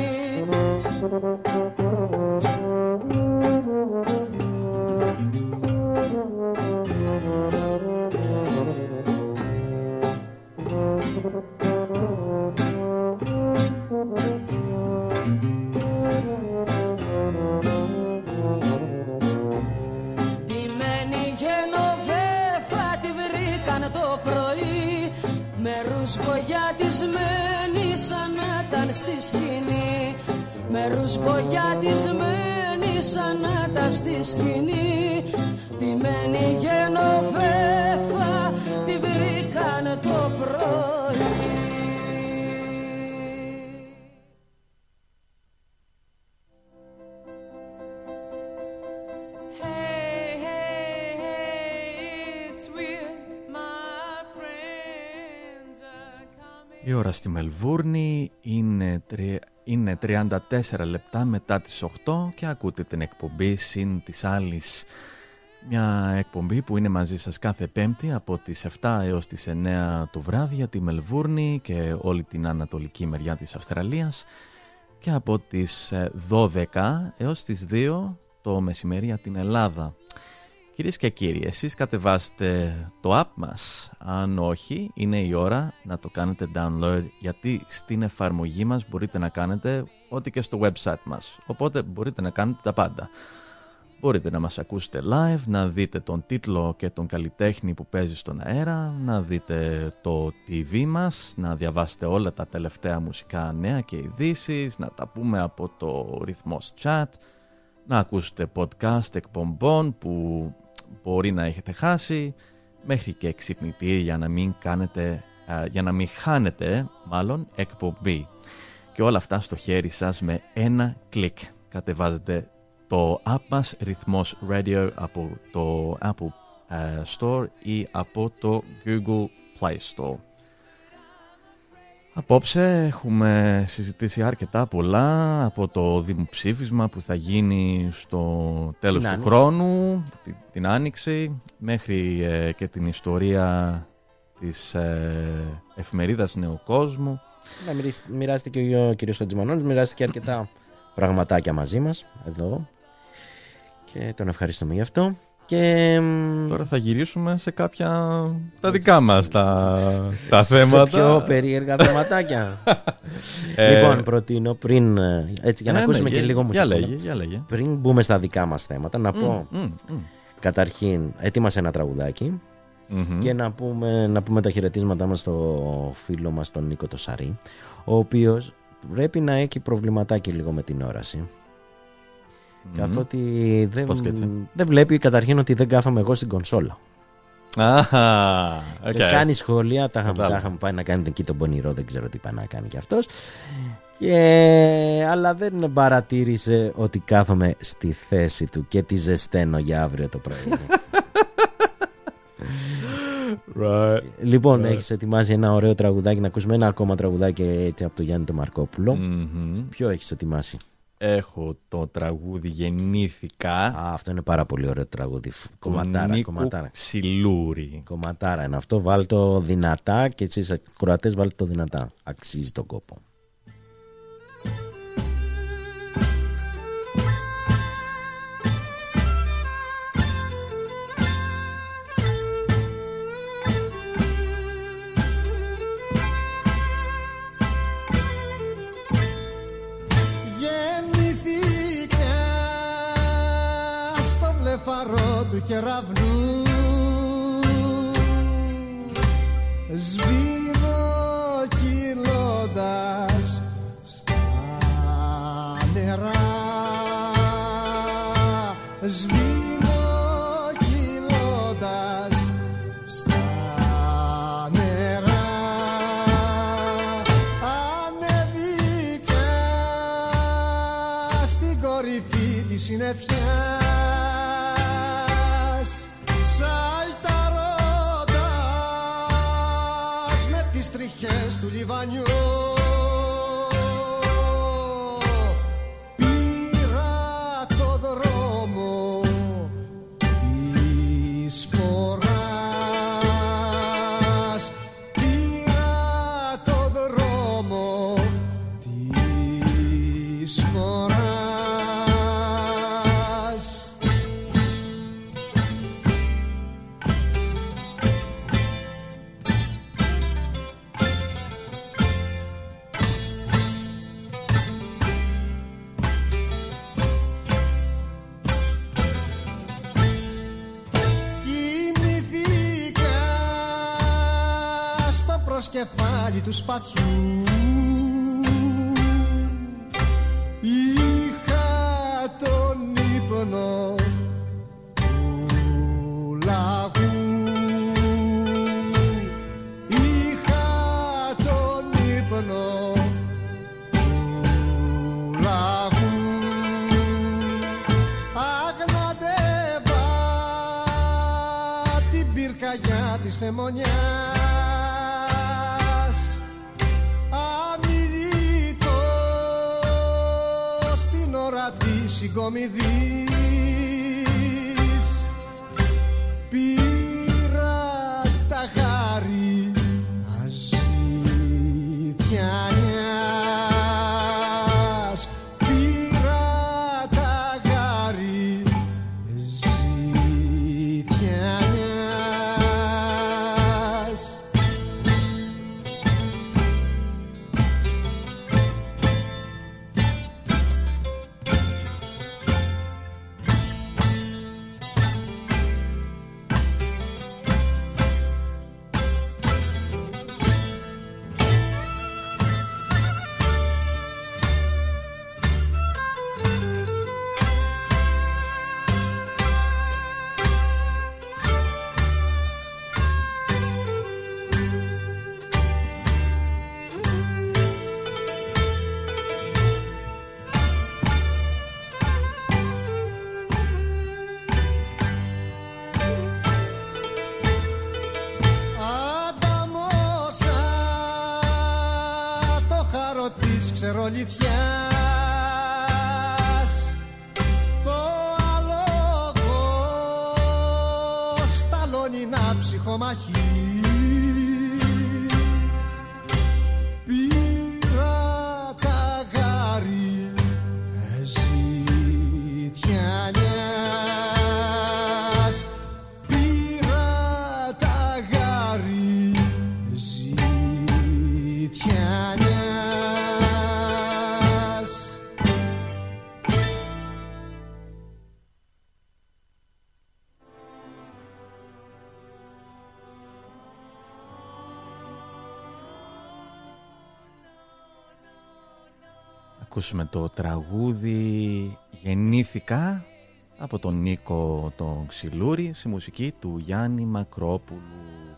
Speaker 10: Ρουσμπογιατισμένη σαν να ήταν στη σκηνή, με ρουσμπογιατισμένη σαν να ήταν στη σκηνή. Ντυμένη Γενοβέφα τη βρήκαν το πρωί.
Speaker 2: Η ώρα στη Μελβούρνη είναι 34 λεπτά μετά τις 8 και ακούτε την εκπομπή συν της άλλης. Μια εκπομπή που είναι μαζί σας κάθε Πέμπτη από τις 7 έως τις 9 το βράδυ για τη Μελβούρνη και όλη την ανατολική μεριά της Αυστραλίας και από τις 12 έως τις 2 το μεσημέρι για την Ελλάδα. Κυρίες και κύριοι, εσείς κατεβάστε το app μας. Αν όχι, είναι η ώρα να το κάνετε download, γιατί στην εφαρμογή μας μπορείτε να κάνετε ό,τι και στο website μας. Οπότε μπορείτε να κάνετε τα πάντα. Μπορείτε να μας ακούσετε live, να δείτε τον τίτλο και τον καλλιτέχνη που παίζει στον αέρα, να δείτε το TV μας, να διαβάσετε όλα τα τελευταία μουσικά νέα και ειδήσεις, να τα πούμε από το ρυθμός chat, να ακούσετε podcast εκπομπών που μπορεί να έχετε χάσει, μέχρι και ξυπνητήρι για να μην χάνετε εκπομπή. Και όλα αυτά στο χέρι σας με ένα κλικ. Κατεβάζετε το app μας Ρυθμός Radio από το Apple Store ή από το Google Play Store. Απόψε έχουμε συζητήσει αρκετά πολλά, από το δημοψήφισμα που θα γίνει στο τέλος του χρόνου, την Άνοιξη, μέχρι και την ιστορία της εφημερίδας Νέου Κόσμου.
Speaker 1: Μοιράστηκε και ο κ. Χατζημανόλης, μοιράστηκε αρκετά πραγματάκια μαζί μας εδώ και τον ευχαριστούμε γι' αυτό. Και
Speaker 2: τώρα θα γυρίσουμε σε κάποια τα δικά μας τα θέματα.
Speaker 1: Σε πιο περίεργα θεματάκια. Λοιπόν, προτείνω πριν, έτσι, για να ακούσουμε και λίγο μουσική.
Speaker 2: Για λέγε.
Speaker 1: Πριν μπούμε στα δικά μας θέματα, να πω καταρχήν, ετοίμασε ένα τραγουδάκι και να πούμε τα χαιρετίσματά μας στο φίλο μας τον Νίκο το Σαρή, ο οποίος πρέπει να έχει προβληματάκι λίγο με την όραση. Καθότι δεν βλέπει καταρχήν ότι δεν κάθομαι εγώ στην κονσόλα.
Speaker 2: Okay.
Speaker 1: Και κάνει σχόλια, τα είχαμε πάει να κάνει εκεί τον πονηρό, δεν ξέρω τι πάει να κάνει κι αυτός. Αλλά δεν παρατήρησε ότι κάθομαι στη θέση του και τη ζεσταίνω για αύριο το πρωί. Λοιπόν, έχεις ετοιμάσει ένα ωραίο τραγουδάκι, να ακούσουμε ένα ακόμα τραγουδάκι έτσι από τον Γιάννη τον Μαρκόπουλο. Ποιο έχεις ετοιμάσει?
Speaker 2: Έχω το τραγούδι «Γεννήθηκα».
Speaker 1: Αυτό είναι πάρα πολύ ωραίο τραγούδι.
Speaker 2: Κομματάρα. Ξυλούρι.
Speaker 1: Κομματάρα είναι αυτό. Βάλ' το δυνατά και εσείς κροατές βάλτε το δυνατά. Αξίζει τον κόπο.
Speaker 6: Φαρό του κεραυνού σβήνω κυλώντας στα νερά, σβήνω κυλώντας στα νερά. Ανέβηκα στην κορυφή της συννεφιάς, σαλταρώτας με τις τριχές του λιβανιού. Πήρα το δρόμο της σποράς, πήρα το δρόμο της σποράς. Κεφάλι του σπαθιού είχα τον ύπνο του λαγού, είχα τον ύπνο του λαγού. Αγναντεύα την πυρκαγιά της θεμονιάς, συγκομιδής. Πήρα τα χάρη αζητιανιάς, πήρα τα χάρη αζητιανιάς. της ξερολιθιάς. Το άλογο σταλώνει να ψυχομαχεί. Πήρα τα γάρι ζητιανιάς. Πήρα τα γάρι ζητιανιάς.
Speaker 2: Ακούσουμε το τραγούδι «Γεννήθηκα» από τον Νίκο τον Ξυλούρη στη μουσική του Γιάννη Μακρόπουλου.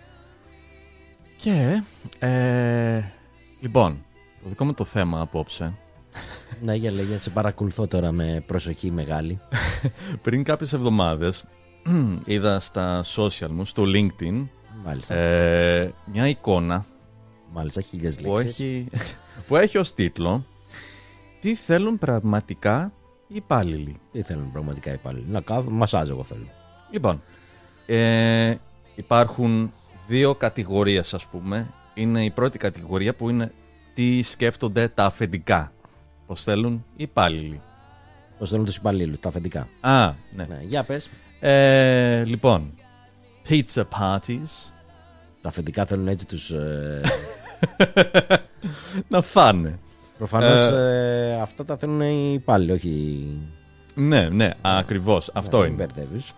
Speaker 2: Και λοιπόν, το δικό μου το θέμα απόψε.
Speaker 1: Ναι, για λέγε, σε παρακολουθώ τώρα με προσοχή μεγάλη.
Speaker 2: Πριν κάποιες εβδομάδες είδα στα social μου, στο LinkedIn, μια εικόνα.
Speaker 1: Μάλιστα, 1000 λέξεις.
Speaker 2: Που έχει ως τίτλο «Τι θέλουν πραγματικά οι υπάλληλοι».
Speaker 1: Τι θέλουν πραγματικά οι υπάλληλοι? Να κάθουν μασάζ, εγώ θέλω.
Speaker 2: Λοιπόν, υπάρχουν δύο κατηγορίες, ας πούμε. Είναι η πρώτη κατηγορία που είναι τι σκέφτονται τα αφεντικά. Πώς θέλουν οι υπάλληλοι.
Speaker 1: Πώς θέλουν τους υπαλλήλους, τα αφεντικά.
Speaker 2: Α, ναι.
Speaker 1: Ναι, για πες.
Speaker 2: Λοιπόν, pizza parties.
Speaker 1: Τα αφεντικά θέλουν έτσι τους...
Speaker 2: να φάνε.
Speaker 1: Προφανώς αυτά τα θέλουν οι υπάλληλοι, όχι...
Speaker 2: Ναι, ακριβώς. Αυτό είναι.
Speaker 1: Μπερδεύεις.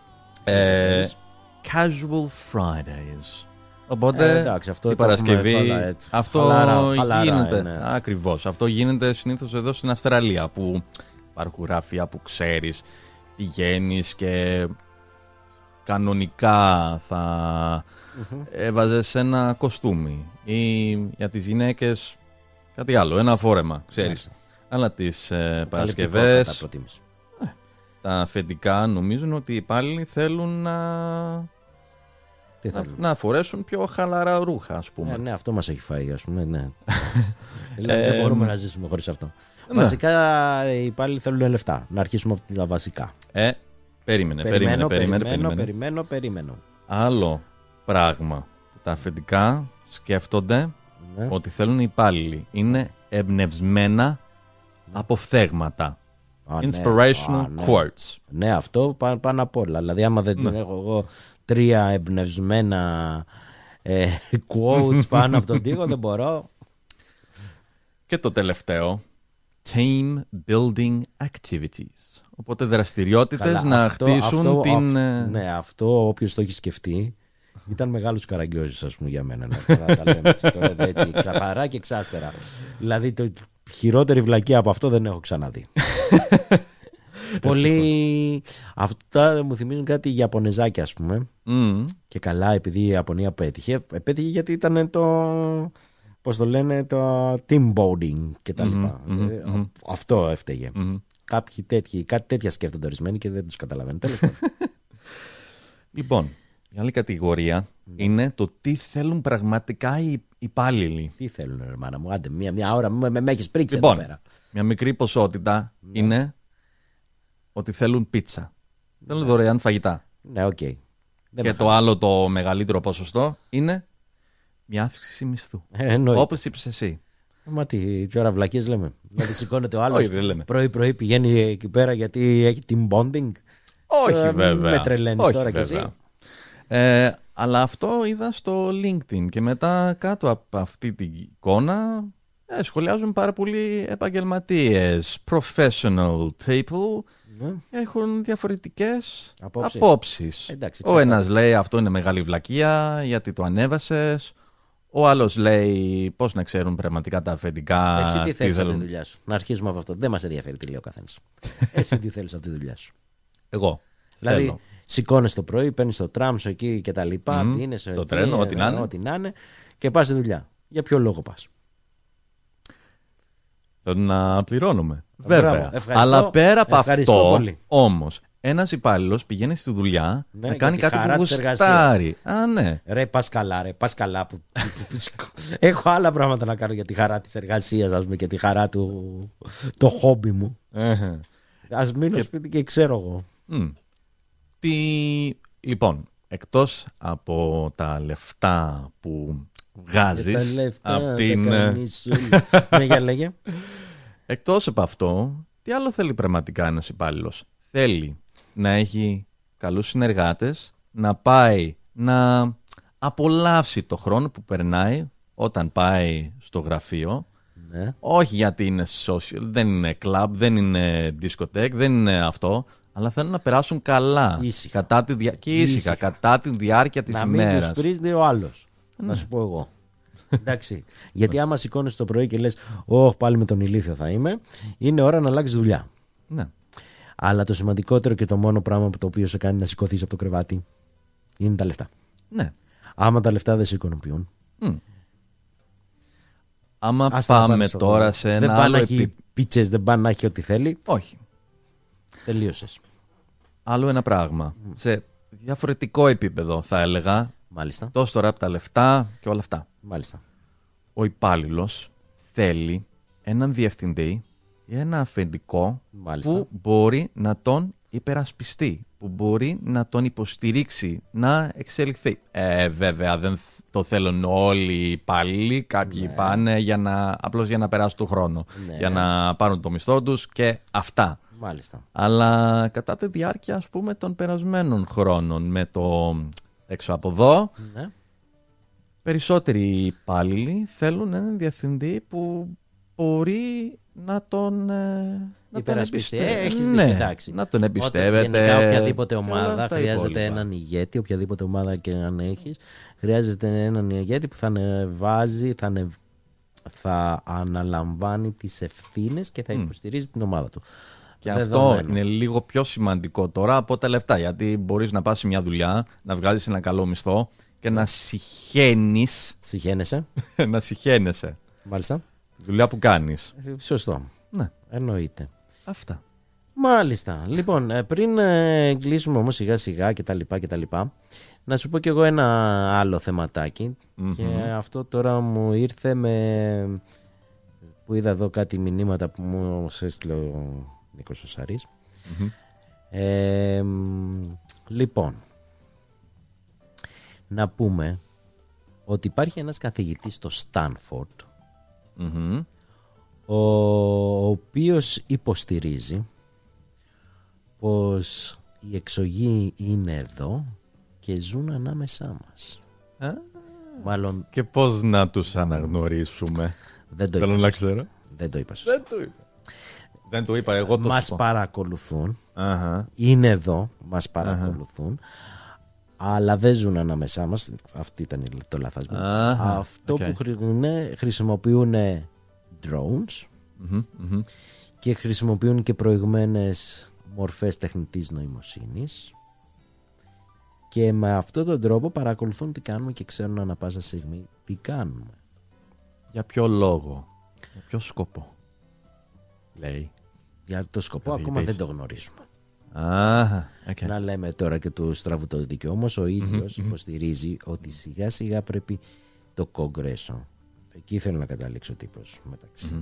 Speaker 2: Casual Fridays. Οπότε
Speaker 1: εντάξει, αυτό
Speaker 2: η Παρασκευή αυτό
Speaker 1: χαλαρά,
Speaker 2: γίνεται.
Speaker 1: ναι.
Speaker 2: Ακριβώς. Αυτό γίνεται συνήθως εδώ στην Αυστραλία, που υπάρχουν γραφεία που ξέρεις, πηγαίνεις και κανονικά θα έβαζες ένα κοστούμι, ή για τις γυναίκες κάτι άλλο, ένα φόρεμα, ξέρεις. Αλλά τις Παρασκευές τα αφεντικά νομίζουν ότι οι υπάλληλοι θέλουν να φορέσουν πιο χαλαρά ρούχα, ας πούμε.
Speaker 1: Ναι, αυτό μας έχει φάει, ας πούμε, ναι. Δηλαδή δεν μπορούμε να ζήσουμε χωρίς αυτό. Βασικά οι υπάλληλοι θέλουν λεφτά. Να αρχίσουμε από τα βασικά.
Speaker 2: Περιμένω. Άλλο πράγμα που τα αφεντικά σκέφτονται, ότι θέλουν οι υπάλληλοι, είναι εμπνευσμένα αποφθέγματα. Inspirational quotes.
Speaker 1: Ναι, αυτό πάνω απ' όλα. Δηλαδή άμα δεν έχω εγώ 3 εμπνευσμένα quotes πάνω από τον τοίχο, δεν μπορώ.
Speaker 2: Και το τελευταίο, team building activities. Οπότε δραστηριότητες να χτίσουν την...
Speaker 1: Ναι, αυτό όποιος το έχει σκεφτεί ήταν μεγάλος καραγκιόζης, ας πούμε, για μένα. Να τα λέμε έτσι, καθαρά και εξάστερα. Δηλαδή το χειρότερη βλακεία από αυτό δεν έχω ξαναδεί. Πολύ. Αυτά μου θυμίζουν κάτι Ιαπωνεζάκια, ας πούμε. Και καλά, επειδή η Ιαπωνία πέτυχε γιατί ήταν το. Πώς το λένε, το team building και τα λοιπά. Αυτό έφταιγε. Κάποιοι κάτι τέτοια σκέφτονται ορισμένοι και δεν τους καταλαβαίνουν. Τέλος πάντων.
Speaker 2: Λοιπόν, η άλλη κατηγορία είναι το τι θέλουν πραγματικά οι υπάλληλοι.
Speaker 1: Τι θέλουν, μάνα μου, άντε μια ώρα με έχεις πρίξει
Speaker 2: λοιπόν,
Speaker 1: εδώ πέρα.
Speaker 2: Μια μικρή ποσότητα είναι ότι θέλουν πίτσα. Θέλουν δωρεάν φαγητά.
Speaker 1: Ναι, οκ.
Speaker 2: Και το άλλο, το μεγαλύτερο ποσοστό είναι μια αύξηση μισθού. Όπως είπες εσύ.
Speaker 1: Μα τι ώρα βλακίες λέμε. Δηλαδή σηκώνεται ο άλλος πρωί-πρωί, πηγαίνει εκεί πέρα γιατί έχει team bonding.
Speaker 2: Όχι βέβαια.
Speaker 1: Με τρελαίνεις τώρα κι εσύ.
Speaker 2: Αλλά αυτό είδα στο LinkedIn και μετά κάτω από αυτή την εικόνα σχολιάζουν πάρα πολλοί επαγγελματίες, professional people. Έχουν διαφορετικές απόψεις. Ο ένας λέει αυτό είναι μεγάλη βλακεία γιατί το ανέβασες. Ο άλλος λέει πώς να ξέρουν πραγματικά τα αφεντικά.
Speaker 1: Εσύ τι θέλεις από τη δουλειά σου? Να αρχίσουμε από αυτό. Δεν μας ενδιαφέρει τι λέει ο καθένας. Εσύ τι θέλεις από τη δουλειά σου?
Speaker 2: Εγώ
Speaker 1: δηλαδή
Speaker 2: θέλω.
Speaker 1: Σηκώνεις το πρωί, παίρνεις το τραμ σου εκεί και τα λοιπά.
Speaker 2: Το τρένο, ό,τι
Speaker 1: να είναι. Και πας στη δουλειά. Για ποιο λόγο πας?
Speaker 2: Θέλω να πληρώνομαι. Βέβαια. Αλλά πέρα από αυτό, όμως, ένας υπάλληλος πηγαίνει στη δουλειά να κάνει
Speaker 1: για τη
Speaker 2: κάτι
Speaker 1: χαρά
Speaker 2: που
Speaker 1: της
Speaker 2: γουστάρει. Α, ναι.
Speaker 1: Ρε, πας καλά. Έχω άλλα πράγματα να κάνω για τη χαρά της εργασίας, ας πούμε, και τη χαρά του, το χόμπι μου. Ας μείνω σπίτι και ξέρω εγώ.
Speaker 2: Λοιπόν, εκτός από τα λεφτά που βγάζεις από την...
Speaker 1: Για λέγε.
Speaker 2: Εκτός από αυτό, τι άλλο θέλει πραγματικά ένας υπάλληλος? Θέλει να έχει καλούς συνεργάτες, να πάει να απολαύσει το χρόνο που περνάει όταν πάει στο γραφείο.
Speaker 1: Ναι.
Speaker 2: Όχι γιατί είναι social, δεν είναι club, δεν είναι discotheque, δεν είναι αυτό, αλλά θέλουν να περάσουν καλά
Speaker 1: ήσυχα.
Speaker 2: Κατά τη διάρκεια της ημέρας.
Speaker 1: Να μην τους πρίζει ο άλλος, να σου πω εγώ. Εντάξει, γιατί άμα σηκώνεις το πρωί και λες «Ωχ, πάλι με τον ηλίθιο θα είμαι», είναι ώρα να αλλάξεις δουλειά.
Speaker 2: Ναι.
Speaker 1: Αλλά το σημαντικότερο και το μόνο πράγμα που το οποίο σε κάνει να σηκωθείς από το κρεβάτι είναι τα λεφτά.
Speaker 2: Ναι.
Speaker 1: Άμα τα λεφτά δεν σε ικανοποιούν.
Speaker 2: Άμα πάμε τώρα σε ένα άλλο επίπεδο.
Speaker 1: Πίτσες, δεν πάνε να έχει ό,τι θέλει.
Speaker 2: Όχι.
Speaker 1: Τελείωσες.
Speaker 2: Άλλο ένα πράγμα. Σε διαφορετικό επίπεδο θα έλεγα.
Speaker 1: Μάλιστα.
Speaker 2: Τόσο τώρα από τα λεφτά και όλα αυτά.
Speaker 1: Μάλιστα.
Speaker 2: Ο υπάλληλος θέλει έναν διευθυντή ή ένα αφεντικό που μπορεί να τον υπερασπιστεί, που μπορεί να τον υποστηρίξει, να εξελιχθεί. Βέβαια δεν το θέλουν όλοι οι υπάλληλοι, κάποιοι πάνε απλώς για να περάσουν τον χρόνο, για να πάρουν το μισθό τους και αυτά.
Speaker 1: Μάλιστα.
Speaker 2: Αλλά κατά τη διάρκεια, ας πούμε, των περασμένων χρόνων με το έξω από εδώ, περισσότεροι υπάλληλοι θέλουν έναν διευθυντή που μπορεί να τον
Speaker 1: εμπιστεύεται.
Speaker 2: Να τον εμπιστεύεται.
Speaker 1: Γενικά οποιαδήποτε ομάδα χρειάζεται έναν ηγέτη, οποιαδήποτε ομάδα και αν έχεις, χρειάζεται έναν ηγέτη που θα ανεβάζει, θα αναλαμβάνει τις ευθύνες και θα υποστηρίζει την ομάδα του.
Speaker 2: Και αυτό είναι λίγο πιο σημαντικό τώρα από τα λεφτά, γιατί μπορείς να πας σε μια δουλειά, να βγάζεις ένα καλό μισθό και να συχαίνεις.
Speaker 1: Συχαίνεσαι.
Speaker 2: Να συχαίνεσαι.
Speaker 1: Μάλιστα.
Speaker 2: Τη δουλειά που κάνεις.
Speaker 1: Σωστό.
Speaker 2: Ναι.
Speaker 1: Εννοείται.
Speaker 2: Αυτά.
Speaker 1: Μάλιστα. Λοιπόν, πριν κλείσουμε όμως σιγά σιγά και τα λοιπά, να σου πω κι εγώ ένα άλλο θεματάκι. Και αυτό τώρα μου ήρθε που είδα εδώ κάτι μηνύματα που μου έστειλε ο Νίκος ο Σαρής. Λοιπόν, να πούμε ότι υπάρχει ένας καθηγητής στο Στάνφορντ, ο οποίος υποστηρίζει πως οι εξωγήοι είναι εδώ και ζουν ανάμεσά μας. Μάλλον...
Speaker 2: Και πώς να τους αναγνωρίσουμε?
Speaker 1: Δεν το
Speaker 2: θέλω να ξέρω.
Speaker 1: Δεν το είπα σωστά.
Speaker 2: Δεν το είπα εγώ.
Speaker 1: Μας παρακολουθούν. Είναι εδώ, μας παρακολουθούν. Αλλά δεν ζουν ανάμεσά μας. Αυτό ήταν το λαθασμό. Αυτό που χρησιμοποιούν drones και χρησιμοποιούν και προηγμένες μορφές τεχνητής νοημοσύνης, και με αυτόν τον τρόπο παρακολουθούν τι κάνουμε και ξέρουν ανά πάσα στιγμή τι κάνουμε.
Speaker 2: Για ποιο λόγο? Για ποιο σκοπό? Λέει.
Speaker 1: Για το σκοπό ακόμα δεν το γνωρίζουμε.
Speaker 2: Να
Speaker 1: λέμε τώρα και του στραβού το δίκαιο. Όμως ο ίδιος υποστηρίζει ότι σιγά σιγά πρέπει το Κογκρέσο, εκεί θέλω να καταλήξω τύπος μεταξύ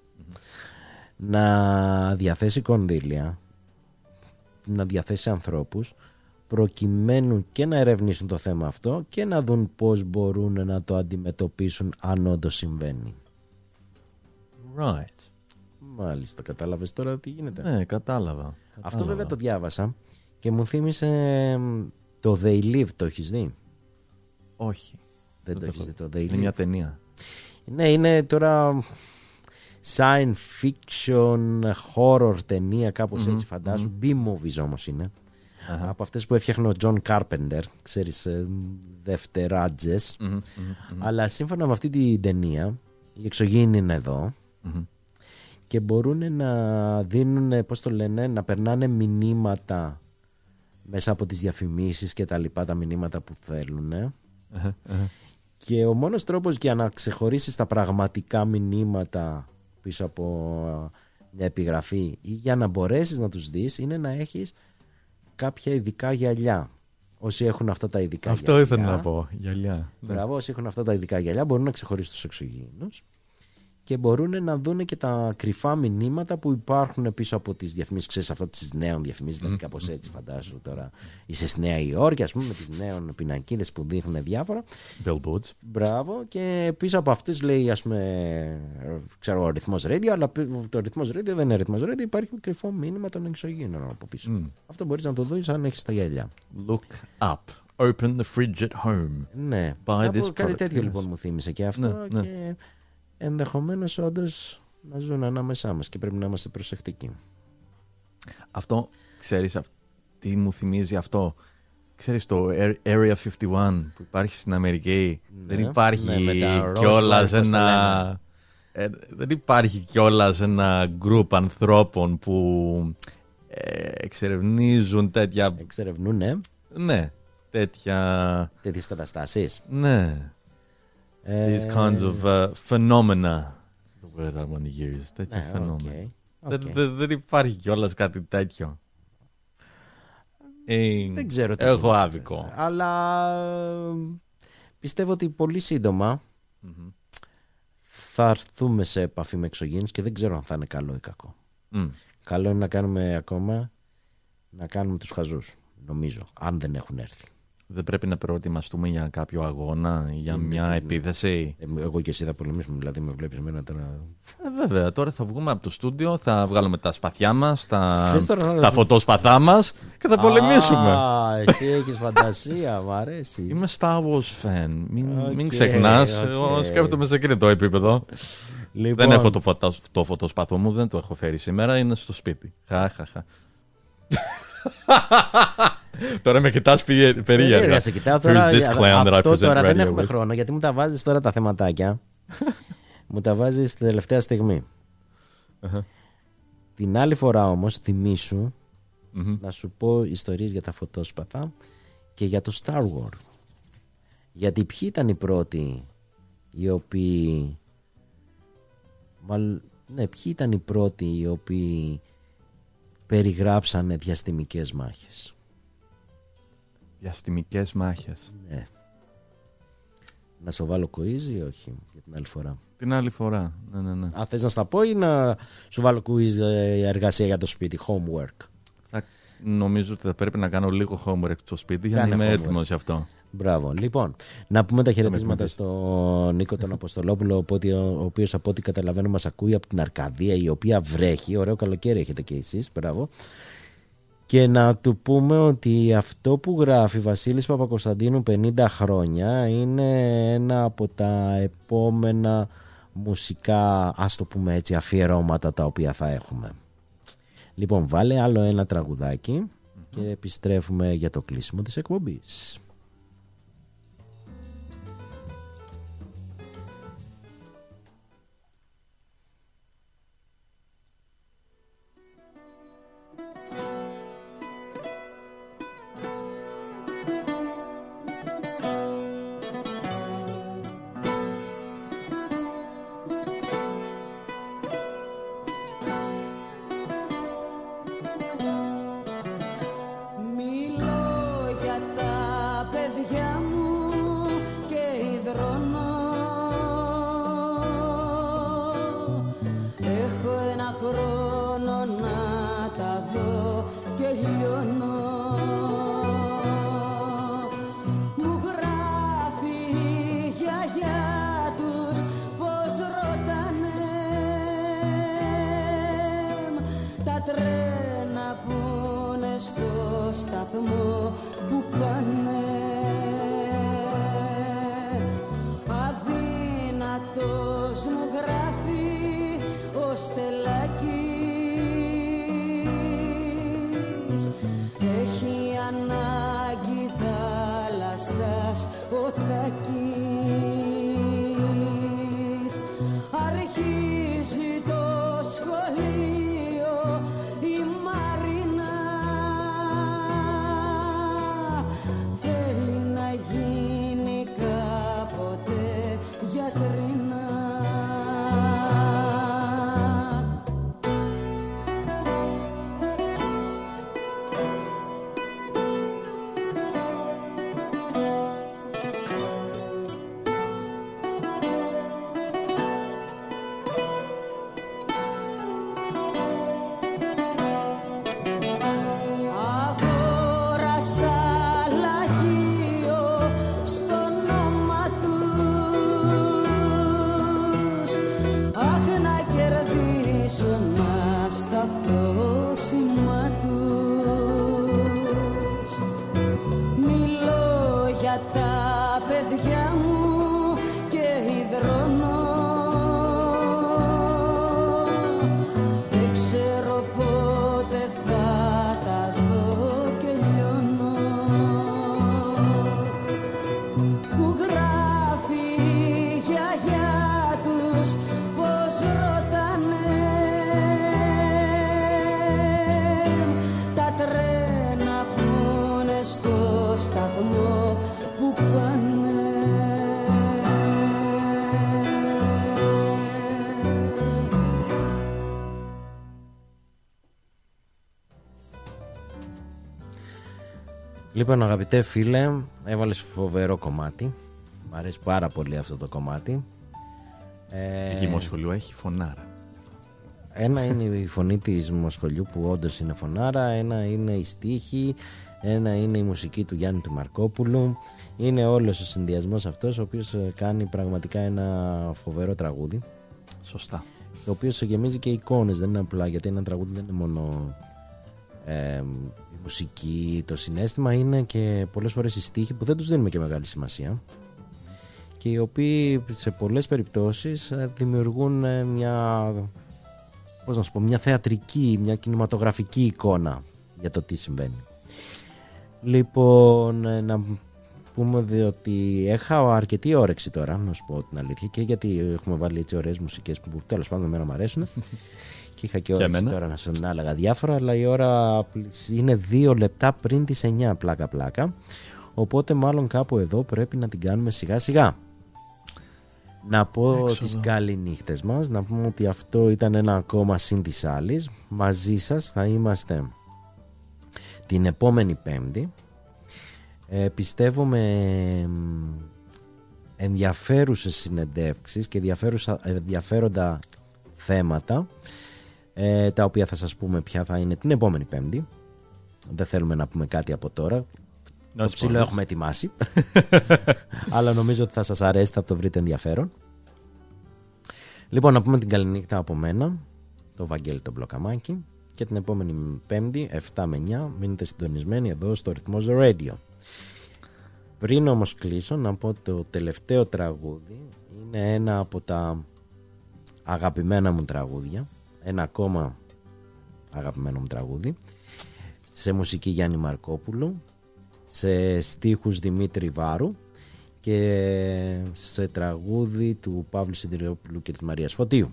Speaker 1: να διαθέσει κονδύλια, να διαθέσει ανθρώπους προκειμένου και να ερευνήσουν το θέμα αυτό και να δουν πώς μπορούν να το αντιμετωπίσουν αν όντως συμβαίνει.
Speaker 2: Right.
Speaker 1: Μάλιστα, κατάλαβες τώρα τι γίνεται?
Speaker 2: Ναι, κατάλαβα.
Speaker 1: Αυτό βέβαια το διάβασα και μου θύμισε το They Live. Το έχεις δει?
Speaker 2: Όχι.
Speaker 1: Δεν το έχεις δει το They Live?
Speaker 2: Είναι μια ταινία.
Speaker 1: Ναι, είναι τώρα science fiction, horror ταινία, κάπως έτσι φαντάσου. B-movies όμως είναι. Από αυτές που έφτιαχνε ο John Carpenter, ξέρεις, δευτεράτζες. Αλλά σύμφωνα με αυτή την ταινία, οι εξωγήινοι είναι εδώ και μπορούν να δίνουν, πώς το λένε, να περνάνε μηνύματα μέσα από τις διαφημίσεις και τα λοιπά, τα μηνύματα που θέλουν. Και ο μόνος τρόπος για να ξεχωρίσεις τα πραγματικά μηνύματα πίσω από μια επιγραφή ή για να μπορέσεις να τους δεις είναι να έχεις κάποια ειδικά γυαλιά. Όσοι έχουν αυτά τα ειδικά
Speaker 2: αυτό
Speaker 1: γυαλιά.
Speaker 2: Αυτό ήθελα να πω. Γυαλιά.
Speaker 1: Μπράβο, όσοι έχουν αυτά τα ειδικά γυαλιά μπορούν να ξεχωρίσουν τους εξωγήινους και μπορούν να δουν και τα κρυφά μηνύματα που υπάρχουν πίσω από τις διαφημίσεις. Ξέρεις, αυτά τις νέων διαφημίσεις, δηλαδή κάπως έτσι φαντάζομαι τώρα. Είσαι στη Νέα Υόρκη, ας πούμε, με τις νέων πινακίδες που δείχνουν διάφορα.
Speaker 2: Billboards.
Speaker 1: Μπράβο, και πίσω από αυτές λέει, ας πούμε, ξέρω, ο ρυθμός radio, αλλά το ρυθμός radio δεν είναι ρυθμός radio, υπάρχει κρυφό μήνυμα των εξωγήινων από πίσω. Αυτό μπορείς να το δεις αν έχεις τα γυαλιά.
Speaker 2: Look up. Open the fridge at home.
Speaker 1: Ναι, κάτι τέτοιο λοιπόν μου θύμισε και αυτό.
Speaker 2: Ναι.
Speaker 1: Και ενδεχομένως όντως να ζουν ανάμεσά μας και πρέπει να είμαστε προσεκτικοί.
Speaker 2: Αυτό, ξέρεις, τι μου θυμίζει αυτό. Ξέρεις το Area 51 που υπάρχει στην Αμερική. Δεν υπάρχει κιόλας ένα... δεν υπάρχει κιόλας ένα γκρουπ ανθρώπων που εξερευνίζουν τέτοια...
Speaker 1: Εξερευνούν, ναι.
Speaker 2: Ναι,
Speaker 1: τέτοιες καταστάσεις.
Speaker 2: Ναι. These kinds of phenomena. The word I want to use. Τέτοια φαινόμενα. Δεν υπάρχει κιόλας κάτι τέτοιο.
Speaker 1: Δεν ξέρω τι.
Speaker 2: Έχω άδικο.
Speaker 1: Αλλά πιστεύω ότι πολύ σύντομα θα έρθουμε σε επαφή με εξωγήινους και δεν ξέρω αν θα είναι καλό ή κακό. Καλό είναι να κάνουμε ακόμα να κάνουμε τους χαζούς, νομίζω, αν δεν έχουν έρθει.
Speaker 2: Δεν πρέπει να προετοιμαστούμε για κάποιο αγώνα, για μια επίθεση.
Speaker 1: Εγώ και εσύ θα πολεμήσουμε, δηλαδή με βλέπεις εμένα τώρα.
Speaker 2: Βέβαια, τώρα θα βγούμε από το στούντιο, θα βγάλουμε τα σπαθιά μας, τα φωτόσπαθά μας και θα πολεμήσουμε.
Speaker 1: Εσύ έχεις φαντασία, μου αρέσει.
Speaker 2: Είμαι Star Wars fan, μην ξεχνάς, εγώ σκέφτομαι σε εκείνο το επίπεδο. Λοιπόν. Δεν έχω το φωτόσπαθό μου, δεν το έχω φέρει σήμερα, είναι στο σπίτι. Χαχαχα. Τώρα με κοιτάς περίεργα.
Speaker 1: Σε κοιτάω τώρα. Αυτό τώρα δεν έχουμε χρόνο, γιατί μου τα βάζεις τώρα τα θεματάκια. Μου τα βάζεις την τελευταία στιγμή. Την άλλη φορά όμως θυμήσου να σου πω ιστορίες για τα φωτόσπαθα και για το Star Wars. Γιατί ποιοι ήταν οι πρώτοι οι οποίοι... ποιοι ήταν οι πρώτοι οι οποίοι περιγράψανε διαστημικές μάχες.
Speaker 2: Διαστημικές μάχες.
Speaker 1: Ναι. Να σου βάλω quiz ή όχι για την άλλη φορά?
Speaker 2: Την άλλη φορά, ναι.
Speaker 1: Αν θες να στα πω ή να σου βάλω quiz εργασία για το σπίτι, homework?
Speaker 2: Νομίζω ότι θα πρέπει να κάνω λίγο homework στο σπίτι για να είμαι έτοιμος γι' αυτό.
Speaker 1: Μπράβο. Λοιπόν, να πούμε τα χαιρετίσματα στον Νίκο τον Αποστολόπουλο, ο οποίος από ό,τι καταλαβαίνω μας ακούει από την Αρκαδία, η οποία βρέχει. Ωραίο καλοκαίρι έχετε και εσείς. Μπράβο. Και να του πούμε ότι αυτό που γράφει Βασίλης Παπακοσταντίνου 50 χρόνια είναι ένα από τα επόμενα μουσικά, ας το πούμε έτσι, αφιερώματα τα οποία θα έχουμε. Λοιπόν, βάλε άλλο ένα τραγουδάκι και επιστρέφουμε για το κλείσιμο της εκπομπής.
Speaker 10: για τα παιδιά μου και υδρώνω. Δεν ξέρω πότε θα τα δω και λιώνω. Μου γράφει η γιαγιά τους πως ρωτάνε τα τρένα που είναι στο σταθμό που πάνε.
Speaker 1: Λοιπόν, αγαπητέ φίλε, έβαλες φοβερό κομμάτι. Μ' αρέσει πάρα πολύ αυτό το κομμάτι.
Speaker 2: Εκεί η Μοσχολιού έχει φωνάρα.
Speaker 1: Ένα είναι η φωνή της Μοσχολιού που όντως είναι φωνάρα. Ένα είναι η στίχη. Ένα είναι η μουσική του Γιάννη του Μαρκόπουλου. Είναι όλος ο συνδυασμός αυτός ο οποίος κάνει πραγματικά ένα φοβερό τραγούδι.
Speaker 2: Σωστά.
Speaker 1: Το οποίο σε γεμίζει και εικόνες. Δεν είναι απλά, γιατί ένα τραγούδι δεν είναι μόνο η μουσική, το συναίσθημα, είναι και πολλές φορές οι στίχοι που δεν τους δίνουμε και μεγάλη σημασία και οι οποίοι σε πολλές περιπτώσεις δημιουργούν μια, πώς να σου πω, μια θεατρική, μια κινηματογραφική εικόνα για το τι συμβαίνει. Λοιπόν, να πούμε διότι είχα αρκετή όρεξη τώρα, να σου πω την αλήθεια, και γιατί έχουμε βάλει έτσι ωραίες μουσικές που τέλος πάντων εμένα μου αρέσουν. Και είχα και όρεξη τώρα να σου έλεγα διάφορα, αλλά η ώρα είναι 2 λεπτά πριν τις 9 πλάκα. Οπότε μάλλον κάπου εδώ πρέπει να την κάνουμε σιγά σιγά. Να πω τις καληνύχτες μας, να πούμε ότι αυτό ήταν ένα ακόμα συν της άλλης. Μαζί σας θα είμαστε την επόμενη Πέμπτη. Πιστεύω με ενδιαφέρουσες συνεντεύξεις και ενδιαφέροντα θέματα, τα οποία θα σας πούμε ποια θα είναι την επόμενη Πέμπτη. Δεν θέλουμε να πούμε κάτι από τώρα. Το ψήλο έχουμε ετοιμάσει. Αλλά νομίζω ότι θα σας αρέσει, θα το βρείτε ενδιαφέρον. Λοιπόν, να πούμε την καληνύχτα από μένα, το Βαγγέλη τον Μπλοκαμάκη, και την επόμενη Πέμπτη 7 με 9 μείνετε συντονισμένοι εδώ στο Ρυθμός The Radio. Πριν όμως κλείσω, να πω το τελευταίο τραγούδι είναι ένα από τα αγαπημένα μου τραγούδια, ένα ακόμα αγαπημένο μου τραγούδι, σε μουσική Γιάννη Μαρκόπουλου, σε στίχους Δημήτρη Βάρου και σε τραγούδι του Παύλου Συντηριόπουλου και της Μαρίας Φωτίου.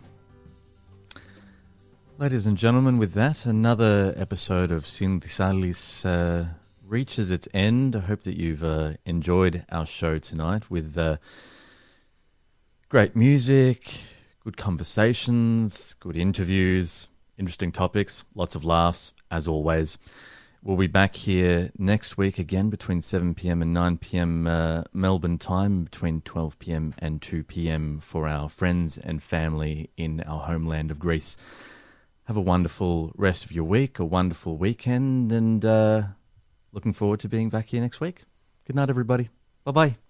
Speaker 2: Ladies and gentlemen, with that, another episode of Sin Tisalis reaches its end. I hope that you've enjoyed our show tonight with great music, good conversations, good interviews, interesting topics, lots of laughs, as always. We'll be back here next week again between 7 p.m. and 9 p.m. Melbourne time, between 12 p.m. and 2 p.m. for our friends and family in our homeland of Greece. Have a wonderful rest of your week, a wonderful weekend, and looking forward to being back here next week. Good night, everybody. Bye-bye.